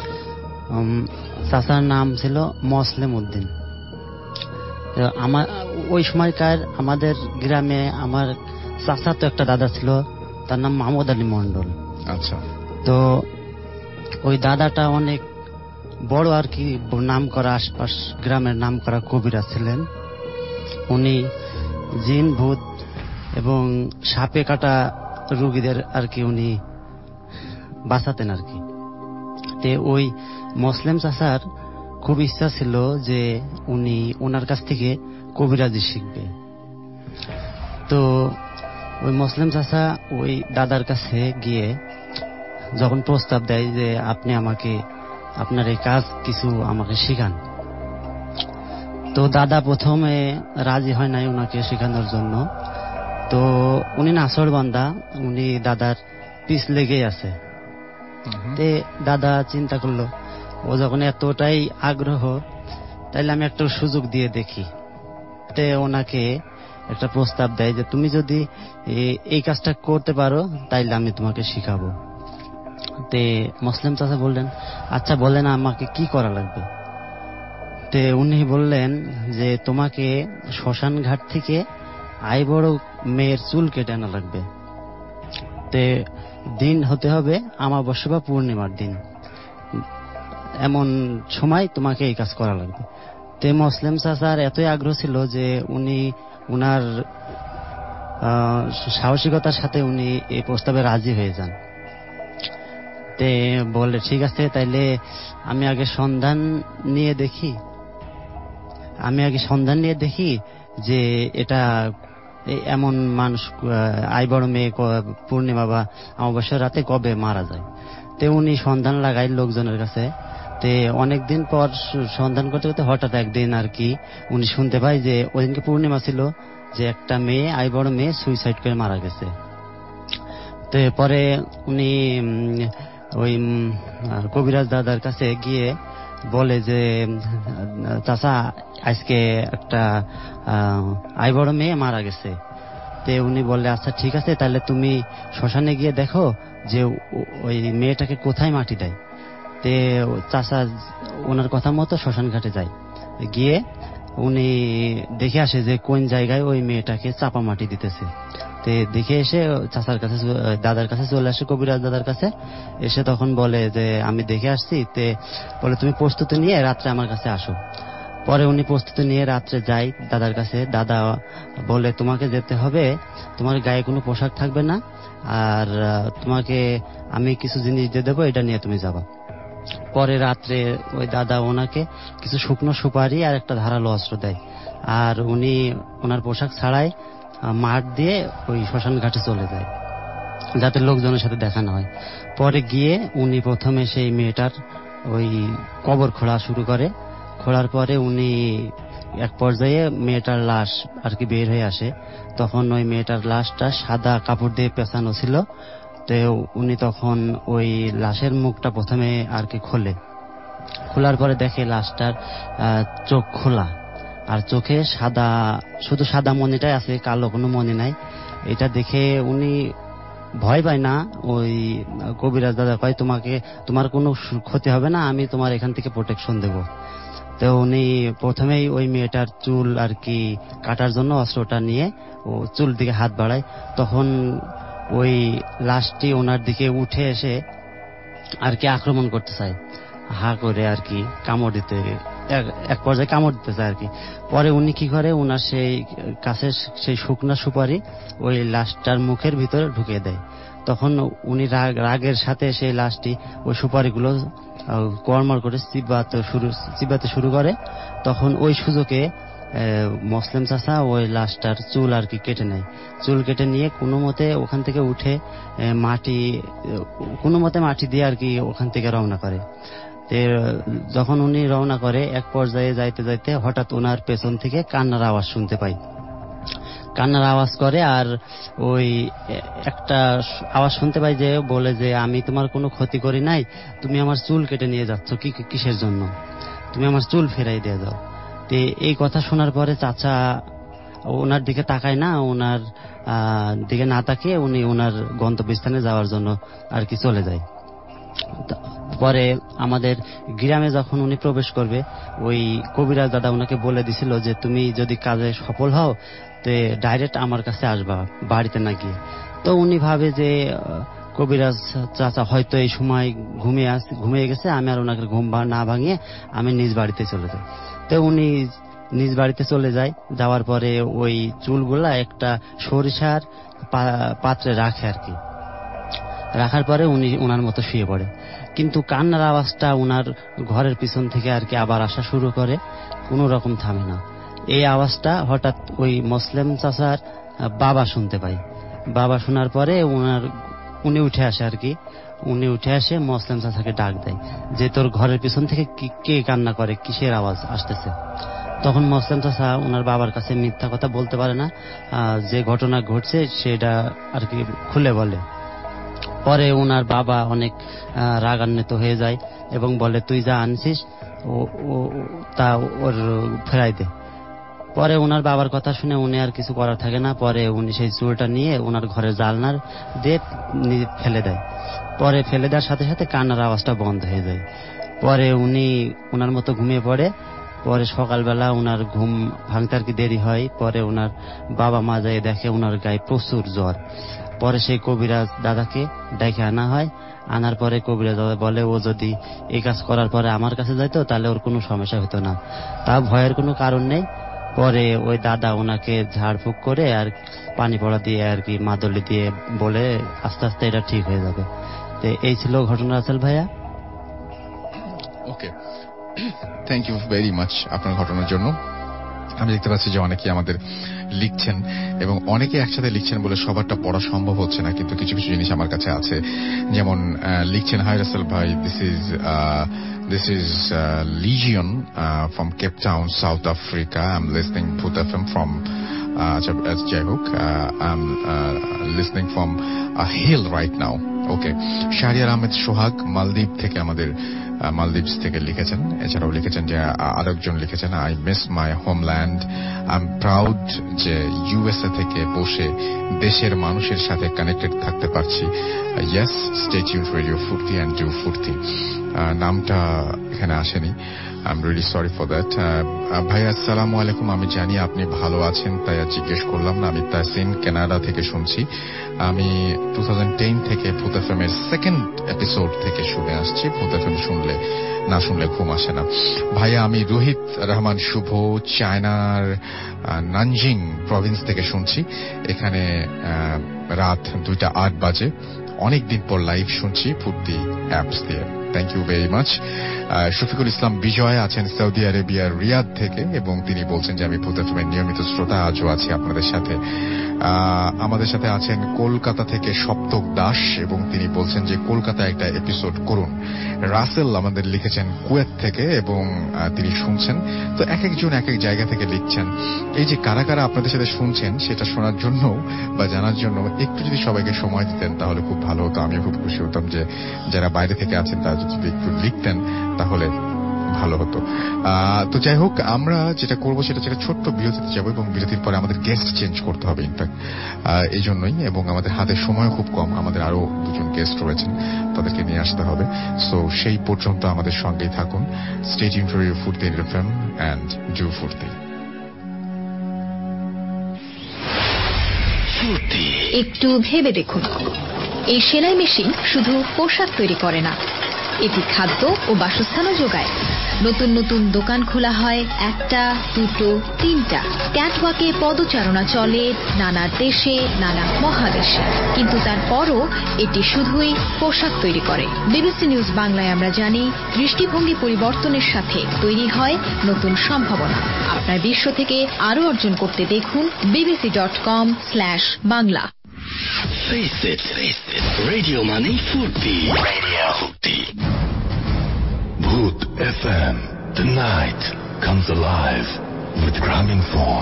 চাচার নাম ছিল মসলেম উদ্দিন। আমার ওই সময়কার আমাদের গ্রামে আমার চাচা তো একটা দাদা ছিল, তার নাম মাহমুদ আলী মন্ডল। আচ্ছা। তো ওই দাদাটা অনেক বড় আর কি নাম করা, আশপাশ গ্রামের নাম করা কবিরা ছিলেন। উনি জিন ভূত এবং সাপে কাটা রোগীদের আর কি উনি বাঁচাতেন আর কি। তে ওই মুসলিম চাচার খুব ইচ্ছা ছিল যে উনি ওনার কাছ থেকে কবিরাজি শিখবে। তো ওই মুসলিম চাচা ওই দাদার কাছে গিয়ে যখন প্রস্তাব দেয় যে আপনি আমাকে আপনার এই কাজ কিছু আমাকে শেখান, তো দাদা প্রথমে রাজি হয় নাই ওনাকে শেখানোর জন্য। তো উনি নাছোড়বান্দা, উনি দাদার পিছ লেগেই আছে। তে দাদা চিন্তা করলো ও যখন এতটাই আগ্রহ, তাইলে আমি একটা সুযোগ দিয়ে দেখি। তে ওনাকে একটা প্রস্তাব দেয় যে তুমি যদি এই কাজটা করতে পারো তাইলে আমি তোমাকে শিখাবো। তে মুসলিম চাচা বললেন, আচ্ছা বলেন আমাকে কি করা লাগবে। তে উনি বললেন যে তোমাকে শ্মশান ঘাট থেকে আইবড় মেয়ের চুল কেটে আনা লাগবে। তে দিন হতে হবে অমাবস্যা বা পূর্ণিমার দিন, এমন সময় তোমাকে এই কাজ করা লাগবে। তে মুসলিম চাচার এতই আগ্রহ ছিল যে উনি উনার সাহসিকতার সাথে উনি এই প্রস্তাবে রাজি হয়ে যান। তে বলে ঠিক আছে, তাইলে আমি আগে সন্ধান নিয়ে দেখি যে এটা এমন মানুষ আইবড় মেয়ে পূর্ণিমা বা অমাবস্যার রাতে কবে মারা যায়। তে উনি সন্ধান লাগাই লোকজনের কাছে। তে অনেকদিন পর সন্ধান করতে করতে হঠাৎ একদিন আর কি উনি শুনতে পায় যে ওইদিনকে পূর্ণিমা ছিল, যে একটা মেয়ে আইবড় মেয়ে সুইসাইড করে মারা গেছে। তো পরে উনি ওই কবিরাজ দাদার কাছে গিয়ে বলে যে চাচা আজকে একটা আইবড় মেয়ে মারা গেছে। তে উনি বলে আচ্ছা ঠিক আছে, তাহলে তুমি শ্মশানে গিয়ে দেখো যে ওই মেয়েটাকে কোথায় মাটি দেয়। তে চাচা ওনার কথা মতো শ্মশান ঘাটে যায়, গিয়ে উনি দেখে আসে যে কোন জায়গায় ওই মেয়েটাকে চাপা মাটি দিতেছে। তে দেখে এসে চাচার কাছে দাদার কাছে চলে আসে, কবিরাজ দাদার কাছে এসে তখন বলে যে আমি দেখে আসছি। তে বলে তুমি প্রস্তুতি নিয়ে রাত্রে আমার কাছে আসো। পরে উনি প্রস্তুতি নিয়ে রাত্রে যায় দাদার কাছে। দাদা বলে তোমাকে যেতে হবে, তোমার গায়ে কোনো পোশাক থাকবে না, আর তোমাকে আমি কিছু জিনিস দিয়ে দেবো, এটা নিয়ে তুমি যাবা। পরে রাত্রে ওই দাদা ওনাকে কিছু শুকনো সুপারি আর একটা ধারালো অস্ত্র দেয়, আর উনি ওনার পোশাক ছাড়াই মাঠ দিয়ে ওই শ্মশান ঘাটে চলে যায় যাতে লোকজনের সাথে দেখা না হয়। পরে গিয়ে উনি প্রথমে সেই মেয়েটার ওই কবর খোঁড়া শুরু করে। খোঁড়ার পরে উনি এক পর্যায়ে মেয়েটার লাশ আর কি বের হয়ে আসে। তখন ওই মেয়েটার লাশটা সাদা কাপড় দিয়ে পেঁচানো ছিল। তো উনি তখন ওই লাশের মুখটা প্রথমে আর কি খোলার পরে দেখে লাশটার চোখ খোলা, আর চোখে সাদা, শুধু সাদা মণিটাই আছে, কালো কোনো মণি নাই। এটা দেখে উনি ভয় পায় না। ওই কবিরাজ দাদা কয় তোমার কোনো ক্ষতি হবে না, আমি তোমার এখান থেকে প্রোটেকশন দেব। তো উনি প্রথমেই ওই মেয়েটার চুল আর কি কাটার জন্য অস্ত্রটা নিয়ে ও চুল দিকে হাত বাড়ায়। তখন ওই লাশটি ওনার দিকে উঠে এসে আর কি আক্রমণ করতে চায়, হা করে আর কি কামড় দিতে, এক পর্যায়ে কামড় দিতে চায় আর কি। পরে উনি কি করে, ওনার সেই কাছে সেই শুকনা সুপারি ওই লাশটার মুখের ভিতরে ঢুকিয়ে দেয়। তখন উনি রাগের সাথে সেই লাশটি ওই সুপারিগুলো কড়মড় করে চিবাতে শুরু করে। তখন ওই সুযোগে মুসলিম চাচা ওই লাশটার চুল আর কি কেটে নেয়। চুল কেটে নিয়ে কোনো মতে ওখান থেকে উঠে মাটি দিয়ে আর কি ওখান থেকে রওনা করে। যখন উনি রওনা করে এক পর্যায়ে যাইতে যাইতে হঠাৎ ওনার পেছন থেকে কান্নার আওয়াজ শুনতে পাই। কান্নার আওয়াজ করে, আর ওই একটা আওয়াজ শুনতে পাই যে বলে যে আমি তোমার কোনো ক্ষতি করি নাই, তুমি আমার চুল কেটে নিয়ে যাচ্ছ কিসের জন্য, তুমি আমার চুল ফেরাই দিয়ে দাও। তো এই কথা শোনার পরে চাচা ওনার দিকে তাকায় না, ওনার দিকে না তাকিয়ে উনি ওনার গন্তব্যস্থানে যাওয়ার জন্য আর কি চলে যায়। পরে আমাদের গ্রামে যখন উনি প্রবেশ করবে, ওই কবিরাজ দাদা ওনাকে বলে দিছিল যে তুমি যদি কাজে সফল হও তো ডাইরেক্ট আমার কাছে আসবা, বাড়িতে না গিয়ে। তো উনি ভাবে যে কবিরাজ চাচা হয়তো এই সময় ঘুমিয়ে গেছে, আমি আর ওনাকে ঘুম না ভাঙিয়ে আমি নিজ বাড়িতে চলে যাই। তো উনি নিজ বাড়িতে চলে যায়। যাওয়ার পরে ওই চুলগুলা একটা সরিষার পাত্রে রাখে আর কি। রাখার পরে উনি ওনার মতো শুয়ে পড়ে, কিন্তু কান্নার আওয়াজটা ওনার ঘরের পিছন থেকে আর কি আবার আসা শুরু করে, কোনো রকম থামে না। এই আওয়াজটা হঠাৎ ওই মুসলিম চাচার বাবা শুনতে পায়। বাবা শোনার পরে উনি উঠে আসে আর কি, উনি উঠে আসে মুসলিম চাচাকে ডাক দেয় যে তোর ঘরের পিছন থেকে কে কান্না করে, কিসের আওয়াজ আসতেছে। তখন মুসলিম চাচা ওনার বাবার কাছে মিথ্যা কথা বলতে পারে না, যে ঘটনা ঘটছে সেটা আর কি খুলে বলে। পরে ওনার বাবা অনেক রাগান্বিত হয়ে যায় এবং বলে তুই যা আনছিস তা ওর ফেরাই দে। পরে ওনার বাবার কথা শুনে উনি আর কিছু করার থাকে না, পরে উনি সেই চুলটা নিয়ে ওনার ঘরের জানলার দিয়ে ফেলে দেয়। পরে ফেলে দেওয়ার সাথে সাথে কান্নার আওয়াজটা বন্ধ হয়ে যায়। পরে উনি ওনার মতো ঘুমিয়ে পড়ে। পরে সকালবেলা ওনার ঘুম ভাঙতে আর কি দেরি হয়। পরে ওনার বাবা মা যায় দেখে ওনার গায়ে প্রচুর জ্বর। পরে সেই কবিরাজ দাদাকে ডেকে আনা হয়। আনার পরে কবিরাজ দাদা বলে ও যদি এই কাজ করার পরে আমার কাছে যাইতো তাহলে ওর কোনো সমস্যা হতো না, তা ভয়ের কোনো কারণ নেই। পরে ওই দাদা ওনাকে ঝাড়ফুঁক করে আর পানি পড়া দিয়ে আর কি মাদলি দিয়ে বলে আস্তে আস্তে এটা ঠিক হয়ে যাবে। তো এই ছিল ঘটনা রাসেল ভাইয়া। Okay, thank you very much আপনার ঘটনার জন্য। আমি দেখতে পাচ্ছি যে অনেকে আমাদের লিখছেন এবং অনেকে একসাথে লিখছেন বলে সবারটা পড়া সম্ভব হচ্ছে না, কিন্তু কিছু কিছু জিনিস আমার কাছে আছে। যেমন লিখছেন, হাই রাসেল ভাই, this is Legion from Cape Town, South Africa. I'm listening to FM from Jayhook. I'm listening from a hill right now. Okay. Shahriar Ahmed সোহাগ মালদ্বীপ থেকে আমাদের মালদ্বীপস থেকে লিখেছেন। এছাড়াও লিখেছেন যে আরেকজন লিখেছেন, I miss my homeland, I am proud যে ইউএসএ থেকে বসে দেশের মানুষের সাথে কানেক্টেড থাকতে পারছি। Yes, stay tuned radio Foorti and do Foorti. নামটা এখানে আসেনি, I am really sorry for that. ভাই আসসালামু আলাইকুম, আমি জানি আপনি ভালো আছেন তাই আর জিজ্ঞেস করলাম না। আমি তাহসিন কানাডা থেকে শুনছি। আমি 2010 থেকে ভূত এফএম এর সেকেন্ড এপিসোড থেকে শুনে আসছি। ভূত এফএম না শুনলে ঘুম আসে না। ভাইয়া, আমি রোহিত রহমান শুভ চায়নার নানজিং প্রভিন্স থেকে শুনছি। এখানে রাত 2:08 বাজে। অনেকদিন পর লাইভ শুনছি ফুর্তি অ্যাপস দিয়ে। Thank you very much. Shafiqul Islam Bijoy আছেন সৌদি আরবিয়ার রিয়াদ থেকে এবং তিনি বলছেন যে আমি ভূত এফএমের নিয়মিত শ্রোতা, আজও আছি আপনাদের সাথে। আমাদের সাথে আছেন কলকাতা থেকে সপ্তক দাস এবং তিনি বলছেন যে কলকাতায় একটা এপিসোড করুন। রাসেল আমাদের লিখেছেন কুয়েত থেকে এবং তিনি শুনছেন। তো এক একজন এক এক জায়গা থেকে লিখছেন। এই যে কারা কারা আপনাদের সাথে শুনছেন সেটা শোনার জন্য বা জানার জন্য একটু যদি সবাইকে সময় দিতেন তাহলে খুব ভালো হতো। আমি খুব খুশি হতাম যে যারা বাইরে থেকে আছেন তারা যদি একটু লিখতেন তাহলে ভালো হতো। তো যাই হোক, আমরা যেটা করবো সেটা একটা ছোট্ট বিরতিতে যাবো এবং বিরতির পরে আমাদের গেস্ট চেঞ্জ করতে হবে ইনফ্যাক্ট এই জন্যই, এবং আমাদের হাতে সময় খুব কম। আমাদের আরো দুজন গেস্ট রয়েছেন, তাদেরকে নিয়ে আসতে হবে। সো সেই পর্যন্ত আমাদের সঙ্গেই থাকুন। Stay tuned for your Foorti FM and do Foorti. একটু ভেবে দেখুন, এই সেলাই মেশিন শুধু পোশাক তৈরি করে না, এটি খাদ্য ও বাসস্থানও যোগায়। নতুন নতুন দোকান খোলা হয়, একটা, দুটো, তিনটা। ক্যাটওয়াকে পদচারণা চলে নানা দেশে, নানা মহাদেশে, কিন্তু তারপরও এটি শুধুই পোশাক তৈরি করে। বিবিসি নিউজ বাংলায় আমরা জানি, দৃষ্টিভঙ্গি পরিবর্তনের সাথে তৈরি হয় নতুন সম্ভাবনা। আপনার বিশ্ব থেকে আরো অর্জন করতে দেখুন bbc.com/bangla। Face it, radio money ফুর্তি, radio ফুর্তি। Bhoot FM, the night comes alive with Gramophone.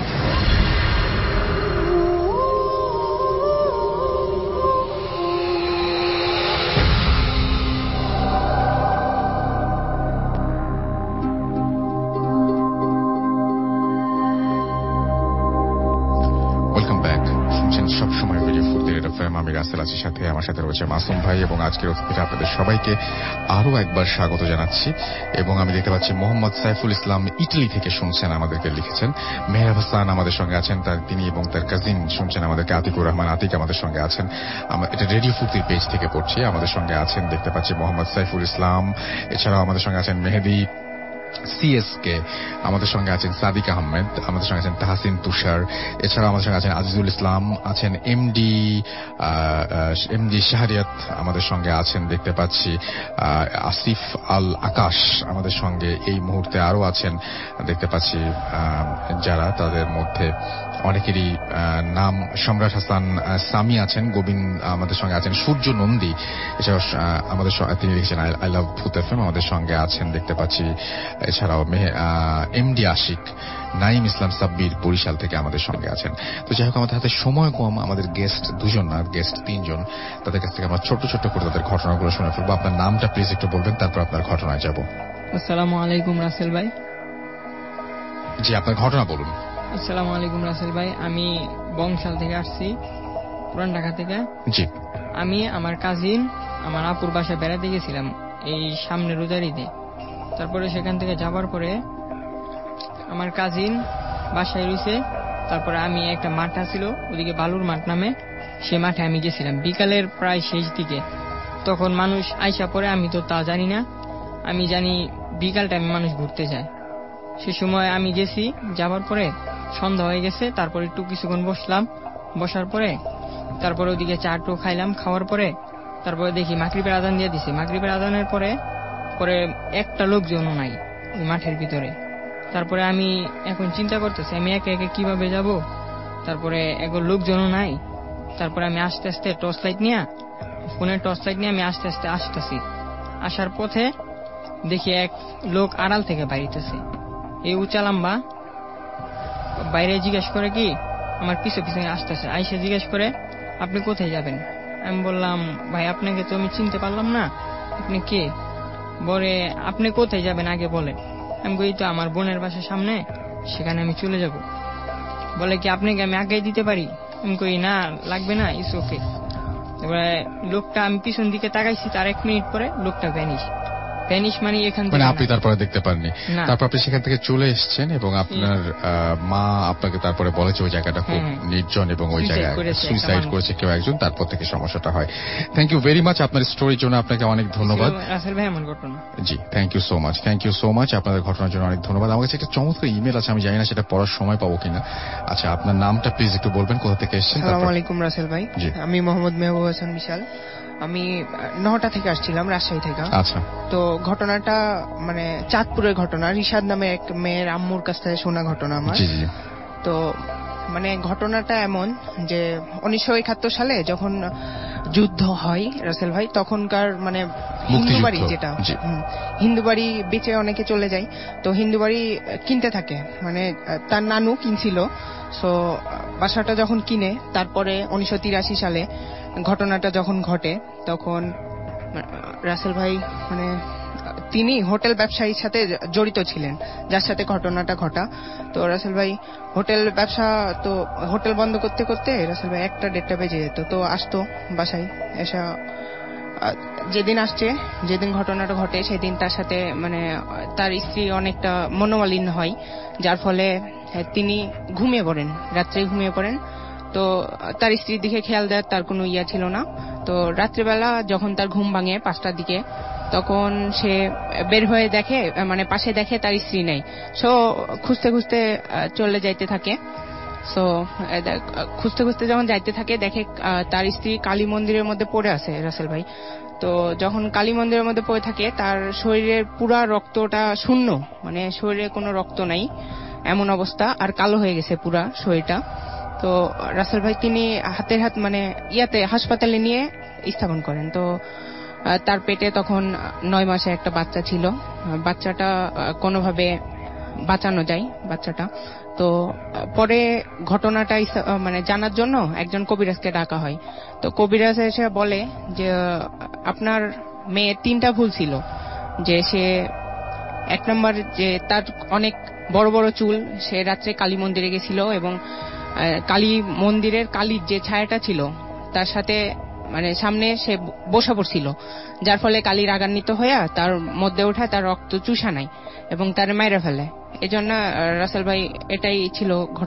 সবসময় রেডিও ফুর্তির এফএম। আমি রাসেল আছি সাথে, আমার সাথে রয়েছে মাসুম ভাই এবং আজকের অতিথিরা আপনাদের সবাইকে আরো একবার স্বাগত জানাচ্ছি। এবং আমি দেখতে পাচ্ছি মোহাম্মদ সাইফুল ইসলাম ইটালি থেকে শুনছেন, আমাদেরকে লিখেছেন। মেহরাব হাসান আমাদের সঙ্গে আছেন, তিনি এবং তার কাজিন শুনছেন আমাদেরকে। আতিকুর রহমান আতিক আমাদের সঙ্গে আছেন। এটা রেডিও ফুর্তির পেজ থেকে পড়ছি। আমাদের সঙ্গে আছেন দেখতে পাচ্ছি মোহাম্মদ সাইফুল ইসলাম, এছাড়াও আমাদের সঙ্গে আছেন মেহেদি সিএসকে, আমাদের সঙ্গে আছেন সাদিক আহমেদ, আমাদের সঙ্গে আছেন তাহসিন তুষার, এছাড়াও আমাদের সঙ্গে আছেন আজিজুল ইসলাম, আছেন এমডি শাহরিয়াত আমাদের সঙ্গে আছেন দেখতে পাচ্ছি, আসিফ আল আকাশ আমাদের সঙ্গে এই মুহূর্তে আরো আছেন দেখতে পাচ্ছি, যারা তাদের মধ্যে অনেকেরই নাম সম্রাট হাসান সামি আছেন, গোবিন্দ আমাদের সঙ্গে আছেন, সূর্য নন্দী এছাড়াও আমাদের তিনি লিখেছেন আই লাভ ভূত এফএম আমাদের সঙ্গে আছেন দেখতে পাচ্ছি, এছাড়াও এমডি আশিক, নাইম ইসলাম সাব্বির বরিশাল থেকে আমাদের সঙ্গে আছেন। তো যাই হোক, আমাদের হাতে সময় কম, আমাদের গেস্ট দুজন না, গেস্ট তিনজন, তাদের কাছ থেকে আমরা ছোট্ট ছোট্ট করে তাদের ঘটনাগুলো শুনে ফেলবো। আপনার নামটা প্লিজ একটু বলবেন, তারপর আপনার ঘটনায় যাব। আসসালামু আলাইকুম রাসেল ভাই। জি, আপনার ঘটনা বলুন। আসসালামু আলাইকুম রাসেল ভাই, আমি বংশাল থেকে আসছি, পুরান ঢাকা থেকে। জি। আমি আমার কাজিন আমার আপুর বাসায় বেড়াতে গেছিলাম এই সামনে রোজারিতে। তারপরে সেখান থেকে যাবার পরে আমার কাজিন বাসায় রয়েছে, তারপরে আমি একটা মাঠ ছিল ওদিকে বালুর মাঠ নামে, সে মাঠে আমি গেছিলাম বিকালের প্রায় শেষ দিকে। তখন মানুষ আইসা পরে, আমি তো তা জানি না, আমি জানি বিকাল টাইমে মানুষ ঘুরতে যায়। সে সময় আমি গেছি, যাবার পরে সন্ধ্যা হয়ে গেছে। তারপরে একটু কিছুক্ষণ বসলাম, বসার পরে তারপরে ওদিকে চা টো খাইলাম, খাওয়ার পরে তারপরে দেখি মাগরিবের আজান দিয়ে দিছে। মাগরিবের আজানের পরে পরে একটা লোকজনও নাই ওই মাঠের ভিতরে। তারপরে আমি এখন চিন্তা করতেছি আমি একে একে কিভাবে যাব, তারপরে এখন লোকজনও নাই। তারপরে আমি আস্তে আস্তে টর্চ লাইট নিয়ে, ফোনের টর্চ লাইট নিয়ে আমি আস্তে আস্তে আসতেছি। আসার পথে দেখি এক লোক আড়াল থেকে বাইরেতেছে, এই উঁচা লম্বা, বাইরে জিজ্ঞেস করে কি আমার পিছু পিছনে আসতেছে। আইসে জিজ্ঞেস করে আপনি কোথায় যাবেন? আমি বললাম ভাই আপনাকে তো আমি চিনতে পারলাম না, আপনি কে? বলে আপনি কোথায় যাবেন আগে বলেন। আমি কই তো আমার বোনের বাসার সামনে, সেখানে আমি চলে যাব। বলে কি আপনাকে আমি আগে দিতে পারি? আমি কই না লাগবে না, ইটস ওকে। এবারে লোকটা, আমি পিছন দিকে তাকাইছি, তার 1 মিনিট পরে লোকটা ভ্যানিশ মানে এখান থেকে, আপনি তারপরে দেখতে পাননি। তারপর আপনি সেখান থেকে চলে এসেছেন এবং আপনার মা আপনাকে তারপরে বলেছে ওই জায়গাটা খুব নির্জন এবং ওই জায়গায় সুইসাইড করেছে কেউ একজন, তারপর থেকে সমস্যাটা হয়। থ্যাংক ইউ ভেরি মাচ আপনার স্টোরির জন্য, আপনাকে অনেক ধন্যবাদ। জি, thank you so much, thank you so much, আপনাদের ঘটনার জন্য অনেক ধন্যবাদ। আমার কাছে একটা চমৎকার ইমেল আছে, আমি জানি না সেটা পড়ার সময় পাবো কিনা। আচ্ছা, আপনার নামটা প্লিজ একটু বলবেন, কোথা থেকে এসেছেন? আসসালামু আলাইকুম রাসেল ভাই, আমি মোহাম্মদ মেহবুব হাসান বিশাল, আমি নহটা থেকে আসছিলাম, রাজশাহী থেকে। আচ্ছা। তো ঘটনাটা মানে চাঁদপুরের ঘটনা, রিশাদ নামে এক মেয়ের আম্মুর কাছ থেকে শোনা ঘটনা আমার। তো মানে ঘটনাটা এমন যে 1971 সালে যখন যুদ্ধ হয় রাসেল ভাই, তখনকার মানে হিন্দু বাড়ি, যেটা হিন্দু বাড়ি বেচে অনেকে চলে যায়, তো হিন্দু বাড়ি কিনতে থাকে, মানে তার নানু কিনছিল। সো বাসাটা যখন কিনে, তারপরে 1983 সালে ঘটনাটা যখন ঘটে, তখন রাসেল ভাই মানে তিনি হোটেল ব্যবসায়ীর সাথে জড়িত ছিলেন, যার সাথে ঘটনাটা ঘটা। তো রাসেল ভাই হোটেল ব্যবসা, তো হোটেল বন্ধ করতে করতে রাসেল ভাই 1টা-1.5টা বেজে যেত। তো আসতো বাসায়, এসা যেদিন আসছে, যেদিন ঘটনাটা ঘটে সেদিন তার সাথে মানে তার স্ত্রী অনেকটা মনোমালিন্য হয়, যার ফলে তিনি ঘুমিয়ে পড়েন, রাত্রে ঘুমিয়ে পড়েন। তো তার স্ত্রীর দিকে খেয়াল দেওয়ার তার কোনো ইয়া ছিল না। তো রাত্রেবেলা যখন তার ঘুম ভাঙে 5টার দিকে, তখন সে বের হয়ে দেখে, মানে পাশে দেখে তার স্ত্রী নেই। সো খুঁজতে খুঁজতে চলে যাইতে থাকে। সো খুঁজতে খুঁজতে যখন যাইতে থাকে, দেখে তার স্ত্রী কালী মন্দিরের মধ্যে পড়ে আছে রাসেল ভাই। তো যখন কালী মন্দিরের মধ্যে পড়ে থাকে, তার শরীরের পুরা রক্তটা শূন্য, মানে শরীরে কোনো রক্ত নাই এমন অবস্থা, আর কালো হয়ে গেছে পুরা শরীরটা। তো রাসেল ভাই তিনি হাতের হাত মানে হাসপাতালে নিয়ে স্থাপন করেন। তো তার পেটে তখন 9 মাসে একটা বাচ্চা ছিল, বাচ্চাটা কোনোভাবে বাঁচানো যায় বাচ্চাটা। তো পরে ঘটনাটা মানে জানার জন্য একজন কবিরাজকে ডাকা হয়। তো কবিরাজ এসে বলে যে আপনার মেয়ে 3টা ভুল ছিল, যে সে 1 নম্বর যে তার অনেক বড় বড় চুল, সে রাত্রে কালী মন্দিরে গেছিল এবং কালী মন্দিরের কালীর যে ছায়াটা ছিল তার সাথে মানে সামনে সে বসা পড়ছিল, যার ফলে কালী রাগান্বিত হয়ে তার মধ্যে ওঠা, তার রক্ত চুষা নাই এবং তার মাইরা ফেলে। এই জন্য রাসেল ভাই এটাই ছিল ঘটনা।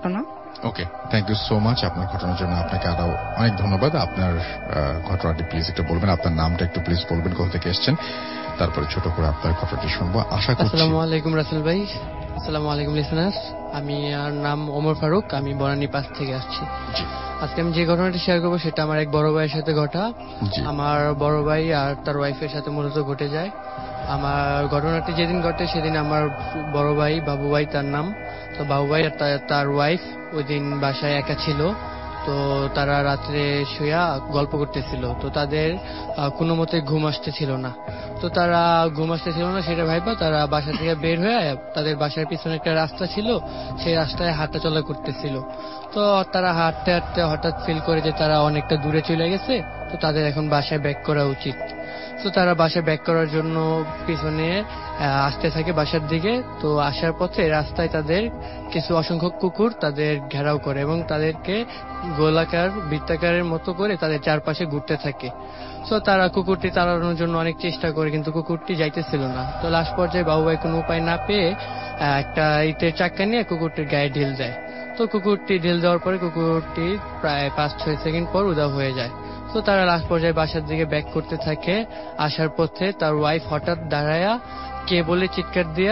Okay, thank you so much আপনার ঘটনার জন্য। আপনাকে আরো অনেক ধন্যবাদ। আপনার ঘটনাটি প্লিজ একটু বলবেন, আপনার নামটা একটু প্লিজ বলবেন, কোথা থেকে এসেছেন, তারপরে ছোট করে আপনার ঘটনাটি শুনবো। আশা করছি। আসসালামু আলাইকুম রাসেল ভাই, আসসালামু আলাইকুম লিসেনার্স। আমি আর নাম ওমর ফারুক, আমি বনানী পাস থেকে আসছি। আজকে আমি যে ঘটনাটি শেয়ার করবো সেটা আমার এক বড় ভাইয়ের সাথে ঘটা। আমার বড় ভাই আর তার ওয়াইফের সাথে মূলত ঘটে যায়। আমার ঘটনাটি যেদিন ঘটে সেদিন আমার বড় ভাই, বাবু ভাই তার নাম, তো বাবু ভাই আর তার ওয়াইফ ওই দিন বাসায় একা ছিল। তো তারা রাত্রে শুয়া গল্প করতেছিল। তো তাদের কোনো মতে ঘুম আসতেছিল না। তো তারা ঘুম আসতেছিল না সেটা ভাইবা তারা বাসা থেকে বের হয়ে তাদের বাসার পিছনে একটা রাস্তা ছিল, সেই রাস্তায় হাঁটা চলা করতেছিল। তো তারা হাঁটতে হাঁটতে হঠাৎ ফিল করে যে তারা অনেকটা দূরে চলে গেছে, তো তাদের এখন বাসায় ব্যাক করা উচিত। তো তারা বাসায় ব্যাক করার জন্য পিছনে আসতে থাকে বাসার দিকে। তো আসার পথে রাস্তায় তাদের কিছু অসংখ্য কুকুর তাদের ঘেরাও করে এবং তাদেরকে গোলাকার বৃত্তাকারের মতো করে তাদের চারপাশে ঘুরতে থাকে। তো তারা কুকুরটি তাড়ানোর জন্য অনেক চেষ্টা করে, কিন্তু কুকুরটি যাইতেছিল না। তো লাস্ট পর্যায়ে বাবু ভাই কোনো উপায় না পেয়ে একটা ইটের চাক্কা নিয়ে কুকুরটির গায়ে ঢিল দেয়। তো কুকুরটি ঢিল দেওয়ার পরে কুকুরটি প্রায় 5-6 সেকেন্ড পর উধাও হয়ে যায়। তো তারা লাস্ট পর্যায়ে বাসার দিকে ব্যাক করতে থাকে। আসার পথে তার ওয়াইফ হঠাৎ দাঁড়ায়া কে বলে চিৎকার দিয়া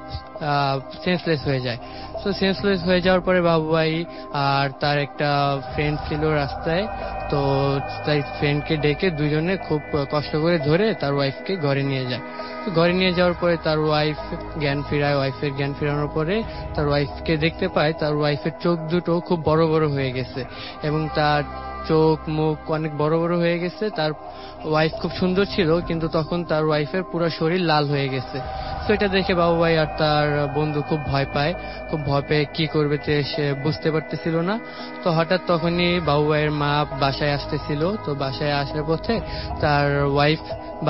সেন্সলেস হয়ে যায়। তো সেন্সলেস হয়ে যাওয়ার পরে বাবু ভাই আর তার একটা ফ্রেন্ড ছিল রাস্তায়, তো তাই ফ্রেন্ডকে ডেকে দুজনে খুব কষ্ট করে ধরে তার ওয়াইফকে ঘরে নিয়ে যায়। তো ঘরে নিয়ে যাওয়ার পরে তার ওয়াইফ জ্ঞান ফিরায়। ওয়াইফের জ্ঞান ফিরানোর পরে তার ওয়াইফকে দেখতে পায় তার ওয়াইফের চোখ দুটো খুব বড় বড় হয়ে গেছে এবং তার চোখ মুখ অনেক বড় বড় হয়ে গেছে। তার ওয়াইফ খুব সুন্দর ছিল, কিন্তু তখন তার ওয়াইফের পুরো শরীর লাল হয়ে গেছে। তো এটা দেখে বাবু ভাই আর তার বন্ধু খুব ভয় পায়। খুব ভয় পেয়ে কি করবে সে বুঝতে পারতেছিল না। তো হঠাৎ তখনই বাবু ভাইয়ের মা বাসায় আসতেছিল। তো বাসায় আসার পথে তার ওয়াইফ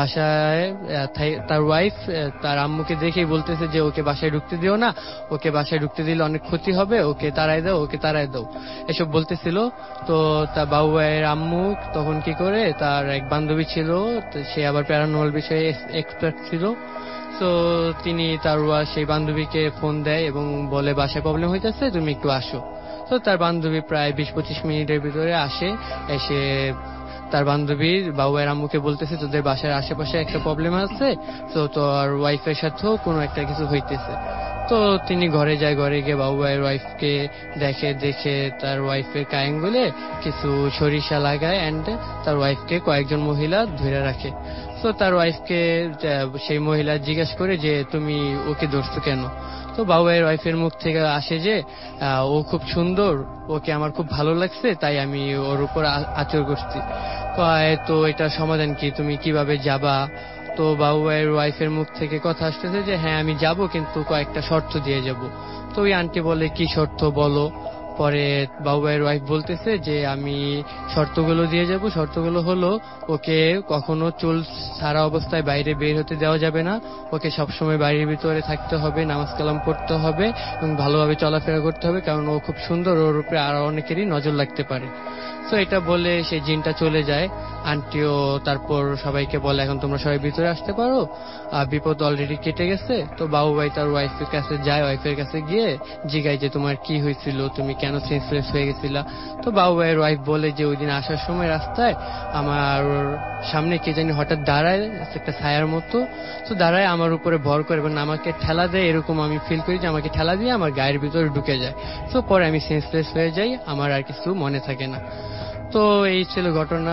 তার আম্মুকে দেখেই বলতেছে যে ওকে বাসায় ঢুকতে দিও না, ওকে বাসায় ঢুকতে দিলে অনেক ক্ষতি হবে, ওকে তাড়াই দাও, ওকে তাড়াই দাও, এসব বলতেছিল। তো তার বাবু ভাইয়ের আম্মু তখন কি করে, তার এক বান্ধবী ছিল, সে আবার প্যারানর্মাল বিষয়ে এক্সপার্ট ছিল। তো তিনি তার সেই বান্ধবীকে ফোন দেয় এবং বলে বাসায় প্রবলেম হইতেছে, তুমি একটু আসো। তো তার বান্ধবী প্রায় 20-25 মিনিটের ভিতরে আসে। এসে তার বান্ধবী বাবু ভাইয়ের আম্মুকে বলতেছে তোদের বাসার আশেপাশে একটা প্রবলেম আছে, তো তোর ওয়াইফের সাথেও কোনো একটা কিছু হইতেছে। তো তিনি ঘরে যায়। ঘরে গিয়ে বাবু ভাইয়ের ওয়াইফকে দেখে তার ওয়াইফের কায়াঙ্গুলে কিছু সরিষা লাগায় এন্ড তার ওয়াইফকে কয়েকজন মহিলা ধরে রাখে। তো তার ওয়াইফকে সেই মহিলা জিজ্ঞেস করে যে তুমি ওকে ধরছো কেন? তো বাবু ভাইয়ের ওয়াইফের মুখ থেকে আসে যে ও খুব সুন্দর, ওকে আমার খুব ভালো লাগছে, তাই আমি ওর উপর আচর করছি। তো এটা সমাধান কি, তুমি কিভাবে যাবা? তো বাবু ভাইয়ের ওয়াইফের মুখ থেকে কথা আসতেছে যে হ্যাঁ আমি যাব, কিন্তু কয়েকটা শর্ত দিয়ে যাব। তো ওই আন্টি বলে কি শর্ত বলো? পরে বাবু ভাইয়ের ওয়াইফ বলতেছে যে আমি শর্তগুলো দিয়ে যাব। শর্তগুলো হলো ওকে কখনো চুল ছাড়া অবস্থায় বাইরে বের হতে দেওয়া যাবে না, ওকে সবসময় বাড়ির ভিতরে থাকতে হবে, নামাজ কালাম পড়তে হবে এবং ভালোভাবে চলাফেরা করতে হবে, কারণ ও খুব সুন্দর, ওর উপরে আরো অনেকেরই নজর লাগতে পারে। তো এটা বলে সেই জিনটা চলে যায়। আন্টিও তারপর সবাইকে বলে এখন তোমরা সবাই ভিতরে আসতে পারো, বিপদ অলরেডি কেটে গেছে। তো বাবু ভাই তার ওয়াইফের কাছে যায়। ওয়াইফের কাছে গিয়ে জিজ্ঞাসা যে তোমার কি হয়েছিল, তুমি কেন সেন্সলেস হয়ে গেছিলা? তো বাবু ভাইয়ের ওয়াইফ বলে যে ওই দিন আসার সময় রাস্তায় আমার সামনে কে জানি হঠাৎ দাঁড়ায় একটা ছায়ার মতো, তো দাঁড়ায় আমার উপরে ভর করে এবং আমাকে ঠেলা দেয়, এরকম আমি ফিল করি যে আমাকে ঠেলা দিয়ে আমার গায়ের ভিতরে ঢুকে যায়। তো পরে আমি সেন্সলেস হয়ে যাই, আমার আর কিছু মনে থাকে না। তো এই ছিল ঘটনা।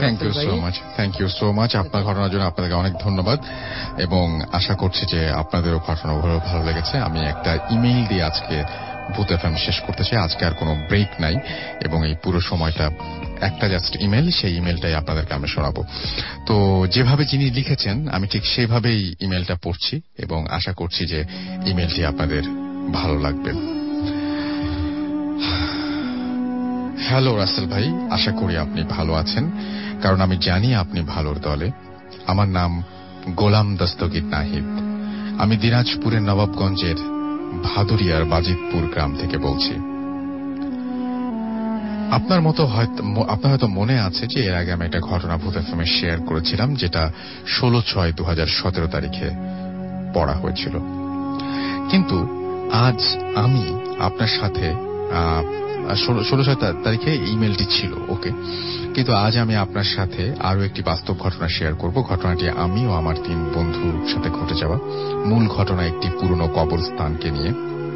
থ্যাংক ইউ সো মাচ আপনার ঘটনার জন্য আপনাদেরকে অনেক ধন্যবাদ এবং আশা করছি যে আপনাদেরও ঘটনা ভালো লেগেছে। আমি একটা ইমেইল দিয়ে আজকে ভূত এফএম শেষ করতে চাই। আজকে আর কোনো ব্রেক নাই এবং এই পুরো সময়টা একটা জাস্ট ইমেল, সেই ইমেলটাই আপনাদেরকে আমি শোনাবো। তো যেভাবে যিনি লিখেছেন আমি ঠিক সেভাবেই ইমেলটা পড়ছি এবং আশা করছি যে ইমেলটি আপনাদের ভালো লাগবে। হ্যালো রাসেল ভাই, আশা করি আপনি ভালো আছেন, কারণ আমি জানি আপনি ভালোর দলে। আমার নাম গোলাম দস্তগীর নাহিদ। আমি দিনাজপুরের নবাবগঞ্জের ভাদুরিয়ার বাজিতপুর গ্রাম থেকে বলছি। আপনার হয়তো মনে আছে যে এর আগে আমি একটা ঘটনা ভূত এফএমে শেয়ার করেছিলাম, যেটা 16/6/2017 তারিখে পড়া হয়েছিল। কিন্তু আজ আমি আপনার সাথে 16 তারিখে ইমেলটি ছিল, ওকে। কিন্তু আজ আমি আপনার সাথে আরো একটি বাস্তব ঘটনা শেয়ার করব। ঘটনাটি আমি ও আমার 3 বন্ধুর সাথে ঘটে যাওয়া। মূল ঘটনা একটি পুরনো কবরস্থানকে নিয়ে।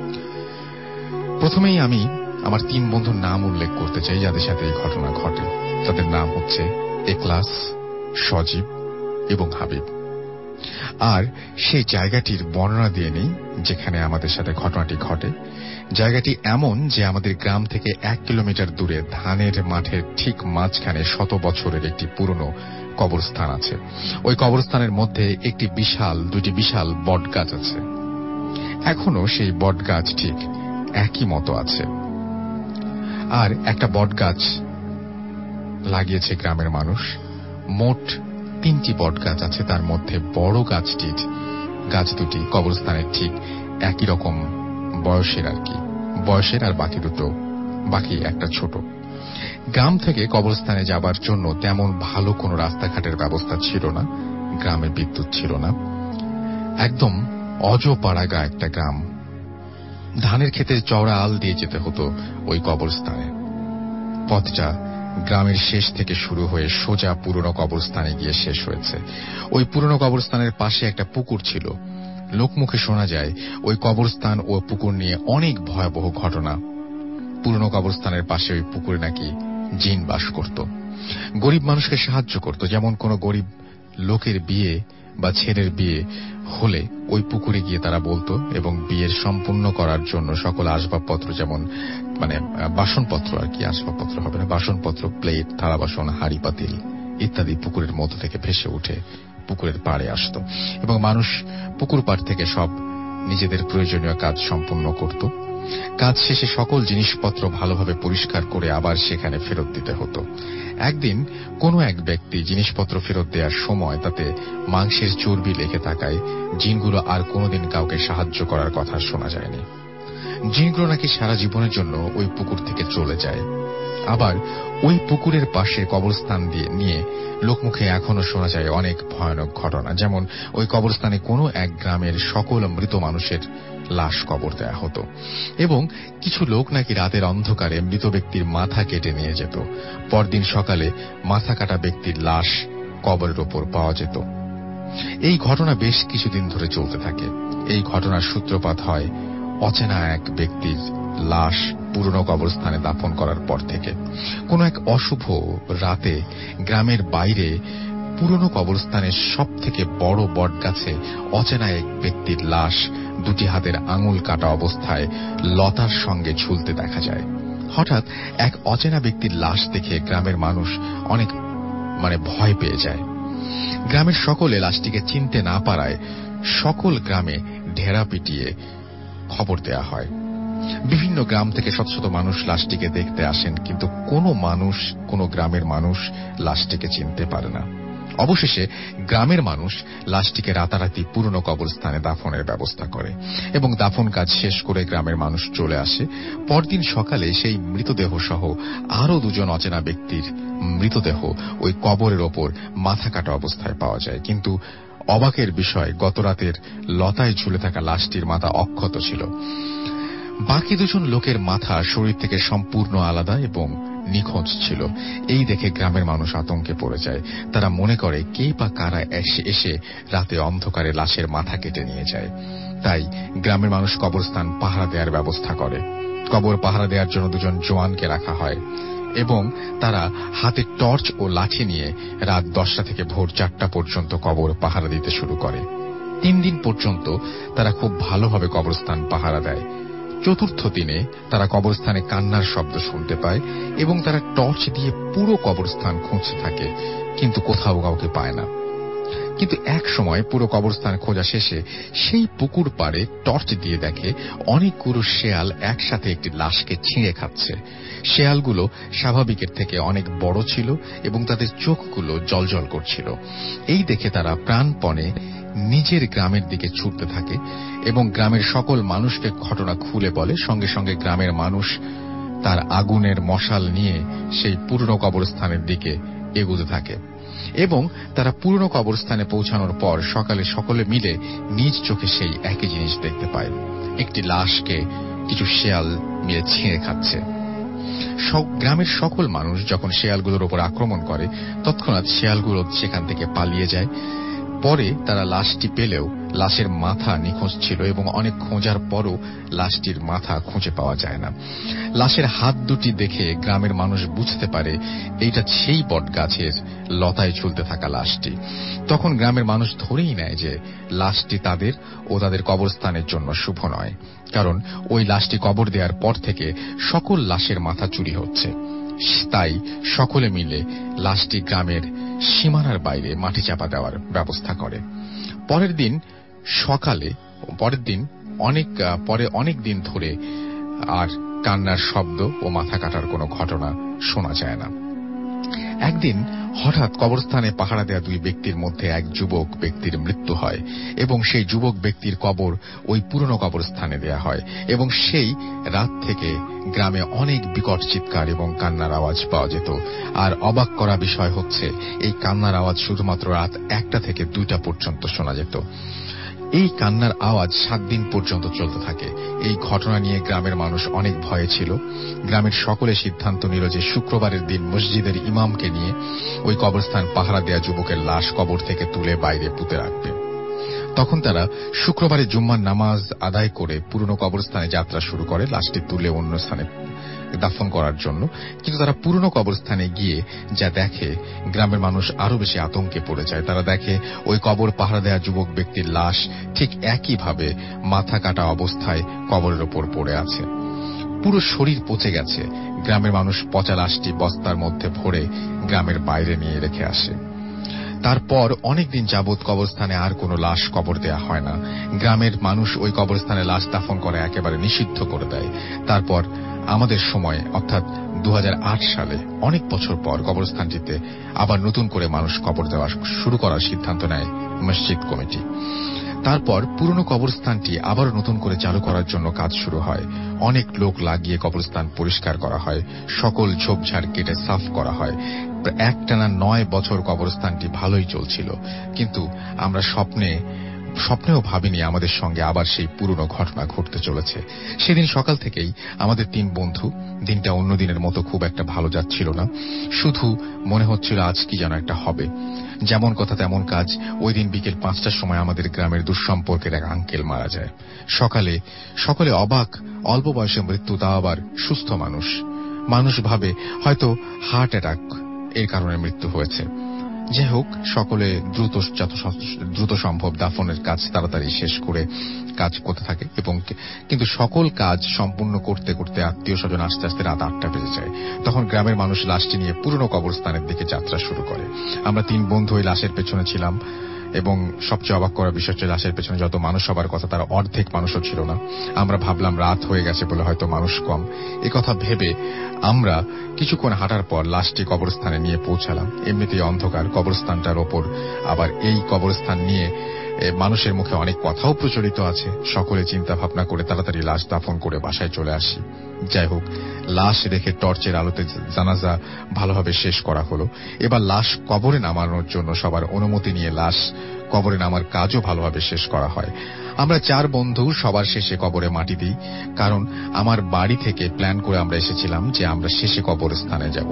প্রথমেই আমি আমার 3 বন্ধুর নাম উল্লেখ করতে চাই যাদের সাথে এই ঘটনা ঘটে। তাদের নাম হচ্ছে এখলাস, সজীব এবং হাবিব। আর সেই জায়গাটির বর্ণনা দিয়ে নেই যেখানে আমাদের সাথে ঘটনাটি ঘটে। জায়গাটি এমন যে আমাদের গ্রাম থেকে 1 কিলোমিটার দূরে ধানের মাঠের ঠিক মাঝখানে 100 বছরের একটি পুরনো কবরস্থান আছে। ওই কবরস্থানের মধ্যে দুটি বিশাল বট গাছ আছে। এখনো সেই বট গাছ ঠিক একই মতো আছে। আর একটা বট গাছ লাগিয়েছে গ্রামের মানুষ। মোট 3টি বট গাছ আছে, তার মধ্যে বড় গাছ দুটি কবরস্থানের ঠিক একই রকম বয়সের, আর বাকি একটা ছোট। গ্রাম থেকে কবরস্থানে যাবার জন্য তেমন ভালো কোনো রাস্তাঘাটের ব্যবস্থা ছিল না। গ্রামে বিদ্যুৎ ছিল না। একদম অজপাড়াগা একটা গ্রাম। ধানের ক্ষেতের চওড়া আল দিয়ে যেতে হতো ওই কবরস্থানে। পথটা গ্রামের শেষ থেকে শুরু হয়ে সোজা পুরনো কবরস্থানে গিয়ে শেষ হয়েছে। ওই পুরনো কবরস্থানের পাশে একটা পুকুর ছিল। লোকমুখে শোনা যায় ওই কবরস্থান ও পুকুর নিয়ে অনেক ভয়াবহ ঘটনা। পুরনো কবরস্থানের পাশে ওই পুকুরে নাকি জিন বাস করত, গরিব মানুষকে সাহায্য করত। যেমন কোন গরিব লোকের বিয়ে বা ছেলের বিয়ে হলে ওই পুকুরে গিয়ে তারা বলতো, এবং বিয়ের সম্পূর্ণ করার জন্য সকল আসবাবপত্র, যেমন বাসনপত্র, আর কি আসবাবপত্র হবে না, বাসনপত্র, প্লেট, থালা বাসন, হাঁড়ি পাতিল ইত্যাদি পুকুরের মধ্য থেকে ভেসে উঠে পুকুরের পাড়ে আসত, এবং মানুষ পুকুর পাড় থেকে সব নিজেদের প্রয়োজনীয় কাজ সম্পূর্ণ করত। কাজ শেষে সকল জিনিসপত্র ভালোভাবে পরিষ্কার করে আবার সেখানে ফেরত দিতে হতো। একদিন কোন এক ব্যক্তি জিনিসপত্র ফেরত দেওয়ার সময় তাতে মাংসের চর্বি লেগে থাকায় জিনগুলো আর কোনোদিন কাউকে সাহায্য করার কথা শোনা যায়নি। জিনগুলো নাকি সারা জীবনের জন্য ওই পুকুর থেকে চলে যায়। আবার ওই পুকুরের পাশে কবরস্থান নিয়ে লোকমুখে এখনো শোনা যায় অনেক ভয়ানক ঘটনা। যেমন ওই কবরস্থানে কোনো এক গ্রামের সকল মৃত মানুষের লাশ কবর দেয়া হতো, এবং কিছু লোক নাকি রাতের অন্ধকারে মৃত ব্যক্তির মাথা কেটে নিয়ে যেত। পরদিন সকালে মাথা কাটা ব্যক্তির লাশ কবরের ওপর পাওয়া যেত। এই ঘটনা বেশ কিছুদিন ধরে চলতে থাকে। এই ঘটনার সূত্রপাত হয় অচেনা এক ব্যক্তির লাশ পুরনো কবরস্থানে দাফন করার পর থেকে। কোন এক অশুভ রাতে গ্রামের বাইরে পুরনো কবরস্থানের সব থেকে বড় বট গাছে অচেনা এক ব্যক্তির লাশ দুটি হাতের আঙুল কাটা অবস্থায় লতার সঙ্গে ঝুলতে দেখা যায়। হঠাৎ এক অচেনা ব্যক্তির লাশ দেখে গ্রামের মানুষ অনেক ভয় পেয়ে যায়। গ্রামের সকলে লাশটিকে চিনতে না পারায় সকল গ্রামে ঢেরা পিটিয়ে খবর দেয়া হয়। বিভিন্ন গ্রাম থেকে শত শত মানুষ লাশটিকে দেখতে আসেন, কিন্তু কোনো গ্রামের মানুষ লাশটিকে চিনতে পারে না। অবশেষে গ্রামের মানুষ লাশটিকে রাতারাতি পুরনো কবরস্থানে দাফনের ব্যবস্থা করে, এবং দাফন কাজ শেষ করে গ্রামের মানুষ চলে আসে। পরদিন সকালে সেই মৃতদেহ সহ আরো 2 জন অচেনা ব্যক্তির মৃতদেহ ওই কবরের ওপর মাথা কাটা অবস্থায় পাওয়া যায়। কিন্তু অবাকের বিষয়, গত রাতের লতায় ঝুলে থাকা লাশটির মাথা অক্ষত ছিল। বাকি 2 জন লোকের মাথা শরীর থেকে সম্পূর্ণ আলাদা এবং নিখোঁজ ছিল। এই দেখে গ্রামের মানুষ আতঙ্কে পড়ে যায়। তারা মনে করে কে বা কারা এসে রাতে অন্ধকারে লাশের মাথা কেটে নিয়ে যায়। তাই গ্রামের মানুষ কবরস্থান পাহারা দেওয়ার ব্যবস্থা করে। কবর পাহারা দেওয়ার জন্য 2 জন জওয়ানকে রাখা হয়, এবং তারা হাতে টর্চ ও লাঠি নিয়ে রাত 10টা থেকে ভোর 4টা পর্যন্ত কবর পাহারা দিতে শুরু করে। 3 দিন পর্যন্ত তারা খুব ভালোভাবে কবরস্থান পাহারা দেয়। 4র্থ দিনে তারা কবরস্থানে কান্নার শব্দ শুনতে পায়, এবং তারা টর্চ দিয়ে পুরো কবরস্থান খুঁজতে থাকে, কিন্তু কোথাও কাউকে পায় না। কিন্তু এক সময় পুরো কবরস্থান খোঁজা শেষে সেই পুকুর পাড়ে টর্চ দিয়ে দেখে অনেকগুলো শেয়াল একসাথে একটি লাশকে ছিঁড়ে খাচ্ছে। শেয়ালগুলো স্বাভাবিকের থেকে অনেক বড় ছিল, এবং তাদের চোখগুলো জ্বলজ্বল করছিল। এই দেখে তারা প্রাণপণে নিজের গ্রামের দিকে ছুটতে থাকে, এবং গ্রামের সকল মানুষকে ঘটনা খুলে বলে। সঙ্গে সঙ্গে গ্রামের মানুষ তার আগুনের মশাল নিয়ে সেই পুরনো কবরস্থানের দিকে এগোতে থাকে, এবং তারা পুরনো কবরস্থানে পৌঁছানোর পর সকালে সকলে মিলে নিজ চোখে সেই একই জিনিস দেখতে পায়। একটি লাশকে কিছু শেয়াল মিলে ছিঁড়ে খাচ্ছে। গ্রামের সকল মানুষ যখন শেয়ালগুলোর উপর আক্রমণ করে তৎক্ষণাৎ শেয়ালগুলো সেখান থেকে পালিয়ে যায়। পরে তারা লাশটি পেলেও লাশের মাথা নিখোঁজ ছিল এবং অনেক খোঁজার পরও লাশটির মাথা খুঁজে পাওয়া যায় না। লাশের হাত দুটি দেখে গ্রামের মানুষ বুঝতে পারে এইটা সেই বটগাছের লতায় ঝুলতে থাকা লাশটি। তখন গ্রামের মানুষ ধরেই নেয় যে লাশটি তাদের ও তাদের কবরস্থানের জন্য শুভ নয়, কারণ ওই লাশটি কবর দেওয়ার পর থেকে সকল লাশের মাথা চুরি হচ্ছে। তাই সকলে মিলে লাশটি গ্রামের সীমানার বাইরে মাটি চাপা দেওয়ার ব্যবস্থা করে। পরের দিন অনেক দিন ধরে আর কান্নার শব্দ ও মাথা কাটার কোনো ঘটনা শোনা যায় না। একদিন হঠাৎ কবরস্থানে পাহারা দেওয়া দুই ব্যক্তির মধ্যে এক যুবক ব্যক্তির মৃত্যু হয় এবং সেই যুবক ব্যক্তির কবর ওই পুরনো কবরস্থানে দেয়া হয় এবং সেই রাত থেকে গ্রামে অনেক বিকট চিৎকার এবং কান্নার আওয়াজ পাওয়া যেত। আর অবাক করা বিষয় হচ্ছে এই কান্নার আওয়াজ শুধুমাত্র রাত 1টা থেকে 2টা পর্যন্ত শোনা যেত। এই কান্নার আওয়াজ 7 দিন পর্যন্ত চলতে থাকে। এই ঘটনা নিয়ে গ্রামের মানুষ অনেক ভয়ে ছিল। গ্রামের সকলে সিদ্ধান্ত নিল যে শুক্রবারের দিন মসজিদের ইমামকে নিয়ে ওই কবরস্থান পাহারা দেয়া যুবকের লাশ কবর থেকে তুলে বাইরে পুঁতে রাখবে। তখন তারা শুক্রবারে জুম্মার নামাজ আদায় করে পুরনো কবরস্থানে যাত্রা শুরু করে লাশটি তুলে অন্য স্থানে দাফন করার জন্য। কিন্তু তারা পুরনো কবরস্থানে গিয়ে যা দেখে গ্রামের মানুষ আরো বেশি আতঙ্কে পড়ে যায়। তারা দেখে ওই কবর পাহারা দেওয়া যুবক ব্যক্তির লাশ ঠিক একইভাবে মাথা কাটা অবস্থায় কবরের ওপর পড়ে আছে, পুরো শরীর পচে গেছে। গ্রামের মানুষ পচা লাশটি বস্তার মধ্যে ভরে গ্রামের বাইরে নিয়ে রেখে আসে। তারপর অনেকদিন যাবৎ কবরস্থানে আর কোনো লাশ কবর দেয়া হয় না। গ্রামের মানুষ ওই কবরস্থানে লাশ দাফন করা একেবারে নিষিদ্ধ করে দেয়। তারপর আমাদের সময় অর্থাৎ 2008 সালে অনেক বছর পর কবরস্থানটিতে আবার নতুন করে মানুষ কবর দেওয়া শুরু করার সিদ্ধান্ত নেয় মসজিদ কমিটি। তারপর পুরনো কবরস্থানটি আবার নতুন করে চালু করার জন্য কাজ শুরু হয়। অনেক লোক লাগিয়ে কবরস্থান পরিষ্কার করা হয়, সকল ঝোপঝাড় কেটে সাফ করা হয়। একটানা 9 বছর কবরস্থানটি ভালোই চলছিল, কিন্তু আমরা স্বপ্নেও ভাবিনি আমাদের সঙ্গে আবার সেই পুরনো ঘটনা ঘটতে চলেছে। সেদিন সকাল থেকেই আমাদের 3 বন্ধু, দিনটা অন্য দিনের মতো খুব একটা ভালো যাচ্ছিল না। শুধু মনে হচ্ছিল আজ কি যেন একটা হবে। যেমন কথা তেমন কাজ। ওই দিন বিকেল 5টার সময় আমাদের গ্রামের দুঃসম্পর্কের এক আঙ্কেল মারা যায়। সকলে অবাক, অল্প বয়সে মৃত্যু, তাও আবার সুস্থ মানুষ ভাবে হয়তো হার্ট অ্যাটাক এর কারণে মৃত্যু হয়েছে। যাই হোক, সকলে দ্রুত সম্ভব দাফনের কাজ তাড়াতাড়ি শেষ করে কাজ করতে থাকে এবং কিন্তু সকল কাজ সম্পূর্ণ করতে করতে আত্মীয় স্বজন আস্তে আস্তে রাত 8টা বেজে যায়। তখন গ্রামের মানুষ লাশটি নিয়ে পুরনো কবরস্থানের দিকে যাত্রা শুরু করে। আমরা 3 বন্ধু ওই লাশের পেছনে ছিলাম এবং সবচেয়ে অবাক করার বিষয় হচ্ছে লাশের পেছনে যত মানুষ হবার কথা তার অর্ধেক মানুষও ছিল না। আমরা ভাবলাম রাত হয়ে গেছে বলে হয়তো মানুষ কম। একথা ভেবে আমরা কিছুক্ষণ হাঁটার পর লাশটি কবরস্থানে নিয়ে পৌঁছালাম। এমনিতেই অন্ধকার, কবরস্থানটার ওপর আবার এই কবরস্থান নিয়ে মানুষের মুখে অনেক কথাও প্রচলিত আছে। সকলে চিন্তা ভাবনা করে তাড়াতাড়ি লাশ দাফন করে বাসায় চলে আসি। যাই হোক, লাশ রেখে টর্চের আলোতে জানাজা ভালোভাবে শেষ করা হলো। এবার লাশ কবরে নামানোর জন্য সবার অনুমতি নিয়ে লাশ কবরে নামার কাজও ভালোভাবে শেষ করা হয়। আমরা 4 বন্ধু সবার শেষে কবরে মাটি দিই, কারণ আমার বাড়ি থেকে প্ল্যান করে আমরা এসেছিলাম যে আমরা শেষে কবরস্থানে যাব।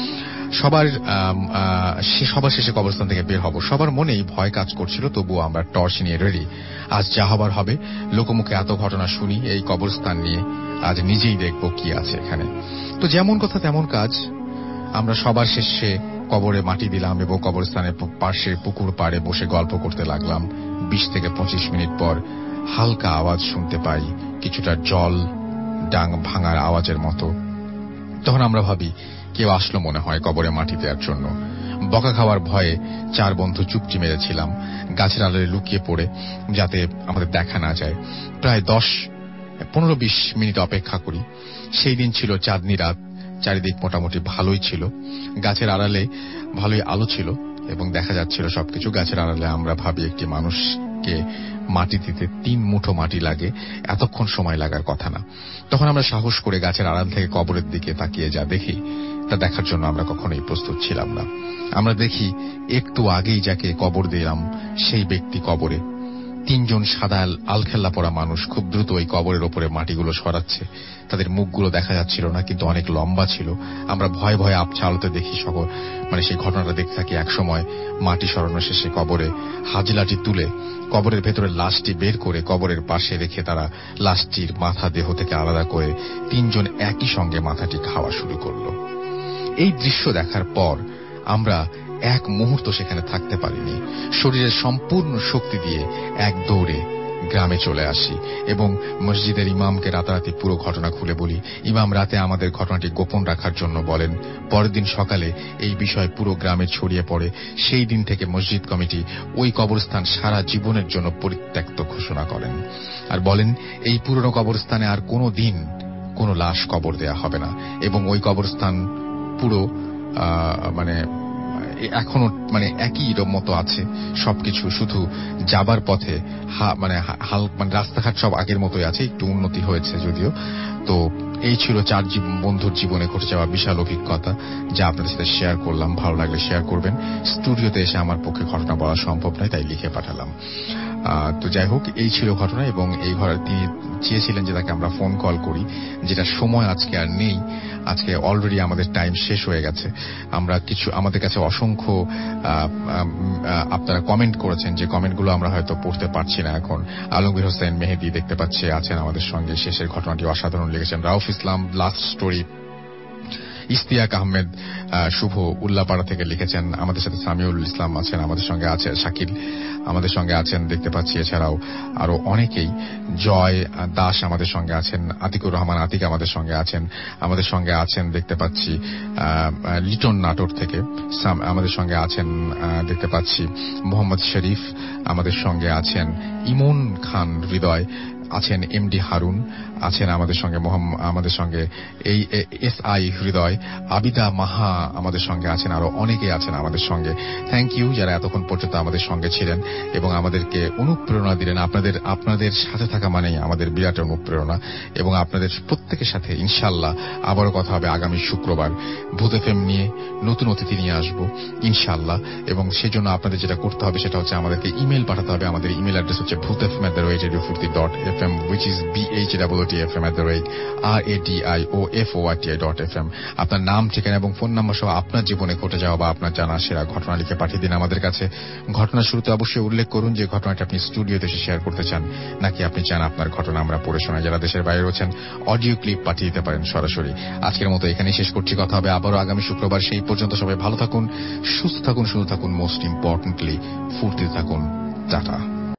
সবার শেষে কবরস্থান থেকে বের হব। সবার মনেই ভয় কাজ করছিল, তবুও আমরা টর্চ নিয়ে রেডি। আজ যা হবার হবে। লোকমুখে এত ঘটনা শুনি এই কবরস্থান নিয়ে, আজ নিজেই দেখব কি আছে এখানে। তো যেমন কথা তেমন কাজ, আমরা সবার শেষে কবরে মাটি দিলাম এবং কবরস্থানের পাশে পুকুর পাড়ে বসে গল্প করতে লাগলাম। 20 থেকে 25 মিনিট পর হালকা আওয়াজ শুনতে পাই, কিছুটা জল ডাং ভাঙার আওয়াজের মতো। তখন আমরা ভাবি কেউ আসলো মনে হয় কবরে মাটি দেওয়ার জন্য। বকা খাওয়ার ভয়ে 4 বন্ধু চুপটি মেরেছিলাম গাছের আড়ালে লুকিয়ে পড়ে, যাতে আমাদের দেখা না যায়। প্রায় 15-20 মিনিট অপেক্ষা করি। সেই দিন ছিল চাঁদনি রাত, চারিদিক মোটামুটি ভালোই ছিল। গাছের আড়ালে ভালোই আলো ছিল এবং দেখা যাচ্ছিল সবকিছু। গাছের আড়ালে আমরা ভাবি একটি মানুষকে মাটি দিতে 3 মুঠো মাটি লাগে, এতক্ষণ সময় লাগার কথা না। তখন আমরা সাহস করে গাছের আড়াল থেকে কবরের দিকে তাকিয়ে যা দেখি তা দেখার জন্য আমরা কখনোই প্রস্তুত ছিলাম না। আমরা দেখি একটু আগেই যাকে কবর দিলাম সেই ব্যক্তি কবরে, তিনজন সাদা আলখেল্লা পরা মানুষ খুব দ্রুত ওই কবরের ওপরে মাটিগুলো সরাচ্ছে। তাদের মুখগুলো দেখা যাচ্ছিল না, কিন্তু অনেক লম্বা ছিল। আমরা ভয়ে ভয়ে আবছা আলোতে দেখি সকল, মানে সেই ঘটনাটা দেখতে থাকি। একসময় মাটি সরানো শেষে কবরে হাজলাটি তুলে কবরের ভেতরে লাশটি বের করে কবরের পাশে রেখে তারা লাশটির মাথা দেহ থেকে আলাদা করে তিনজন একই সঙ্গে মাথাটি খাওয়া শুরু করলো। এই দৃশ্য দেখার পর আমরা এক মুহূর্ত সেখানে থাকতে পারিনি। শরীরের সম্পূর্ণ শক্তি দিয়ে এক দৌড়ে গ্রামে চলে আসি এবং মসজিদের ইমামকে রাতারাতি পুরো ঘটনা খুলে বলি। ইমাম রাতে আমাদের ঘটনাটি গোপন রাখার জন্য বলেন। পরের দিন সকালে এই বিষয় পুরো গ্রামে ছড়িয়ে পড়ে। সেই দিন থেকে মসজিদ কমিটি ওই কবরস্থান সারা জীবনের জন্য পরিত্যক্ত ঘোষণা করেন আর বলেন এই পুরনো কবরস্থানে আর কোনো দিন কোনো লাশ কবর দেয়া হবে না এবং ওই কবরস্থান পুরো মানে এখনো মানে একই মতো আছে সবকিছু, শুধু যাবার পথে মানে রাস্তাঘাট সব আগের মতোই আছে, একটু উন্নতি হয়েছে যদিও। তো এই ছিল 4 বন্ধুর জীবনে ঘটে যাওয়া বিশাল অভিজ্ঞতা, যা আপনাদের সাথে শেয়ার করলাম। ভালো লাগলে শেয়ার করবেন। স্টুডিওতে এসে আমার পক্ষে ঘটনা বলা সম্ভব নয়, তাই লিখে পাঠালাম। তো যাই হোক, এই ছিল ঘটনা এবং এই ঘরে তিনি চেয়েছিলেন যে তাকে আমরা ফোন কল করি, যেটা সময় আজকে আর নেই। আজকে অলরেডি আমাদের টাইম শেষ হয়ে গেছে। আমরা কিছু আমাদের কাছে অসংখ্য আপনারা কমেন্ট করেছেন, যে কমেন্টগুলো আমরা হয়তো পড়তে পারছি না এখন। আলমগীর হোসেন মেহেদি দেখতে পাচ্ছি আছেন আমাদের সঙ্গে, শেষের ঘটনাটি অসাধারণ লিখেছেন। Rauf Islam last story. ইস্তিয়াক আহমেদ শুভ উল্লাপাড়া থেকে লিখেছেন। আমাদের সাথে সামিউল ইসলাম আছেন, আমাদের সঙ্গে আছে শাকিল আমাদের সঙ্গে আছেন দেখতে পাচ্ছি। এছাড়াও আরো অনেকেই, জয় দাস আমাদের সঙ্গে আছেন, আতিকুর রহমান আতিক আমাদের সঙ্গে আছেন, আমাদের সঙ্গে আছেন দেখতে পাচ্ছি লিটন নাটোর থেকে আমাদের সঙ্গে আছেন দেখতে পাচ্ছি। মোহাম্মদ শরীফ আমাদের সঙ্গে আছেন, ইমন খান হৃদয় আছেন, এমডি হারুন আছেন আমাদের সঙ্গে, আমাদের সঙ্গে এই SI হৃদয়, আবিদা মাহা আমাদের সঙ্গে আছেন, আরো অনেকেই আছেন আমাদের সঙ্গে। থ্যাংক ইউ যারা এতক্ষণ পর্যন্ত আমাদের সঙ্গে ছিলেন এবং আমাদেরকে অনুপ্রেরণা দিলেন। আপনাদের সাথে থাকা মানেই আমাদের বিরাট অনুপ্রেরণা এবং আপনাদের প্রত্যেকের সাথে ইনশাআল্লাহ আবারও কথা হবে আগামী শুক্রবার। ভূত FM নিয়ে নতুন অতিথি নিয়ে আসবো ইনশাআল্লাহ, এবং সেই জন্য আপনাদের যেটা করতে হবে সেটা হচ্ছে আমাদেরকে ইমেল পাঠাতে হবে। আমাদের ইমেল অ্যাড্রেস হচ্ছে bhutfm@radiofurti.fm, which is bhutfm@radiofurti.fm। আপনার নাম, ঠিকানা এবং ফোন নাম্বার সহ আপনার জীবনে ঘটে যাওয়া বা আপনার জানা সেরা ঘটনা লিখে পাঠিয়ে দিন আমাদের কাছে। ঘটনার শুরুতে অবশ্যই উল্লেখ করুন যে ঘটনাটা আপনি স্টুডিওতে এসে শেয়ার করতে চান, নাকি আপনি চান আপনার ঘটনা আমরা পড়ে শোনাই। যারা দেশের বাইরে রয়েছেন অডিও ক্লিপ পাঠিয়ে দিতে পারেন সরাসরি। আজকের মতো এখানেই শেষ করছি। কথা হবে আবারও আগামী শুক্রবার। সেই পর্যন্ত সবাই ভালো থাকুন, সুস্থ থাকুন, সুন্দর থাকুন, মোস্ট ইম্পর্টেন্টলি ফুর্তিতে থাকুন। টাটা।